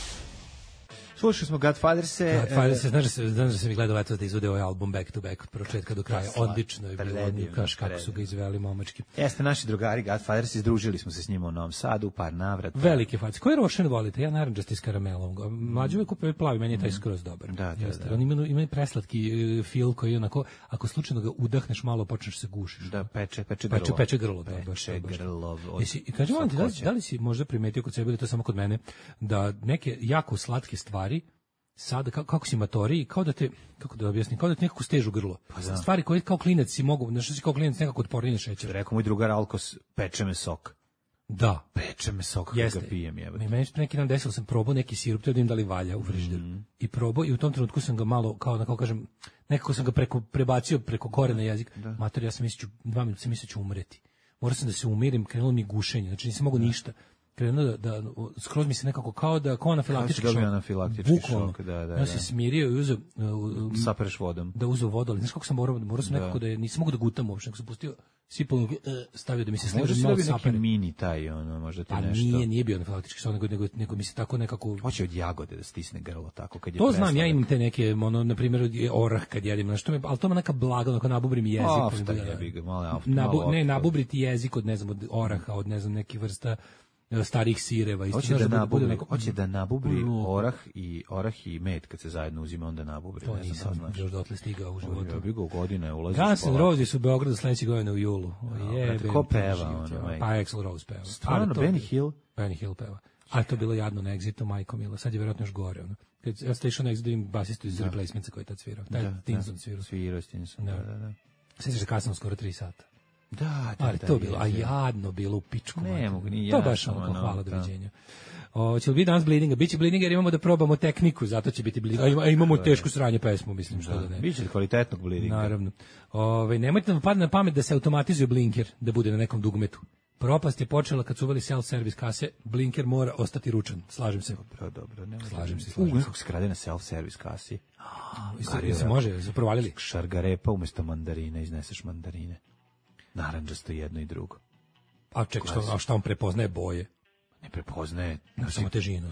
Slušali smo Godfatherse. Znaš da sam i gledao da izvode ovaj album back to back od početka do kraja. Odlično je bilo. Kaš kako su ga izveli momački. Jeste naši drugari Godfatherse, izdružili smo se s njima u Novom Sadu, par navrata. Velike face. Koji rošen volite? Ja narandžasti s karamelom. Mlađi uvek kupuje plavi, meni je taj skroz dobar. Da. On ima preslatki fil koji onako, ako slučajno ga udahneš malo, počneš se gušiš. Da, peče grlo. Peče grlo. Kaži vam ti, da li si možda primetio kod sebe, ili to samo kod mene, da neke jako slatke stvari sada kako si matori, kao da te, kako da objasnim, kao da te nekako stežu grlo. Stvari koje kao klinac si mogu, znači si kao klinac nekako otporniji na šećer. Rekao moj drugar Alkos, peče me sok. Da. Peče me sok kada ga pijem, jebote. Meni neki dan desilo, sam probao neki sirup, da im da li valja u frižideru. I probao i u tom trenutku sam ga malo, kao kažem, nekako sam ga prebacio preko korena jezika. Mater, ja sam mislio, 2 minuta sam mislio ću umreti. Morao sam da se umirim, krenulo mi gušenje, znači nisam mogao ništa. Krenuo da skroz mi se nekako kao anafilaktički šok. Ja se smirio i uzeo sapereš vodom. Da uzeo vodu, ali znaš kako sam morao sam nekako da nisam mogao da gutam uopšte, nego sam pustio sipalo stavio da mi se sliže malo sapere. Neki mini taj, možda ti nešto. Nije bio anafilaktički šok, nego mi se tako nekako. Hoće od jagode da stisne grlo tako kad je. To znam, ja imam te neke, na primjer orah kad jedem, ali to me neka blaga, onako nabubri mi jezik. Ne, nabubriti jezik od, ne znam, od oraha, od, ne znam, nekih vrsta starih sireva. Hoće da nabubri orah i med kad se zajedno uzima, onda nabubri. To nisam još dotle stigao u životu. Ja bih ga godine ulaziš. Guns N' Roses u Beogradu sledeće godine u julu. Ko peva? Pa Axl Rose peva. Stvarno, Benny Hill? Benny Hill peva. A to bilo jadno na Exitu, majko mila. Sad je vjerojatno još gore. Kad ja sam išao na Exit da im basistu iz Replacementsa koji je tad svirao. Stinson svirao. Svirao Stinson, da. Sjećaš da kasno skoro 3 sata. Da, ali to bilo, a jadno bilo u pičku. Ne mogu ni to baš onako, hvala, doviđenja. Će li biti danas bleedinga? Biće bleedinga jer imamo da probamo tehniku, zato će biti bleedinga. A imamo tešku sranje pesmu, mislim, što da ne. Biće kvalitetnog bleedinga. Naravno. Nemojte nam padne na pamet da se automatizuje blinker, da bude na nekom dugmetu. Propast je počela kad su uveli self-service kase, blinker mora ostati ručan. Slažem se. Dobro. Slažem se. Nekog se krade na self-service kasi. Se može, se provalili. Šargarepa umjesto mandarine, izneseš mandarine. Narandžasto jedno i drugo. A čekaj, šta on prepoznaje boje? Ne prepoznaje. Samo težinu.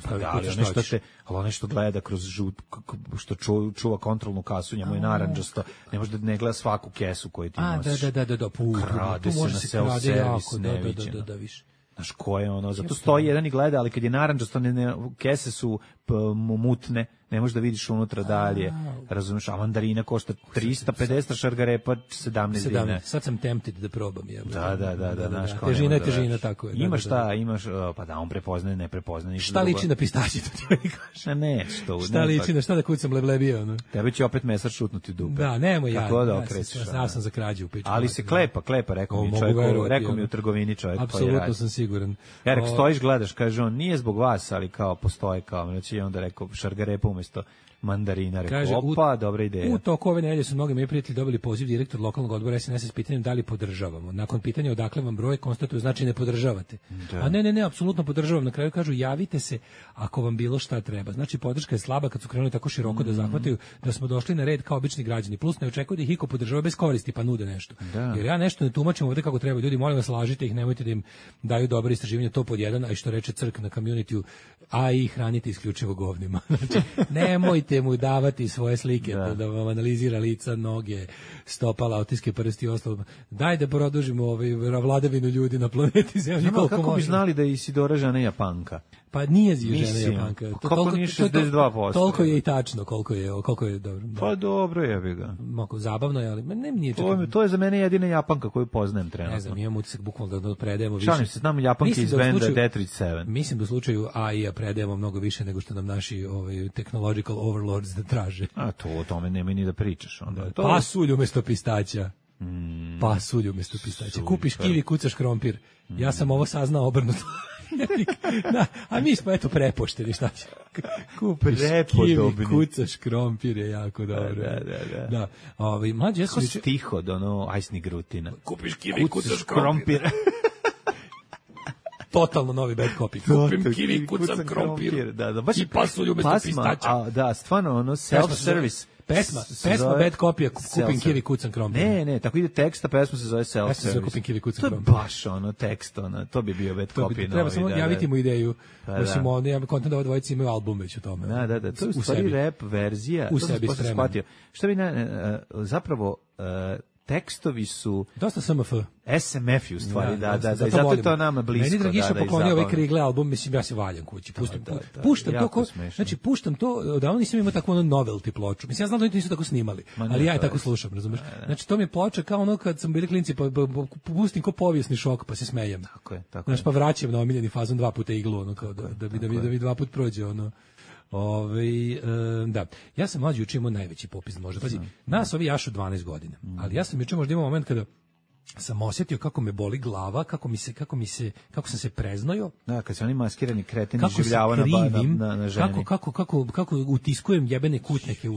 Ali ono što gleda kroz žut, što čuva kontrolnu kasu, njemu je narandžasto, ne može da ne gleda svaku kesu koju ti nosiš. Da. Krade se na self-service, neviđeno. Znaš ko je ono, zato stoji jedan i gleda, ali kad je narandžasto, kese su mutne, ne možeš da vidiš unutra dalje, razumiješ, a mandarina košta 350, šargarepa 17 dinara. Sad sam tempted da probam. Da. Težina, tako je. Imaš pa da, on prepoznaje, ne prepoznaje. Šta liči na pistaći, to ti mi kažeš? Ne, šta liči na šta da kucam leblebio? Tebe će opet mesar šutnuti u dupe. Da, nemoj ja. Kako da okrećeš. Ja sam za krađu u pičku. Ali se klepa, rekao mi u trgovini čovjek. Apsolutno sam siguran. Erik, stojiš, gledaš, kaže on, nije zbog vas, ali kao postoje kao, znači je onda rekao šargarepa umjesto mandarina, rekao, opa, dobra ideja. U toku ove nedelje su mnogi moji prijatelji dobili poziv direktor lokalnog odbora SNS s pitanjem da li podržavamo. Nakon pitanja odakle vam broj, konstatuju znači ne podržavate. Da. A ne, apsolutno podržavam. Na kraju kažu javite se ako vam bilo šta treba. Znači podrška je slaba kad su krenuli tako široko da zahvataju da smo došli na red kao obični građani. Plus ne očekuju da ih iko podržava bez koristi pa nude nešto. Da. Jer ja nešto ne tumačim ovdje kako treba. Ljudi, molim vas, lažite ih, nemojte da im daju dobre istraživanja, to pod jedan, a i što reče Crk na community-u, a i hranite isključivo govnima. Znači, nemojte mu davati svoje slike, da vam analizira lica, noge, stopala, otiske prsti i ostalo. Daj da produžimo vladavinu ljudi na planeti Zemlji koliko kako bi znali da je Isidora žena Japanka? Pa nije žena Japanka. Kako nije 62%? Toliko je i tačno, koliko je dobro. Pa dobro je bi ga. Zabavno je, ali nije to je za mene jedina Japanka koju poznajem trenutno. Ne znam, imam utisak bukvalno da predajemo više. Šalim se, znam Japanke iz benda Detroit 7. Mislim da u slučaju AI-a predajemo mnogo više nego što nam naši technological overlords da traže. A to o tome nema ni da pričaš. Onda. Pasulj umjesto pistaća. Pasulj umjesto pistaća. Kupiš kivi, kucaš krompir. Ja sam ovo saznao obrnuto. A mi smo eto prepošteni, šta će? Kupiš kivi, kucaš krompir, je jako dobro. Da. Mlađe, ja sam stiho do Ajsni Grutina. Kupiš kivi, kucaš krompir. Totalno novi bad copy. Kupim kivi, kucam krompir. I pasulj umjesto pistaća. Da, stvarno, self-service. Pesma bad copy, kupim kivi, kucam krompir. Ne, tako ide tekst, a pesma se zove self-service. Pesma se zove kupim kivi, kucam krompir. To je baš tekst, to bi bio bad copy. Treba samo javiti mu ideju. Mislim, ja bih kontent da ova dvojica imaju album već o tome. Da, to je u stvari rap verzija. U sebi spreman. Šta bi zapravo tekstovi su dosta SMF. SMF u stvari, da, i zato je to nama blisko. Meni Dragiša poklonio ovaj Krigle album, mislim, ja se valjam kući. Puštam to, davno nisam imao takvu novelty ploču. Mislim, ja znam da oni nisu tako snimali, ali ja je tako slušam, razumeš? Znači, to mi je ploča kao ono kad sam bili klinci, pa pustim ko povijesni šok, pa se smejem. Tako je. Znaš, pa vraćam na omiljeni fazon 2 puta iglu, ono, kao da mi 2 put prođe, ono. Da. Ja sam mlađi juče imao najveći popis možda. Pazi, nas ovi jašu 12 godina, ali ja sam juče možda imao moment kada sam osjetio kako me boli glava, kako sam se preznojio. Da, kad se oni maskirani kreteni življavaju na ženi. Kako utiskujem jebene kutnjake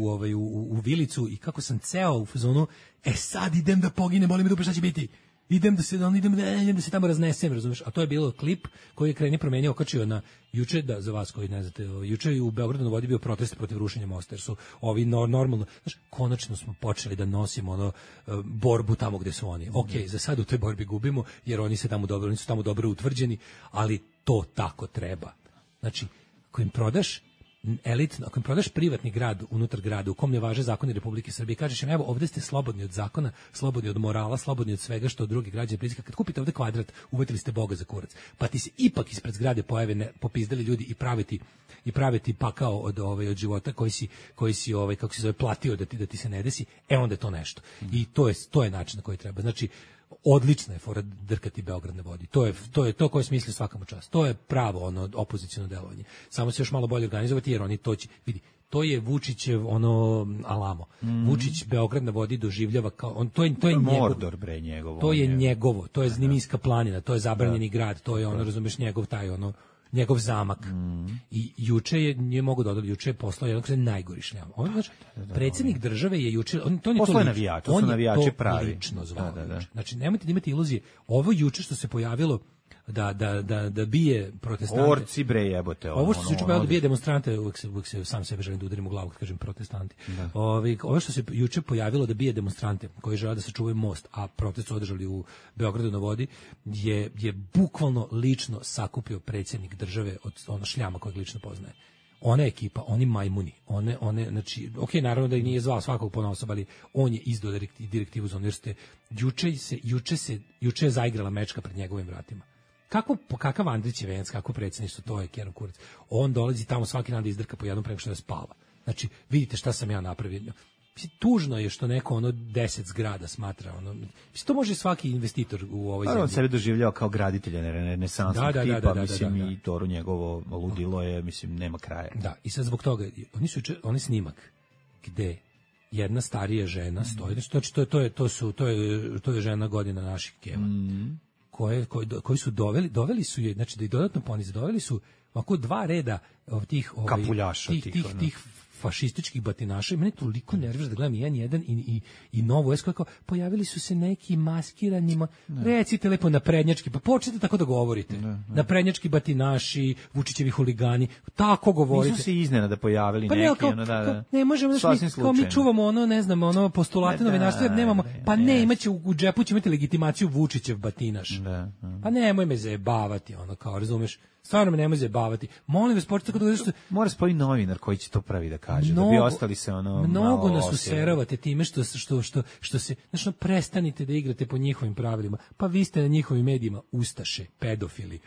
u vilicu i kako sam ceo u fazonu, sad idem da poginem, boli me dupe, šta će biti? Idem da se tamo raznesem, razumeš? A to je bilo klip koji je Kreni promenio, okačio na juče, da za vas koji ne znate, juče u Beogradu na vodi bio protest protiv rušenja mosta, jer su ovi normalno, znaš, konačno smo počeli da nosimo borbu tamo gde su oni. Okej, za sad u toj borbi gubimo, jer oni su tamo dobro utvrđeni, ali to tako treba. Znači, ako im prodaš elitno, ako im prodaš privatni grad unutar grada u kom ne važe zakoni Republike Srbije, kažeš im, evo, ovde ste slobodni od zakona, slobodni od morala, slobodni od svega što drugi građani pritiska. Kad kupite ovde kvadrat, uvetili ste Boga za kurac. Pa ti se ipak ispred zgrade pojave popizdali ljudi i praviti pakao od života koji si kako se zove, platio da ti se ne desi. Onda je to nešto. I to je način na koji treba. Znači, odlična je fora drkati Beograd na vodi. To je to koje smisli svakamo čast. To je pravo opoziciono delovanje. Samo se još malo bolje organizovati, jer oni to će, vidi, to je Vučićev alamo. Vučić Beograd na vodi doživljava kao to je Mordor bre njegovo. To je njegovo, to je Zniminska planina, to je zabranjeni grad, to je razumeš njegov zamak. I juče je mogu dodati, juče je poslao jednog najgori šljam. Znači, predsjednik države je juče, on je navijači pravi. Lično zvao. Znači, nemojte da imate iluzije. Ovo juče što se pojavilo da bije protestante. Orci bre jebote. Ovo što se juče pojavilo da bije demonstrante, uvek se sam sebe želim da udarim u glavu kad kažem protestanti. Ovo što se juče pojavilo da bije demonstrante koji žele da sačuvaju most, a protest su održali u Beogradu na vodi, je bukvalno lično sakupio predsjednik države od šljama kojeg lično poznaje. Ona ekipa, oni majmuni, znači, naravno da ih nije zvao svakog ponaosob, ali on je izdao direktivu za univerzitet. Juče je zaigrala mečka pred njegovim vratima. Kakav Andrić je venac, kako predsjedništvo, to je Kenan Kurac. On dolazi tamo svaki dan da izdrka po jednom preko što da spava. Znači, vidite šta sam ja napravio. Tužno je što neko 10 zgrada smatra. To može svaki investitor u ovoj zemlji. On sebe doživljava kao graditelja renesansnog tipa, mislim, i to njegovo ludilo je, mislim, nema kraja. Da, i sad zbog toga, oni snimak gde jedna starija žena stoji, znači to je žena godina naših keva, koji su doveli su je, znači da i dodatno ponize, doveli su ovako 2 reda tih kapuljaša, tih fašističkih batinaša i mene toliko nervira da gledam jedan i Novu S, kako pojavili su se neki maskiranjima, recite lepo naprednjački, pa počnite tako da govorite. Naprednjački batinaši, Vučićevi huligani, tako govorite. Nisu se iznenada pojavili neki, ne možemo, kao mi čuvamo postulate novinarstva, jer nemamo, pa imaće u džepu će imati legitimaciju Vučićev batinaš. Pa nemoj me zajebavati, kao, razumeš? Stvarno me nemoj zajebavati. Molim vas, počete tako da... Mora spoji novinar koji će to pravi da kaže, da bi ostali se mnogo nas useravate time što se... Znači, prestanite da igrate po njihovim pravilima. Pa vi ste na njihovim medijima ustaše, pedofili,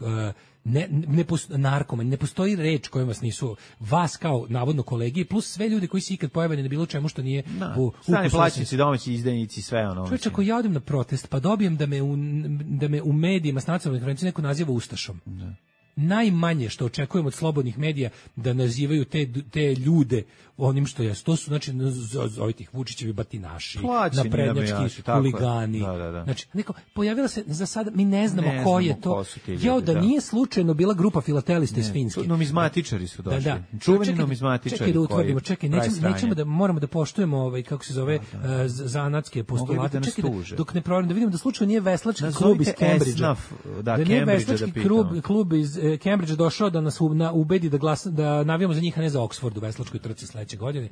narkomani, ne postoji reč kojom vas nisu, vas kao navodno kolegi, plus sve ljudi koji se ikad pojavljeni na bilo čemu što nije strani plaćnici, domaći izdajnici, sve ono. Čovječ, ako ja odem na protest, pa dobijem da me u medijima s nacionalnih konferencija neko naziva ustašom. Najmanje što očekujem od slobodnih medija da nazivaju te ljude onim što jesu. To su, znači, tih Vučićevi batinaši, naprednjački huligani. Znači, pojavila se za sada, mi ne znamo ko je to. Da nije slučajno bila grupa filatelista iz Finske. Numizmatičari su došli. Čuveni numizmatičari. Čekaj da utvrdimo, nećemo da moramo da poštujemo kako se zove zanatske postulate. Čekaj dok ne proverim, da vidimo da slučajno nije veslački klub iz Cambridgea. Da nije veslački klub iz Cambridgea došao da nas ubedi da navijamo za njih, a ne za Oxford u veslačkoj trci sledeće godine.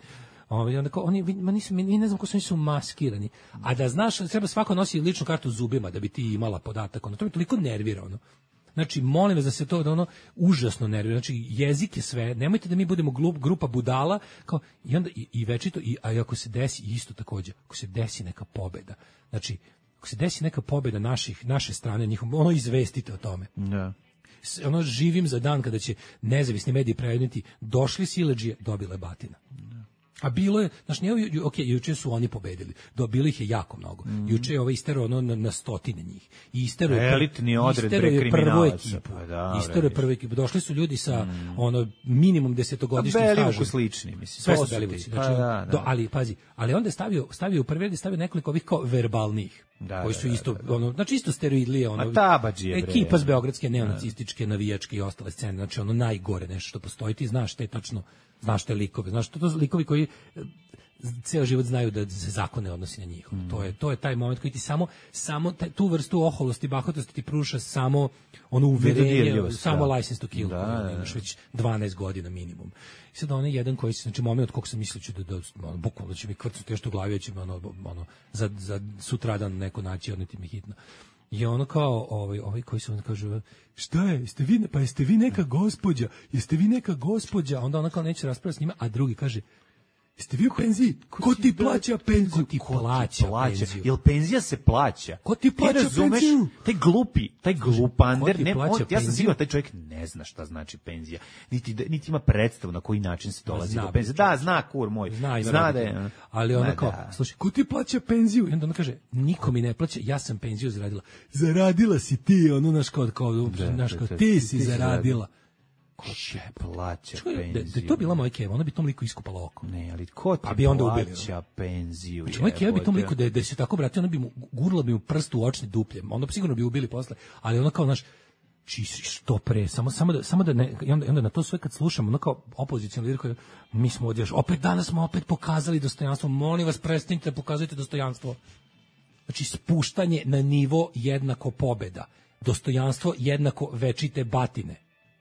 Mi ne znam ko su maskirani. A da znaš, treba svako nosi ličnu kartu zubima da bi ti imala podatak. To me toliko nervira. Znači, molim vas da se to užasno nervira. Znači, jezik je sve. Nemojte da mi budemo grupa budala. I onda i večito, a ako se desi isto takođe, ako se desi neka pobeda. Znači, ako se desi neka pobeda naše strane, izvestite o tome. Da. Živim za dan kada će nezavisni mediji prejedniti došli siledžije, dobile batina. A bilo je, znaš, juče su oni pobedili. Bilo ih je jako mnogo. Juče je istero na stotine njih. I istero je elitni odred prvu ekipu. Istero je prvu ekipu. Došli su ljudi sa minimum 10-godišnjim stažom. Belivuku slični, mislim. Sve su Belivuci. Znači, ali pazi, ali onda je stavio u prvi red, stavio nekoliko ovih kao verbalnih. Koji su isto, znači isto steroidlije, ekipa s beogradske neonacističke, navijačke i ostale scene, znači najgore nešto što postoji, ti znaš te tačno, znaš te likove, znaš to su likovi koji ceo život znaju da se zakon ne odnosi na njih. To je taj moment koji ti samo tu vrstu oholosti, bahatosti ti pruža samo ono uverenje, samo license to kill, imaš već 12 godina minimum. I sad onaj jedan koji se, znači moment od kog sam mislio da bukvalno će mi kvrcuti još u glavi, će za sutradan neko naći, odneti mi hitno. I ono kao, ovaj koji su, on kažu, šta je, jeste vi neka gospođa, onda ona kao neće raspravati s njima, a drugi kaže, jeste vi u penziji? Ko ti plaća penziju? Ko ti plaća penziju? Jel penzija se plaća? Ko ti plaća penziju? Taj glupander, ja sam siguran, taj čovjek ne zna šta znači penzija. Niti ima predstavu na koji način se dolazi do penzije. Da, zna, kur moj. Zna da je. Ali ona kao, slušaj, ko ti plaća penziju? I onda ona kaže, niko mi ne plaća, ja sam penziju zaradila. Zaradila si ti, ti si zaradila. Ko ti plaća penziju? Da je to bila moja Keva, ona bi tom liku iskupala oko. Ne, ali ko ti plaća penziju? Znači, moja Keva bi tom liku, da se tako vratio, ona bi mu gurla bi mu prst u očni duplje, onda sigurno bi ubili posle, ali ona kao, znaš, što pre, samo da ne, i onda na to sve kad slušamo, ono kao opozicijalni lider koji, mi smo ovdje, danas smo opet pokazali dostojanstvo, molim vas, prestanite da pokazujete dostojanstvo. Znači, spuštanje na nivo jednako pobeda, dostojanstvo jednako večite batine.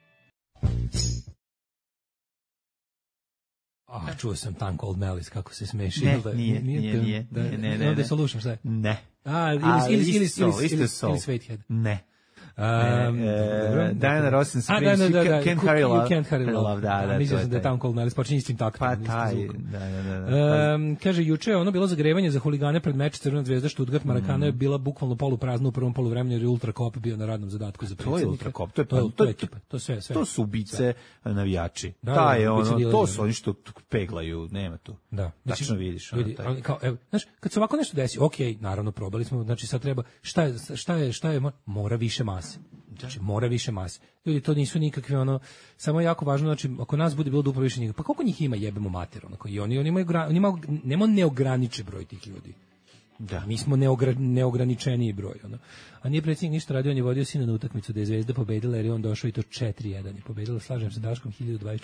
Čuo sam Tank Old Malice kako se smeši. Nije. Onda Solution, šta je? Ne. Ili Sweethead. Ne. Diana Ross and Screams, Can't Hurry Love. Mislio sam da je Tank Old Malice, počinje istim taktom. Pa taj, Kaže, juče je ono bilo zagrevanje za huligane pred meč Crvena zvezda Stuttgart Marakana je bila bukvalno poluprazna u prvom poluvremenu jer je Ultrakop bio na radnom zadatku za predsjednika. To je Ultrakop, to je ekipa, to sve. To su ubice navijači. To su oni što peglaju, nema tu. Da. Tačno vidiš. Znaš, kad se ovako nešto desi, okej, naravno probali smo, znači sad treba, šta je, mora više mase. Znači, mora više mase. Ljudi, to nisu nikakve, samo je jako važno, znači, ako nas bude bilo duplo više njih, pa koliko njih ima, jebemo mater, i oni imaju neograničen broj tih ljudi. Da. Mi smo neograničeniji broj. A nije predsjednik ništa radio, on je vodio sina na utakmicu da je Zvezda pobedila, jer je on došao i to 4-1 je pobedila, slažem se Daškom,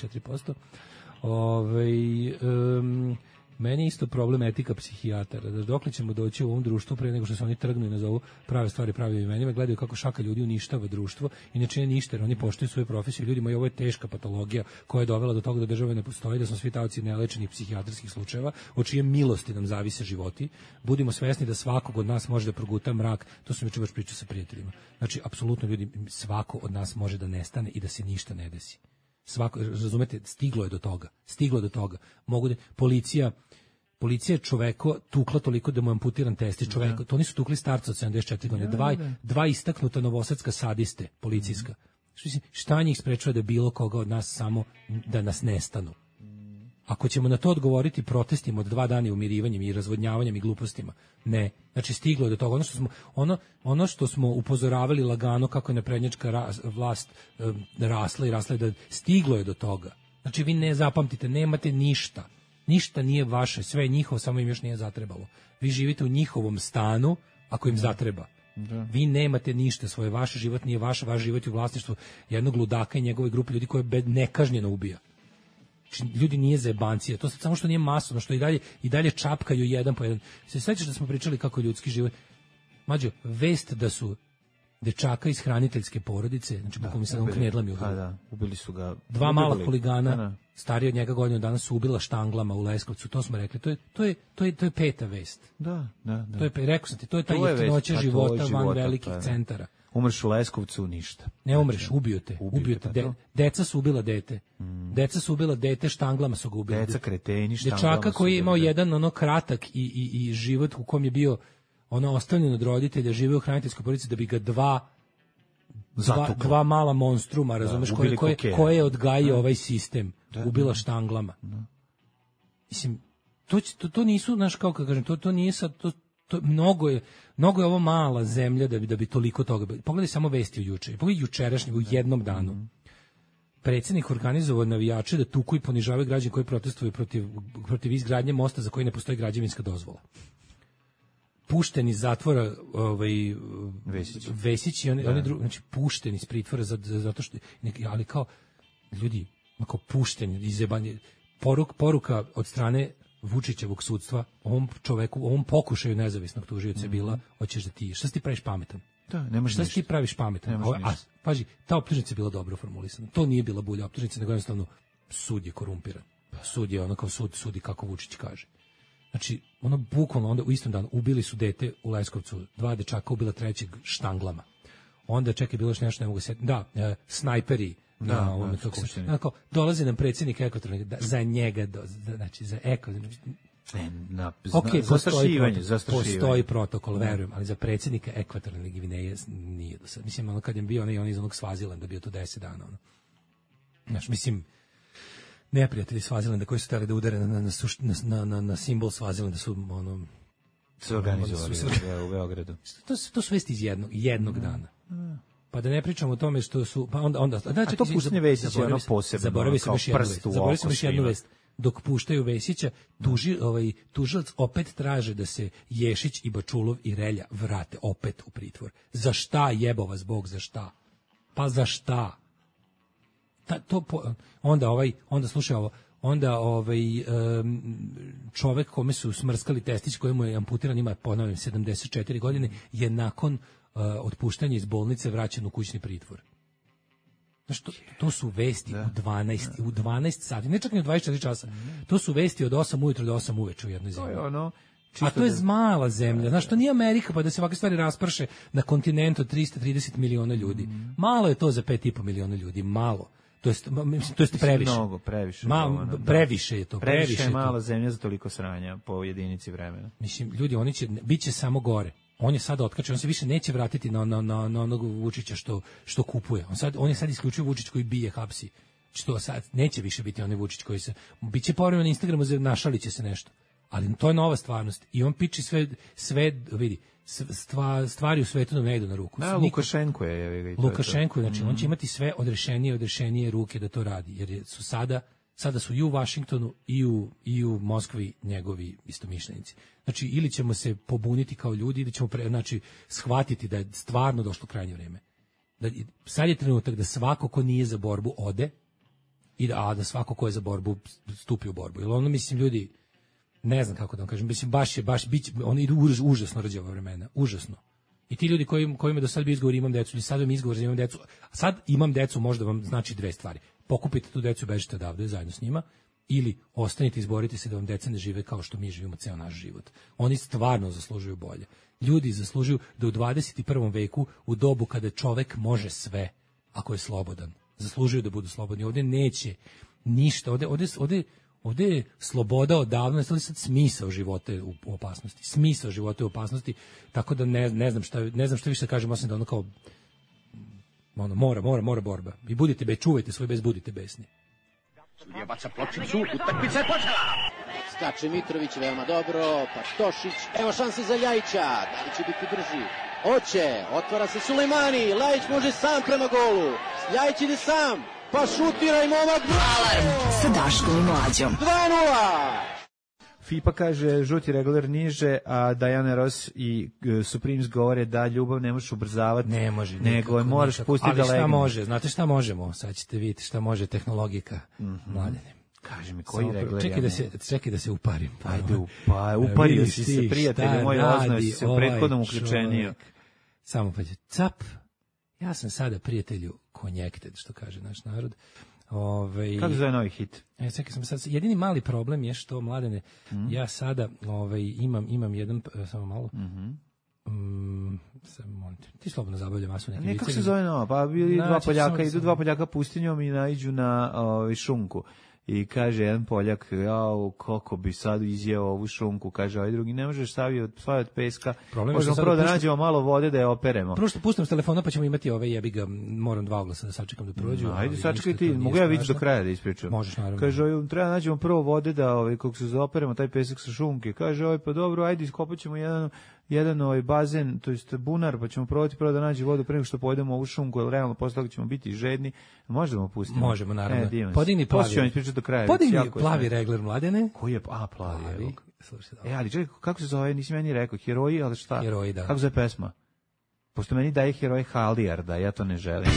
1024%. Meni isto problem etika psihijatara. Da dokle ćemo doći u ovom društvu pre nego što se oni trgnu i nazovu prave stvari pravim imenima, gledaju kako šaka ljudi uništava društvo i ne čine ništa, jer oni poštuju svoju profesiju. Ljudi moji, ovo je teška patologija koja je dovela do toga da država ne postoji, da smo svi taoci nelečenih psihijatarskih slučajeva, od čije milosti nam zavise životi. Budimo svesni da svakog od nas može da proguta mrak. To sam juče baš pričao sa prijateljima. Znači, apsolutno ljudi, svako od nas može da nestane i da se ništa ne desi. Svako, razumete, stiglo je do toga. Mogu da policija je čoveko tukla toliko da mu je amputiran testić. To nisu tukli starca od 74 godine. Dva istaknuta novosadska sadiste, policijska. Šta njih sprečava da bilo koga od nas samo da nas nestanu? Ako ćemo na to odgovoriti protestima od 2 dana, umirivanjem i razvodnjavanjem i glupostima, ne. Znači, stiglo je do toga. Ono što smo upozoravali lagano kako je naprednjačka vlast rasla da stiglo je do toga. Znači, vi ne zapamtite, nemate ništa. Ništa nije vaše, sve je njihovo, samo im još nije zatrebalo. Vi živite u njihovom stanu ako im zatreba. Da. Vi nemate ništa, vaš život nije vaš život je u vlasništvu jednog ludaka i njegove grupe ljudi koje nekažnjeno ubija. Ljudi nije zajebancija, to samo što nije masovno, što i dalje čapkaju jedan po jedan. Se sećaš da smo pričali kako ljudski život? Mađo, vest da su dečaka iz hraniteljske porodice, znači bukvalno se on knedlami ubili. Ubili su ga. 2 mala huligana, stariji od njega godinu dana, su ubila štanglama u Leskovcu, to smo rekli. To je 5. vest. Da. To je, rekao sam ti, to je ta jeftinoća života van velikih centara. Umreš u Leskovcu, ništa. Ne umreš, ubio te. Deca su ubila dete. Deca su ubila dete, štanglama su ga ubili. Deca kreteni, štanglama su dečaka koji je imao jedan kratak i život u kom je bio ostavljen od roditelja, živeo u hraniteljskoj porodici da bi ga dva mala monstruma, razumeš, koje je odgajio ovaj sistem, ubila štanglama. mislim, to nisu, znaš, kao kažem, to nije sad, to mnogo je ovo mala zemlja da bi toliko toga. Pogledaj samo vesti od juče. Pogledaj jučerašnje u jednom danu. Predsjednik organizovao navijače da tuku i ponižavaju građane koji protestuju protiv izgradnje mosta za koji ne postoji građevinska dozvola. Pušteni iz zatvora Vesić i oni drugi, znači pušteni iz pritvora zato što, ali kao ljudi, kao pušteni iz zebanje, poruka od strane Vučićevog sudstva ovom čoveku, ovom pokušaju nezavisnog tužioca je bila, hoćeš da ti, šta si ti praviš pametan? Da, nemaš šta ti praviš pametan? Paži, ta optužnica je bila dobro formulisana. To nije bila bulja optužnica, nego jednostavno sud je korumpiran. Sud je ono kao sudi kako Vučić kaže. Znači, ono bukvalno onda u istom danu ubili su dete u Leskovcu, 2 dečaka ubila trećeg štanglama. Onda čekaj, bilo još nešto, ne mogu se... Da, snajperi na ovome kako se... Dolazi nam predsjednik Ekvatornog, za njega, znači za postoji protokol, verujem, ali za predsjednika Ekvatorne Gvineje nije do sad. Mislim, ono kad je bio on iz onog Svazilanda, bio to 10 dana. Ono. Znači, mislim, neprijatelji Svazilanda koji su htjeli da udare na simbol Svazilanda su ono... Se organizovali u Beogradu. To su vesti iz jednog dana. Pa da ne pričamo o tome što su... Pa onda, znači, to puštanje Vesića je ono posebno. Zaboravio sam još jednu vest. Dok puštaju Vesića, tužilac opet traže da se Ješić i Bačulov i Relja vrate opet u pritvor. Za šta, jebo vas Bog, za šta? Pa za šta? Onda slušaj ovo, čovek kome su smrskali testić, kojemu je amputiran, ima, ponavljam, 74 godine, je nakon otpuštanja iz bolnice vraćen u kućni pritvor. Znaš, to su vesti u 12 sati, ne čak ni u 24 časa. To su vesti od 8 ujutro do 8 uveče u jednoj zemlji. A to je mala zemlja. Znaš, to nije Amerika, pa da se ovakve stvari rasprše na kontinentu od 330 miliona ljudi. Malo je to za 5,5 miliona ljudi, malo. To jest previše. Mnogo, previše. Previše je to. Previše je mala zemlja za toliko sranja po jedinici vremena. Mislim, ljudi, bit će samo gore. On je sad otkačen, on se više neće vratiti na onog Vučića što kupuje. On je sad isključio Vučić koji bije, hapsi. Što sad neće više biti onaj Vučić koji se... Biće povremeno na Instagramu, našalit će se nešto. Ali to je nova stvarnost. I on piči sve vidi, stvari u svetu nam ne idu na ruku. Lukašenko je. Lukašenko, znači on će imati sve odrešenije ruke da to radi. Jer su sada su i u Vašingtonu i u Moskvi njegovi istomišljenici. Znači, ili ćemo se pobuniti kao ljudi, ili ćemo shvatiti da je stvarno došlo krajnje vreme. Sad je trenutak da svako ko nije za borbu ode, da svako ko je za borbu stupi u borbu. Jer ono, mislim, ljudi, ne znam kako da vam kažem, mislim, oni idu užasno rđava vremena, užasno. I ti ljudi kojima do sad bi izgovor imam decu, ili sad vam izgovor imam decu, a sad imam decu, možda vam znači dve stvari. Pokupite tu decu, bežite odavde zajedno s njima, ili ostanite, izborite se da vam deca ne žive kao što mi živimo ceo naš život. Oni stvarno zaslužuju bolje. Ljudi zaslužuju da u 21. veku, u dobu kada čovek može sve, ako je slobodan, zaslužuju da budu slobodni. Ovdje neće ništa, ovdje je sloboda odavno, ali sad smisao života je u opasnosti. Smisao života je u opasnosti, tako da ne znam šta više da kažem, osim da ono kao mora borba. I čuvajte svoj bes, budite besni. Sudija baca pločicu, utakmica je počela! Skače Mitrović veoma dobro, pa Tošić, evo šanse za Ljajića, da li će biti brži? Hoće, otvara se Sulejmani, Ljajić može sam prema golu, Ljajić ide sam, pa šutira i momak! Alarm sa Daškom i Mlađom. 2:0! FIPA kaže žuti regular niže, a Diana Ross i Supremes govore da ljubav ne možeš ubrzavati. Ne može. Nego možeš pustiti da legne. Ali šta može? Znate šta možemo? Sad ćete vidjeti šta može tehnologika. Mladene. Kaži mi, koji regler? Čekaj da se uparim. Ajde, upario si se, prijatelje moji, oznao si se u prethodnom uključeniju. Samo pa cap. Ja sam sada prijatelju connected, što kaže naš narod. Kako zove novi hit? Jedini mali problem je što, Mladene, ja sada imam jedan, samo malo, ti slobodno zabavlja masu neke vice. Kako se zove nova? Pa idu dva Poljaka pustinjom i naiđu na šunku. i kaže jedan Poljak, jao, kako bi sad izjeo ovu šunku, kaže ovaj drugi, ne možeš staviti od peska, možemo prvo da nađemo malo vode da je operemo. Prvo što pustim s telefona pa ćemo imati ove jebiga, moram 2 oglasa da sačekam da prođu. Ajde, sačekaj ti, mogu ja vidjeti do kraja da ispričam. Možeš, naravno. Kaže, treba nađemo prvo vode da, kako se zaoperemo, taj pesak sa šunke. Kaže, pa dobro, ajde, iskopat ćemo jedan bazen, to jest bunar, pa ćemo probati prvo da nađe vodu pre nego što pojedemo ovu šunku, jer realno posle toga ćemo biti žedni. Možemo pustiti. Možemo, naravno. Podigni plavi. Do kraja. Podigni plavi regler, Mladene. Koji je? Plavi. Ali čekaj, kako se zove? Nisi meni rekao. Heroji, ali šta? Heroji, da. Kako se zove pesma? Pošto meni daje Heroj Halijarda, ja to ne želim.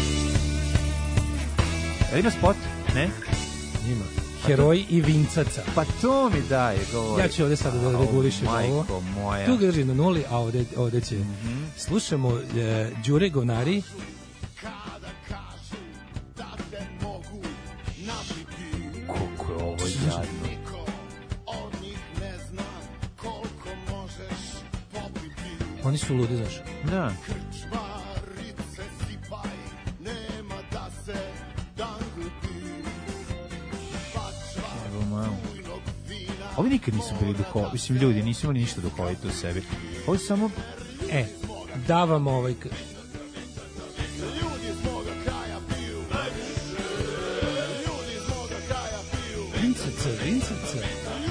Ima spot? Ne? Ima. Heroji i Vincaca. Pa to mi daje, govori. Ja ću ovde sad da regulišem ovo. Moja. Tu drži na nuli, a ovde će. Slušamo Đure Govnari. Koliko je ovo jadno. Oni su ludi, znaš. Da. Ovi nikad nisu bili duhoviti, mislim, ljudi nisu imali ništa duhovito u sebi. Ovo samo... da vam ovaj... Vincaca.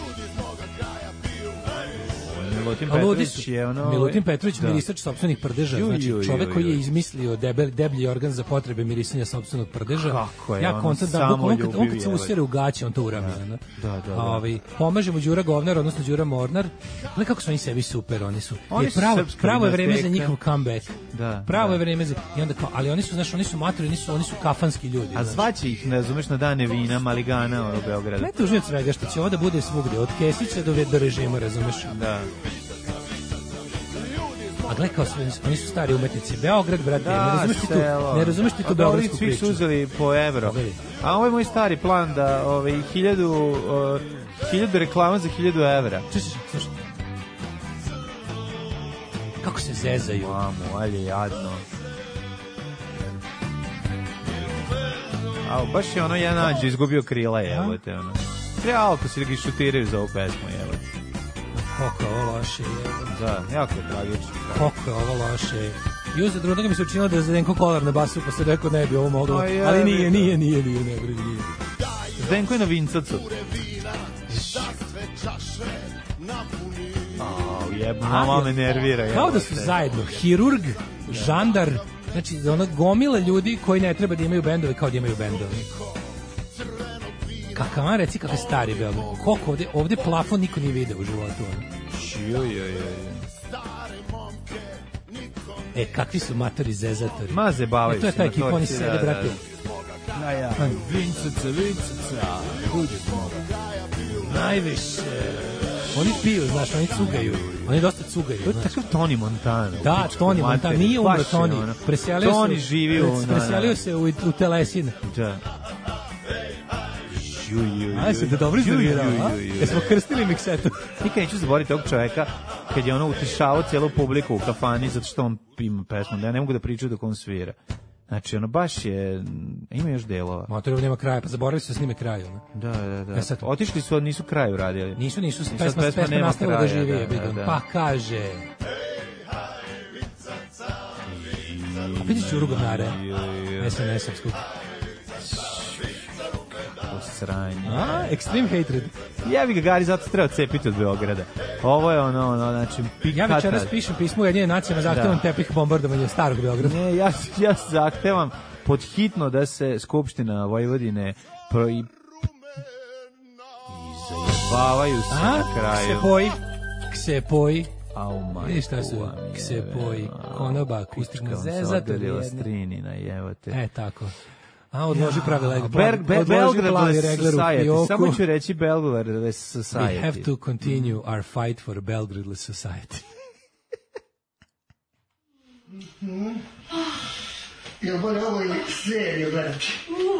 Milutin Petrović, mirisač sopstvenih prdeža, znači čovek koji je izmislio deblji organ za potrebe mirisanja sopstvenog prdeža. Kako je, ja kontant da on kad se usere u gaće, on to urami. Da. Pomaže mu Đura Govnar, odnosno Đura Mornar. Gle kako su oni sebi super, oni su. Pravo je vreme za njihov comeback. Pravo je vreme za... I onda kao, ali oni su, znaš, oni su matori, oni su kafanski ljudi. A zvaće ih, ne razumeš, na dane vina, Maligana u Beogradu. Ne tužnije od svega, što će ovo da bude svugde, od Kesića do režima, razumeš? Da. A gledaj kao oni su stari umetnici. Beograd, brate, ne razumeš ti tu beogradsku priču. Svi su uzeli po evro. A ovo je moj stari plan da 1000 reklama za 1000 evra. Slušaj. Kako se zezaju. Mamo, ali jadno. A baš je ono jedan nađe izgubio krila, jebote. Trebalo ako si da ga šutiraju za ovu pesmu, jebote. Kako je ovo loše, da, jako je tragično. Kako je ovo loše. I uz druga mi se učinilo da je Zdenko Kolar na basu, pa se rekao ne bi ovo moglo. Ali nije, ne brigi, nije. Zdenko je na Vincacu. Mama me nervira. Kao da su zajedno, hirurg, žandar, znači ona gomila ljudi koji ne treba da imaju bendove kao da imaju bendove. Kakav, reci kakav stari Beograd. Koliko ovde plafon niko nije video u životu. Kakvi su matori zezatori. Ma zebavaju se. To je taj ekip, oni sede, brate. Vincaca. Najviše. Oni piju, znaš, oni cugaju. Oni dosta cugaju. To je takav Tony Montana. Da, Tony Montana. Nije umro Tony. Preselio se u Telesin. Da. Aj se da dobro iznervirao, a? Jesmo krstili miksetu. Nikad neću zaboraviti ovog čoveka kad je ono utišavao cijelu publiku u kafani zato što on ima pesmu, da ja ne mogu da priču dok on svira. Znači, ono baš je... Ima još delova. Motorov nema kraja, pa zaboravili su da snime kraju. Da. Otišli su, nisu kraju radili. Nisu, pesma nastavila da živi. Pa kaže... A vidiš Đuru Govnare? SNS-om skup. Sranje. Extreme hatred. Jebi ga, Gari, zato treba cepiti od Beograda. Ovo je ono, znači, ja večeras pišem pismo Ujedinjene nacije na zahtevam tepih bombardovanja starog Beograda. Ne, ja zahtevam pod hitno da se Skupština Vojvodine i zajebavaju se na kraju. Ksepoji. Vidiš šta su? Ksepoji. Konoba, akustična zezatori. Strinina, jevote. Tako. Odloži pravi Belgrade Society. Samo ću reći Belgrade Society. We have to continue our fight for Belgrade Society. Jel bolje ovo i seriju gledati?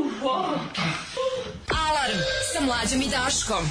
Alarm sa Mlađom i Daškom.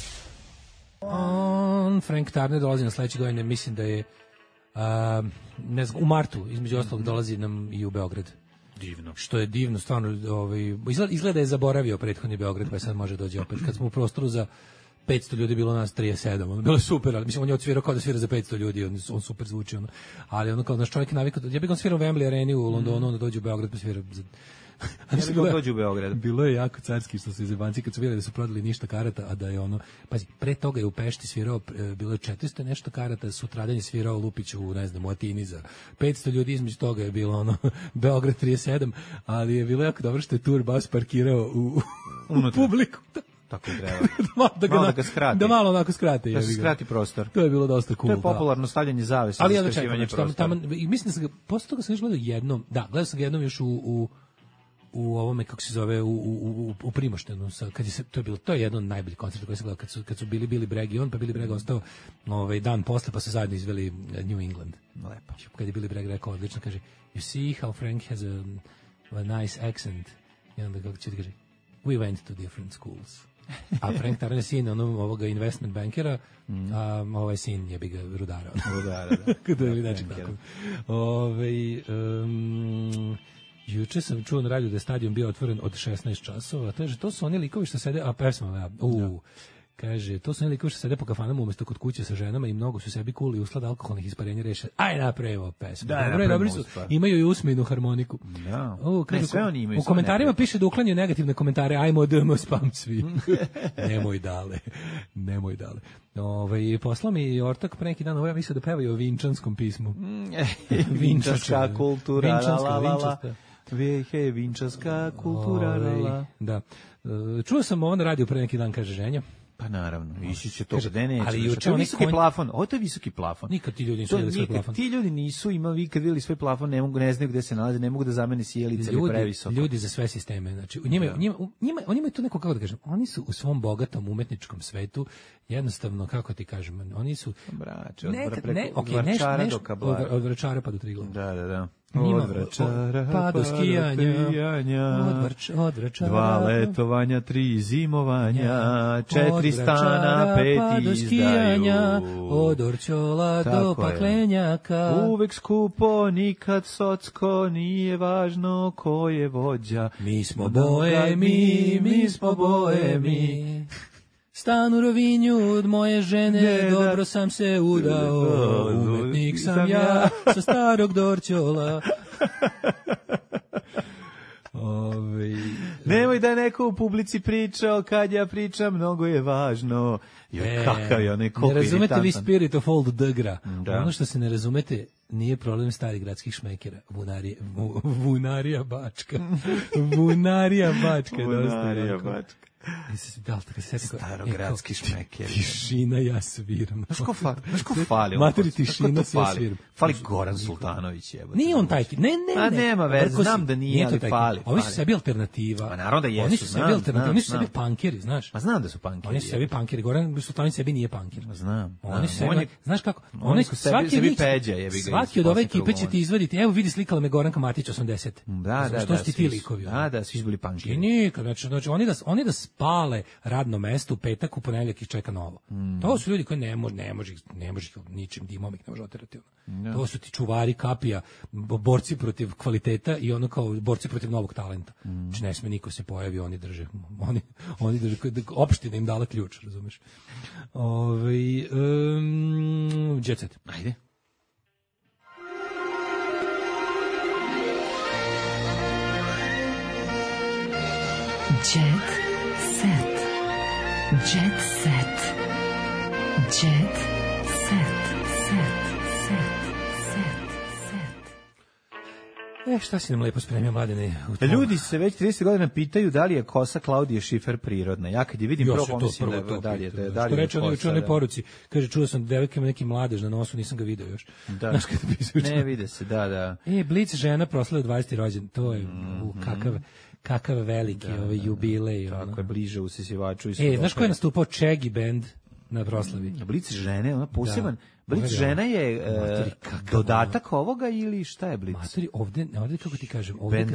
Frank Turner dolazi na sledeće godine, mislim da je u martu, između ostalog, dolazi nam i u Beograd. Divno. Što je divno, stvarno, izgleda je zaboravio prethodni Beograd, pa sad može dođe opet. Kad smo u prostoru za 500 ljudi, bilo nas 37, ono, bilo je super, ali mislim, on je odsvirao kao da svira za 500 ljudi, on super zvuči, ono. Ali ono kao naš čovjek navikao, ja bih on svirao u Wembley areni u Londonu, onda dođe u Beograd pa svira za... dođe u Beograd. Bilo je jako carski što su izjebanci kad su vidjeli da su prodali ništa karata, a da je ono, pazi, pre toga je u Pešti svirao, bilo je 400 nešto karata, sutradan je svirao Lupić u, ne znam, u Atini za 500 ljudi, između toga je bilo ono, Beograd 37, ali je bilo jako dobro što je tur bus parkirao u publiku. Tako je treba. Da malo onako skrate. Da se skrati prostor. To je bilo dosta cool. To je popularno stavljanje zavesa. Ali ja da čekam, mislim da sam ga, posle toga sam još gledao jednom, gledao sam ga jednom još u ovome, kako se zove, u Primoštenu, to je jedan od najboljih koncerta koji sam gledao, kad su bili Billy Bragg i on, pa Billy Bragg ostao dan posle, pa su zajedno izveli New England. Lepo. Kad je Billy Bragg rekao odlično, kaže, you see how Frank has a nice accent. I onda kako će ti kaže, we went to different schools. A Frank Tarant je sin ovoga investment bankera, a ovaj sin je bi ga rudara. Rudara, da. Kada je znači tako. Juče sam čuo na radiju da je stadion bio otvoren od 16 časova. To su oni likovi što sede, a pesma, kaže, to su oni likovi što sede po kafanama umesto kod kuće sa ženama i mnogo su sebi kuli uslad alkoholnih isparenja reše. Aj napravimo pesmu. Dobri su, imaju i usmenu harmoniku. Da. Kaže, sve oni imaju. U komentarima piše da uklanjaju negativne komentare. Ajmo demo spam svi. Nemoj dale. Poslao mi ortak pre neki dan, ja mislio da pevaju o vinčanskom pismu. Vinčanska kultura, vinčanska kultura, da. Čuo sam ovo na radiju pre neki dan, kaže ženja. Pa naravno, ići će to da neće. Ali juče visoki plafon, ovo je visoki plafon. Nikad ti ljudi nisu vidjeli svoj plafon. Ti ljudi nisu imali, kad vidjeli svoj plafon, ne znaju gde se nalaze, ne mogu da zamene sjelice ili previsoko. Ljudi za sve sisteme, znači, oni imaju to neko, kako da kažem, oni su u svom bogatom umetničkom svetu, jednostavno, kako ti kažem, oni su... Brače, od Vračara do Kablara. Od Vračara pa do Triglava. Da. Od Vračara pa do skijanja, od Vračara 2 letovanja, 3 zimovanja, 4 stana, 5 izdaju. Od Orćola do Paklenjaka. Uvek skupo, nikad socko, nije važno ko je vođa. Mi smo boemi. Stan u Rovinju od moje žene, dobro sam se udao, umetnik sam ja sa starog Dorćola. Nemoj da neko u publici pričao, kad ja pričam, mnogo je važno. Kakav je onaj koliko ne razumete vi spirit of old Dgra. Ono što se ne razumete nije problem starih gradskih šmekera. Vunarija Bačka. Vunarija Bačka. Starogradski šmeker. Tišina, ja sviram. Znaš ko fali? Materi tišina, ja sviram. Fali Goran Sultanović. Nije on taj. Ne. A nema veze, znam da nije, ali fali. Oni su sebi alternativa. Pa naravno da jesu. Oni su sebi alternativa, oni su sebi punkeri, znaš. Pa znam da su punkeri. Oni su sebi punkeri. Goran Sultanović sebi nije punker. Znam. Oni su sebi, znaš kako? Svaki od ove ekipe će ti izvaditi. Evo vidi, slikala me Goranka Matić 80. Da. Što ste ti likovi? Da, svi su bili punkeri. Nikad, znači oni da spale radno mesto u petak, u ponedeljak ih čeka novo. To su ljudi koji ne može ničim dimom ih ne može oterati. To su ti čuvari kapija, borci protiv kvaliteta i ono kao borci protiv novog talenta. Znači ne sme niko se pojavi, oni drže. Oni drže, opština im dala ključ, razumeš? Jet set. Ajde. Jet set. Jet set. Jet set. Šta si nam lepo spremio, Mladene? Ljudi se već 30 godina pitaju da li je kosa Klaudije Šifer prirodna. Ja kad je vidim prvo pomislim da li je što reče u onoj poruci, kaže, čuo sam devojka ima neki mladež na nosu, nisam ga video još. Da. Ne vide se, da. Blic žena proslava 20. rođen, to je kakav veliki jubilej. Tako je, bliže usisivaču. Znaš ko je nastupao? Čegi band na proslavi. Blic žene, ona poseban. Blic žena je dodatak ovoga ili šta je Blic? Matori, ovde kako ti kažem,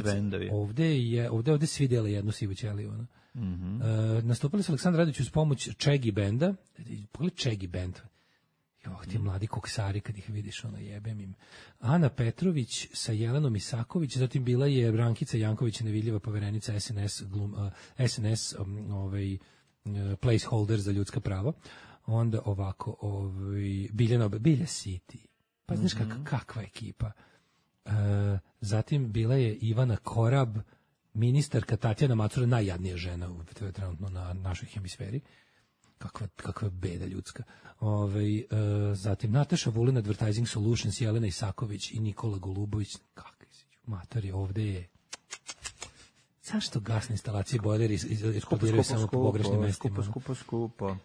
ovde svi dele jednu sivu ćeliju. Nastupali su Aleksandar Radović uz pomoć Čegi benda. Pogledaj Čegi band. Ti mladi koksari kad ih vidiš, ono jebem im. Ana Petrović sa Jelenom Isaković, zatim bila je Brankica Janković, nevidljiva poverenica SNS placeholder za ljudska prava. Onda ovako, Bilja City. Pa znaš kakva ekipa. Zatim bila je Ivana Korab, ministarka Tatjana Macura, najjadnija žena trenutno na našoj hemisferi. Kakva beda ljudska. Zatim Nataša Vulin, Advertising Solutions, Jelena Isaković i Nikola Golubović. Kakvi si matori, ovde je... Zašto gasne instalacije bojleri eksplodiraju samo po pogrešnim mestima? Skupo.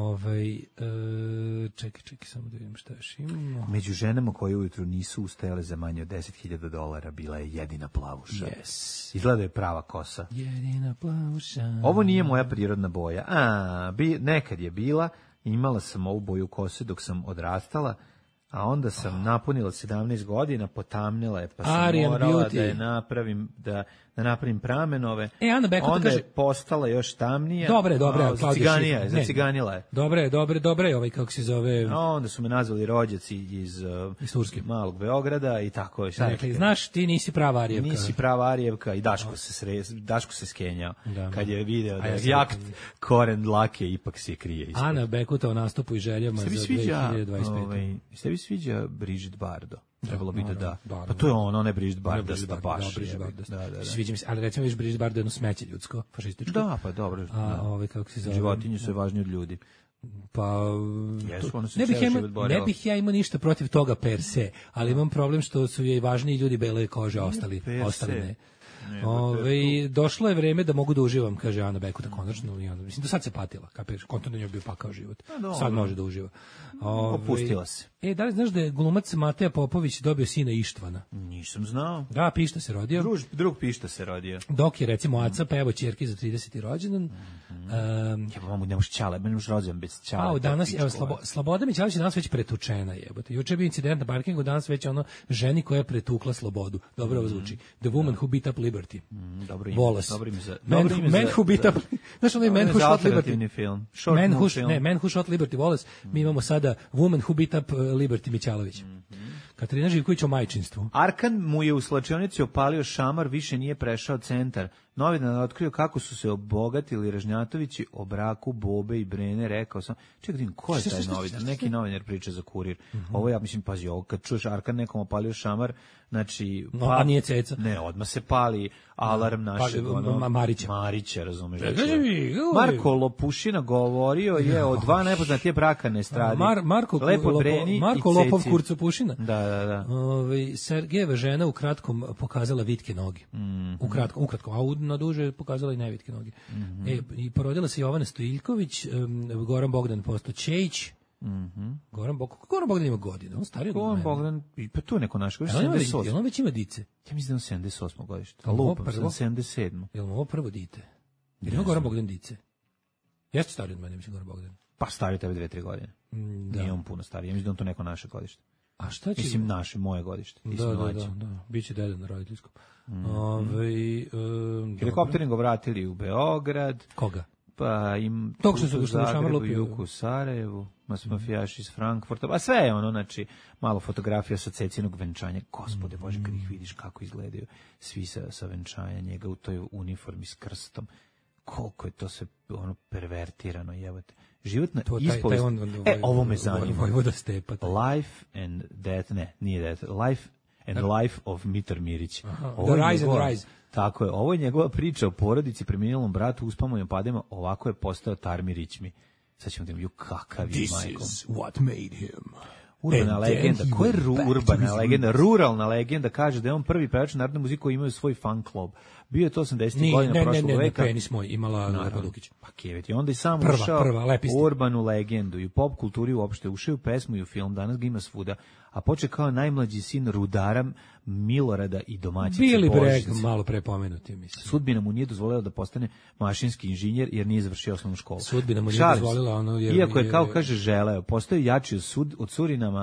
Čekaj, samo da vidim šta još imamo. Među ženama koje ujutru nisu ustajale za manje od $10.000 bila je jedina plavuša. Yes. Izgleda je prava kosa. Jedina plavuša. Ovo nije moja prirodna boja. Nekad je bila, imala sam ovu boju kose dok sam odrastala, a onda sam napunila 17 godina, potamnila je, pa sam Aryan morala Beauty. da napravim pramenove. Ana Bekota onda kaže, je postala još tamnija. Dobre, zaciganila je. Dobre, kako se zove. Onda su me nazvali rođaci iz Turske, malog Beograda i tako je. Dakle, znaš, ti nisi prava Arijevka. Nisi prava Arijevka i Daško se skenjao. Kad je video da je jakt koren dlake, ipak se krije. Ana Bekota o nastupu i željama za 2025. Ste vi sviđa Brigitte Bardot? Trebalo bi da. Pa to je ona je Brigitte Bardot, baš. Sviđa mi se, ali recimo viš Brigitte Bardot jedno smeće ljudsko, fašističko. Da, pa dobro. Kako se zove? Životinje su važnije od ljudi. Pa ne bih ja imao ništa protiv toga per se, ali imam problem što su jej važniji ljudi bele kože, ostali ne. Došlo je vreme da mogu da uživam, kaže Ana Bekota, konačno. Mislim, do sad se patila, kapiraš, kontinuirno je bio pakao život. Sad može da uživa. Opustila se. Da li znaš da je glumac Mateja Popović dobio sina Ištvana? Nisam znao. Da, Pišta se rodio. Drug Pišta se rodio. Dok je, recimo, Aca pevao ćerki za 30. rođendan. Mamu, ne možeš Ćale, meni možeš rođendan bez Ćale. Danas, Sloboda Mićalović je danas već pretučena, jebote. Juče je bio incident na parkingu, danas već ženi koja je pretukla slobodu. Dobro ovo zvuči. The woman who beat up Liberty. Dobro ime. Man who beat up... Znaš onaj Man who shot Liberty? Man who shot Liberty Wallace. Mi imamo sada Woman who beat up Liberty Mićalović. Katarina Živković o majčinstvu. Arkan mu je u slačionici opalio šamar, više nije prešao centar. Novinar otkrio kako su se obogatili Ražnjatovići o braku Bobe i Brene, rekao sam. Čekaj, ko je taj novinar? Neki novinar priča za Kurir. Ovo ja mislim, pazi, ovo kad čuješ Arkan nekom opalio šamar, znači... a nije ceca. Ne, odmah se pali alarm našeg Marića, razumeš. Marko Lopušina govorio je o dva nepoznatije braka na estradi. Marko Lopov Kurco Pušina. Da. Sergejeva žena u kratkom pokazala vitke noge. Ukratko, a na duže pokazala i nevitke noge. I porodila se Jovana Stojiljković, Goran Bogdan postao Čejić. Goran Bogdan ima godine, on stariji od mene. Goran Bogdan, pa tu je neko naš, 78. Jel on već ima dice? Ja mislim da je 78. godište. Lupam, 77. Jel ovo prvo dite? Jel ima Goran Bogdan dice? Jeste stariji od mene, mislim, Goran Bogdan. Pa stariji tebe 2-3 godine. Nije on puno stariji, ja mislim da on to neko naše godište. A šta će? Mislim moje godište. Da. Biće deda na roditeljskom. Helikopterim ga vratili u Beograd. Koga? Pa im tog što su ga Zagrebu, Juku, Sarajevu, mafijaši iz Frankfurta, a sve je ono, znači, malo fotografija sa Cecinog venčanja. Gospode Bože, kad ih vidiš kako izgledaju svi sa venčanja, njega u toj uniformi s krstom. Koliko je to sve ono pervertirano, jebote. Život na ispovest. Ovo me zanima. Vojvoda Stepa. Life and Death, nije Death, Life and Life of Mitar Mirić. The Rise and Rise. Tako je, ovo je njegova priča o porodici, preminulom bratu, uspamom i padima, ovako je postao Tarmirić mi. Sad ćemo da imaju kakav je majkom. This is what made him. Urbana legenda, ko je urbana legenda? Ruralna legenda kaže da je on prvi pevač narodne muzike koji imaju svoj fan club. Bio je to 80. godina prošlog veka. Ne, penis moj, imala Lepa Dukić. Pa kevet, i onda i sam ušao u urbanu legendu i u pop kulturi uopšte, ušao u pesmu i u film, danas ga ima svuda, a počeo kao najmlađi sin rudara Milorada i domaćice Billy Božice. Bragg, malo prepomenuti, mislim. Sudbina mu nije dozvolila da postane mašinski inženjer jer nije završio osnovnu školu. Sudbina mu nije dozvolila ono... Iako je, kao kaže, želeo, postao jači od Surinama,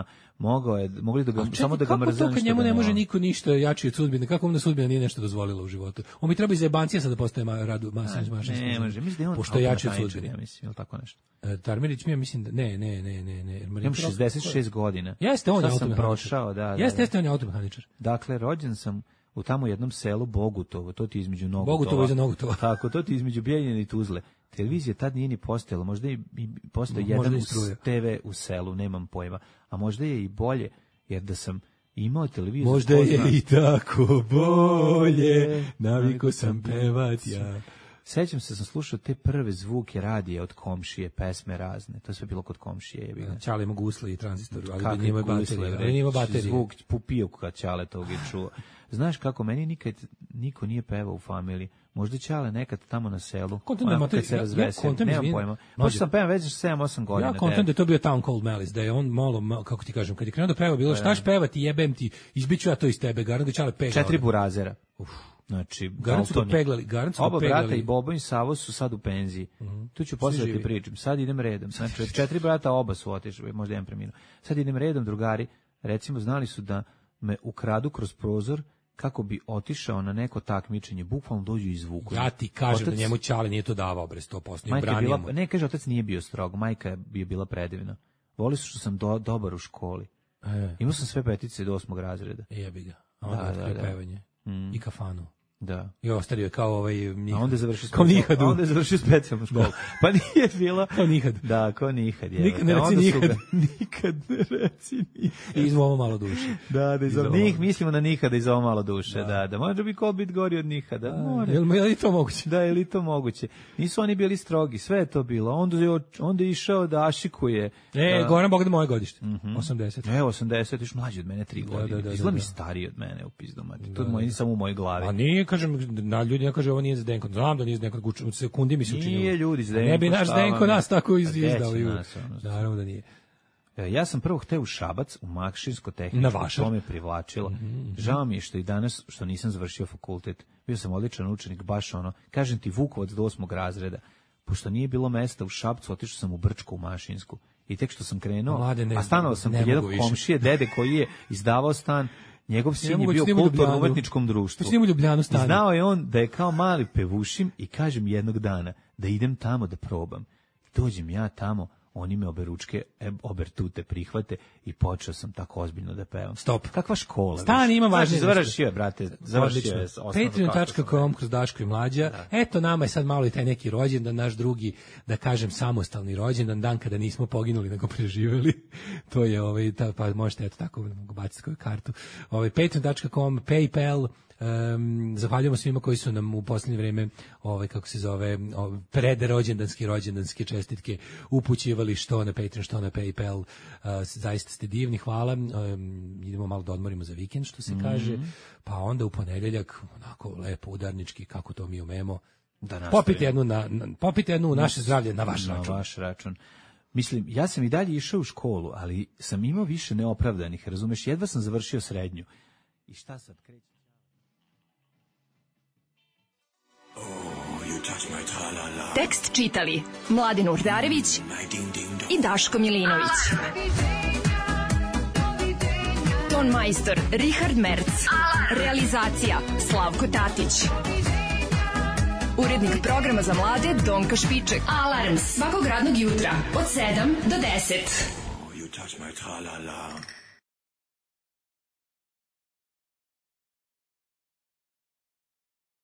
mogli da ga samo da ga mrze. Kako to kad njemu ne može niko ništa jači od sudbine? Kako mu da sudbina nije nešto dozvolila u životu? On mi treba iz jebancija sad da postaje mašinski. Ne može, mislim da je on pošto je jači od sudbine. Ja mislim, ili tako nešto. Tarmirić mi ja mislim da ne. Imam 66 godina. Jeste, on je prošao, da. Jeste, on je automehaničar. Dakle, rođen sam u tamo jednom selu Bogutovo, to ti između Nogutova. Bogutovo iza Nogutova. Tako, to ti između Bijeljine i Tuzle. Televizija tad nije ni postojala, možda i postoji jedan TV u selu, nemam pojma. A možda je i bolje, jer da sam imao televiziju... Možda je i tako bolje, naviku sam pevat ja. Sećam se, sam slušao te prve zvuke radija od komšije, pesme razne. To je sve bilo kod komšije. Ćale ima gusle i tranzistor, ali nima baterije. Zvuk pupio kad Ćale tog je čuo. Znaš kako, meni nikad niko nije pevao u familiji. Možda Ćale nekad tamo na selu. Kad se razvesio, nemam pojma. Možda sam pevam već 7-8 godina. Ja kontent da je to bio Town Called Malice, da je on malo, kako ti kažem, kad je krenuo da peva, bilo štaš pevati, jebem ti, izbiću ja to iz tebe, garant da Ćale pegla. 4 burazera. Znači, garant su peglali. Oba brata i Bobo i Savo su sad u penziji. Tu ću posle da ti pričam. Sad idem redom. Znači, 4 brata oba su otišli, možda jedan preminuo. Sad idem redom, drugari, recimo, znali su da me ukradu kroz prozor kako bi otišao na neko takmičenje, bukvalno dođu i izvuku. Ja ti kažem da njemu Ćale nije to davao, bre, 100%. Ne, kaže, otac nije bio strog, majka je bila predivna. Voli su što sam dobar u školi. Imao sam sve petice do 8. razreda. Jebi ga. Da. Pevanje. I kafanu. Da. I ostario kao a onda je završio specijalnu školu. Pa nije bilo kao Nihad. Da, kao Nihad. Nikad ne reci Nihad. I iz ovo malo duše. Da, njih mislimo na Nihada iz ovo malo duše. Da. Može bi ko biti gori od Nihada. Je li to moguće? Da, je li to moguće? Nisu oni bili strogi, sve je to bilo. Onda je išao da ašikuje. Goran Bogdan moje godište. 80. 80, još mlađi od mene 3 godine. Izgleda mi stariji od mene u pizdom. To je samo u mojoj glavi. A nije, kažem, na ljudi ne kaže ovo nije Zdenko. Znam da nije Zdenko, u sekundi mi se učinilo. Nije ljudi Zdenko. Ne bi naš Zdenko nas tako izdao. Naravno da nije. Ja sam prvo hteo u Šabac, u Mašinsko-tehničko, to me privlačilo. Žao mi je što i danas, što nisam završio fakultet. Bio sam odličan učenik, baš kažem ti Vukovac do 8. razreda. Pošto nije bilo mesta u Šapcu, otišao sam u Brčko, u Mašinsku. I tek što sam krenuo, a stanovao sam kod jednog komšije, dede koji je izdavao stan. Njegov sin je bio u kulturno-umetničkom društvu. Znao je on da je kao mali pevušim i kažem jednog dana da idem tamo da probam. Dođem ja tamo, oni me obertute prihvate i počeo sam tako ozbiljno da pevam. Stop. Kakva škola? Stani, ima važnije. Završio je, brate. Završio je. Patreon.com kroz Daško i Mlađa. Eto, nama je sad malo i taj neki rođendan, naš drugi, da kažem, samostalni rođendan, dan kada nismo poginuli, nego preživjeli. To je, pa možete, eto, tako, baciti koju kartu. Patreon.com, PayPal, zahvaljujemo svima koji su nam u posljednje vrijeme kako se zove rođendanske čestitke upućivali što na Patreon, što na PayPal. Zaista ste divni, hvala. Idemo malo da odmorimo za vikend, što se kaže, pa onda u ponedeljak onako lepo udarnički, kako to mi umemo, popite jednu u naše zdravlje na vaš račun. Mislim, ja sam i dalje išao u školu, ali sam imao više neopravdanih, razumeš, jedva sam završio srednju. I šta sad kreće? Tekst čitali Mladin Urdarević i Daško Milinović. Ton majstor Richard Merc. Realizacija Slavko Tatić. Urednik programa za mlade Donka Špiček. Alarms svakog radnog jutra od 7 do 10.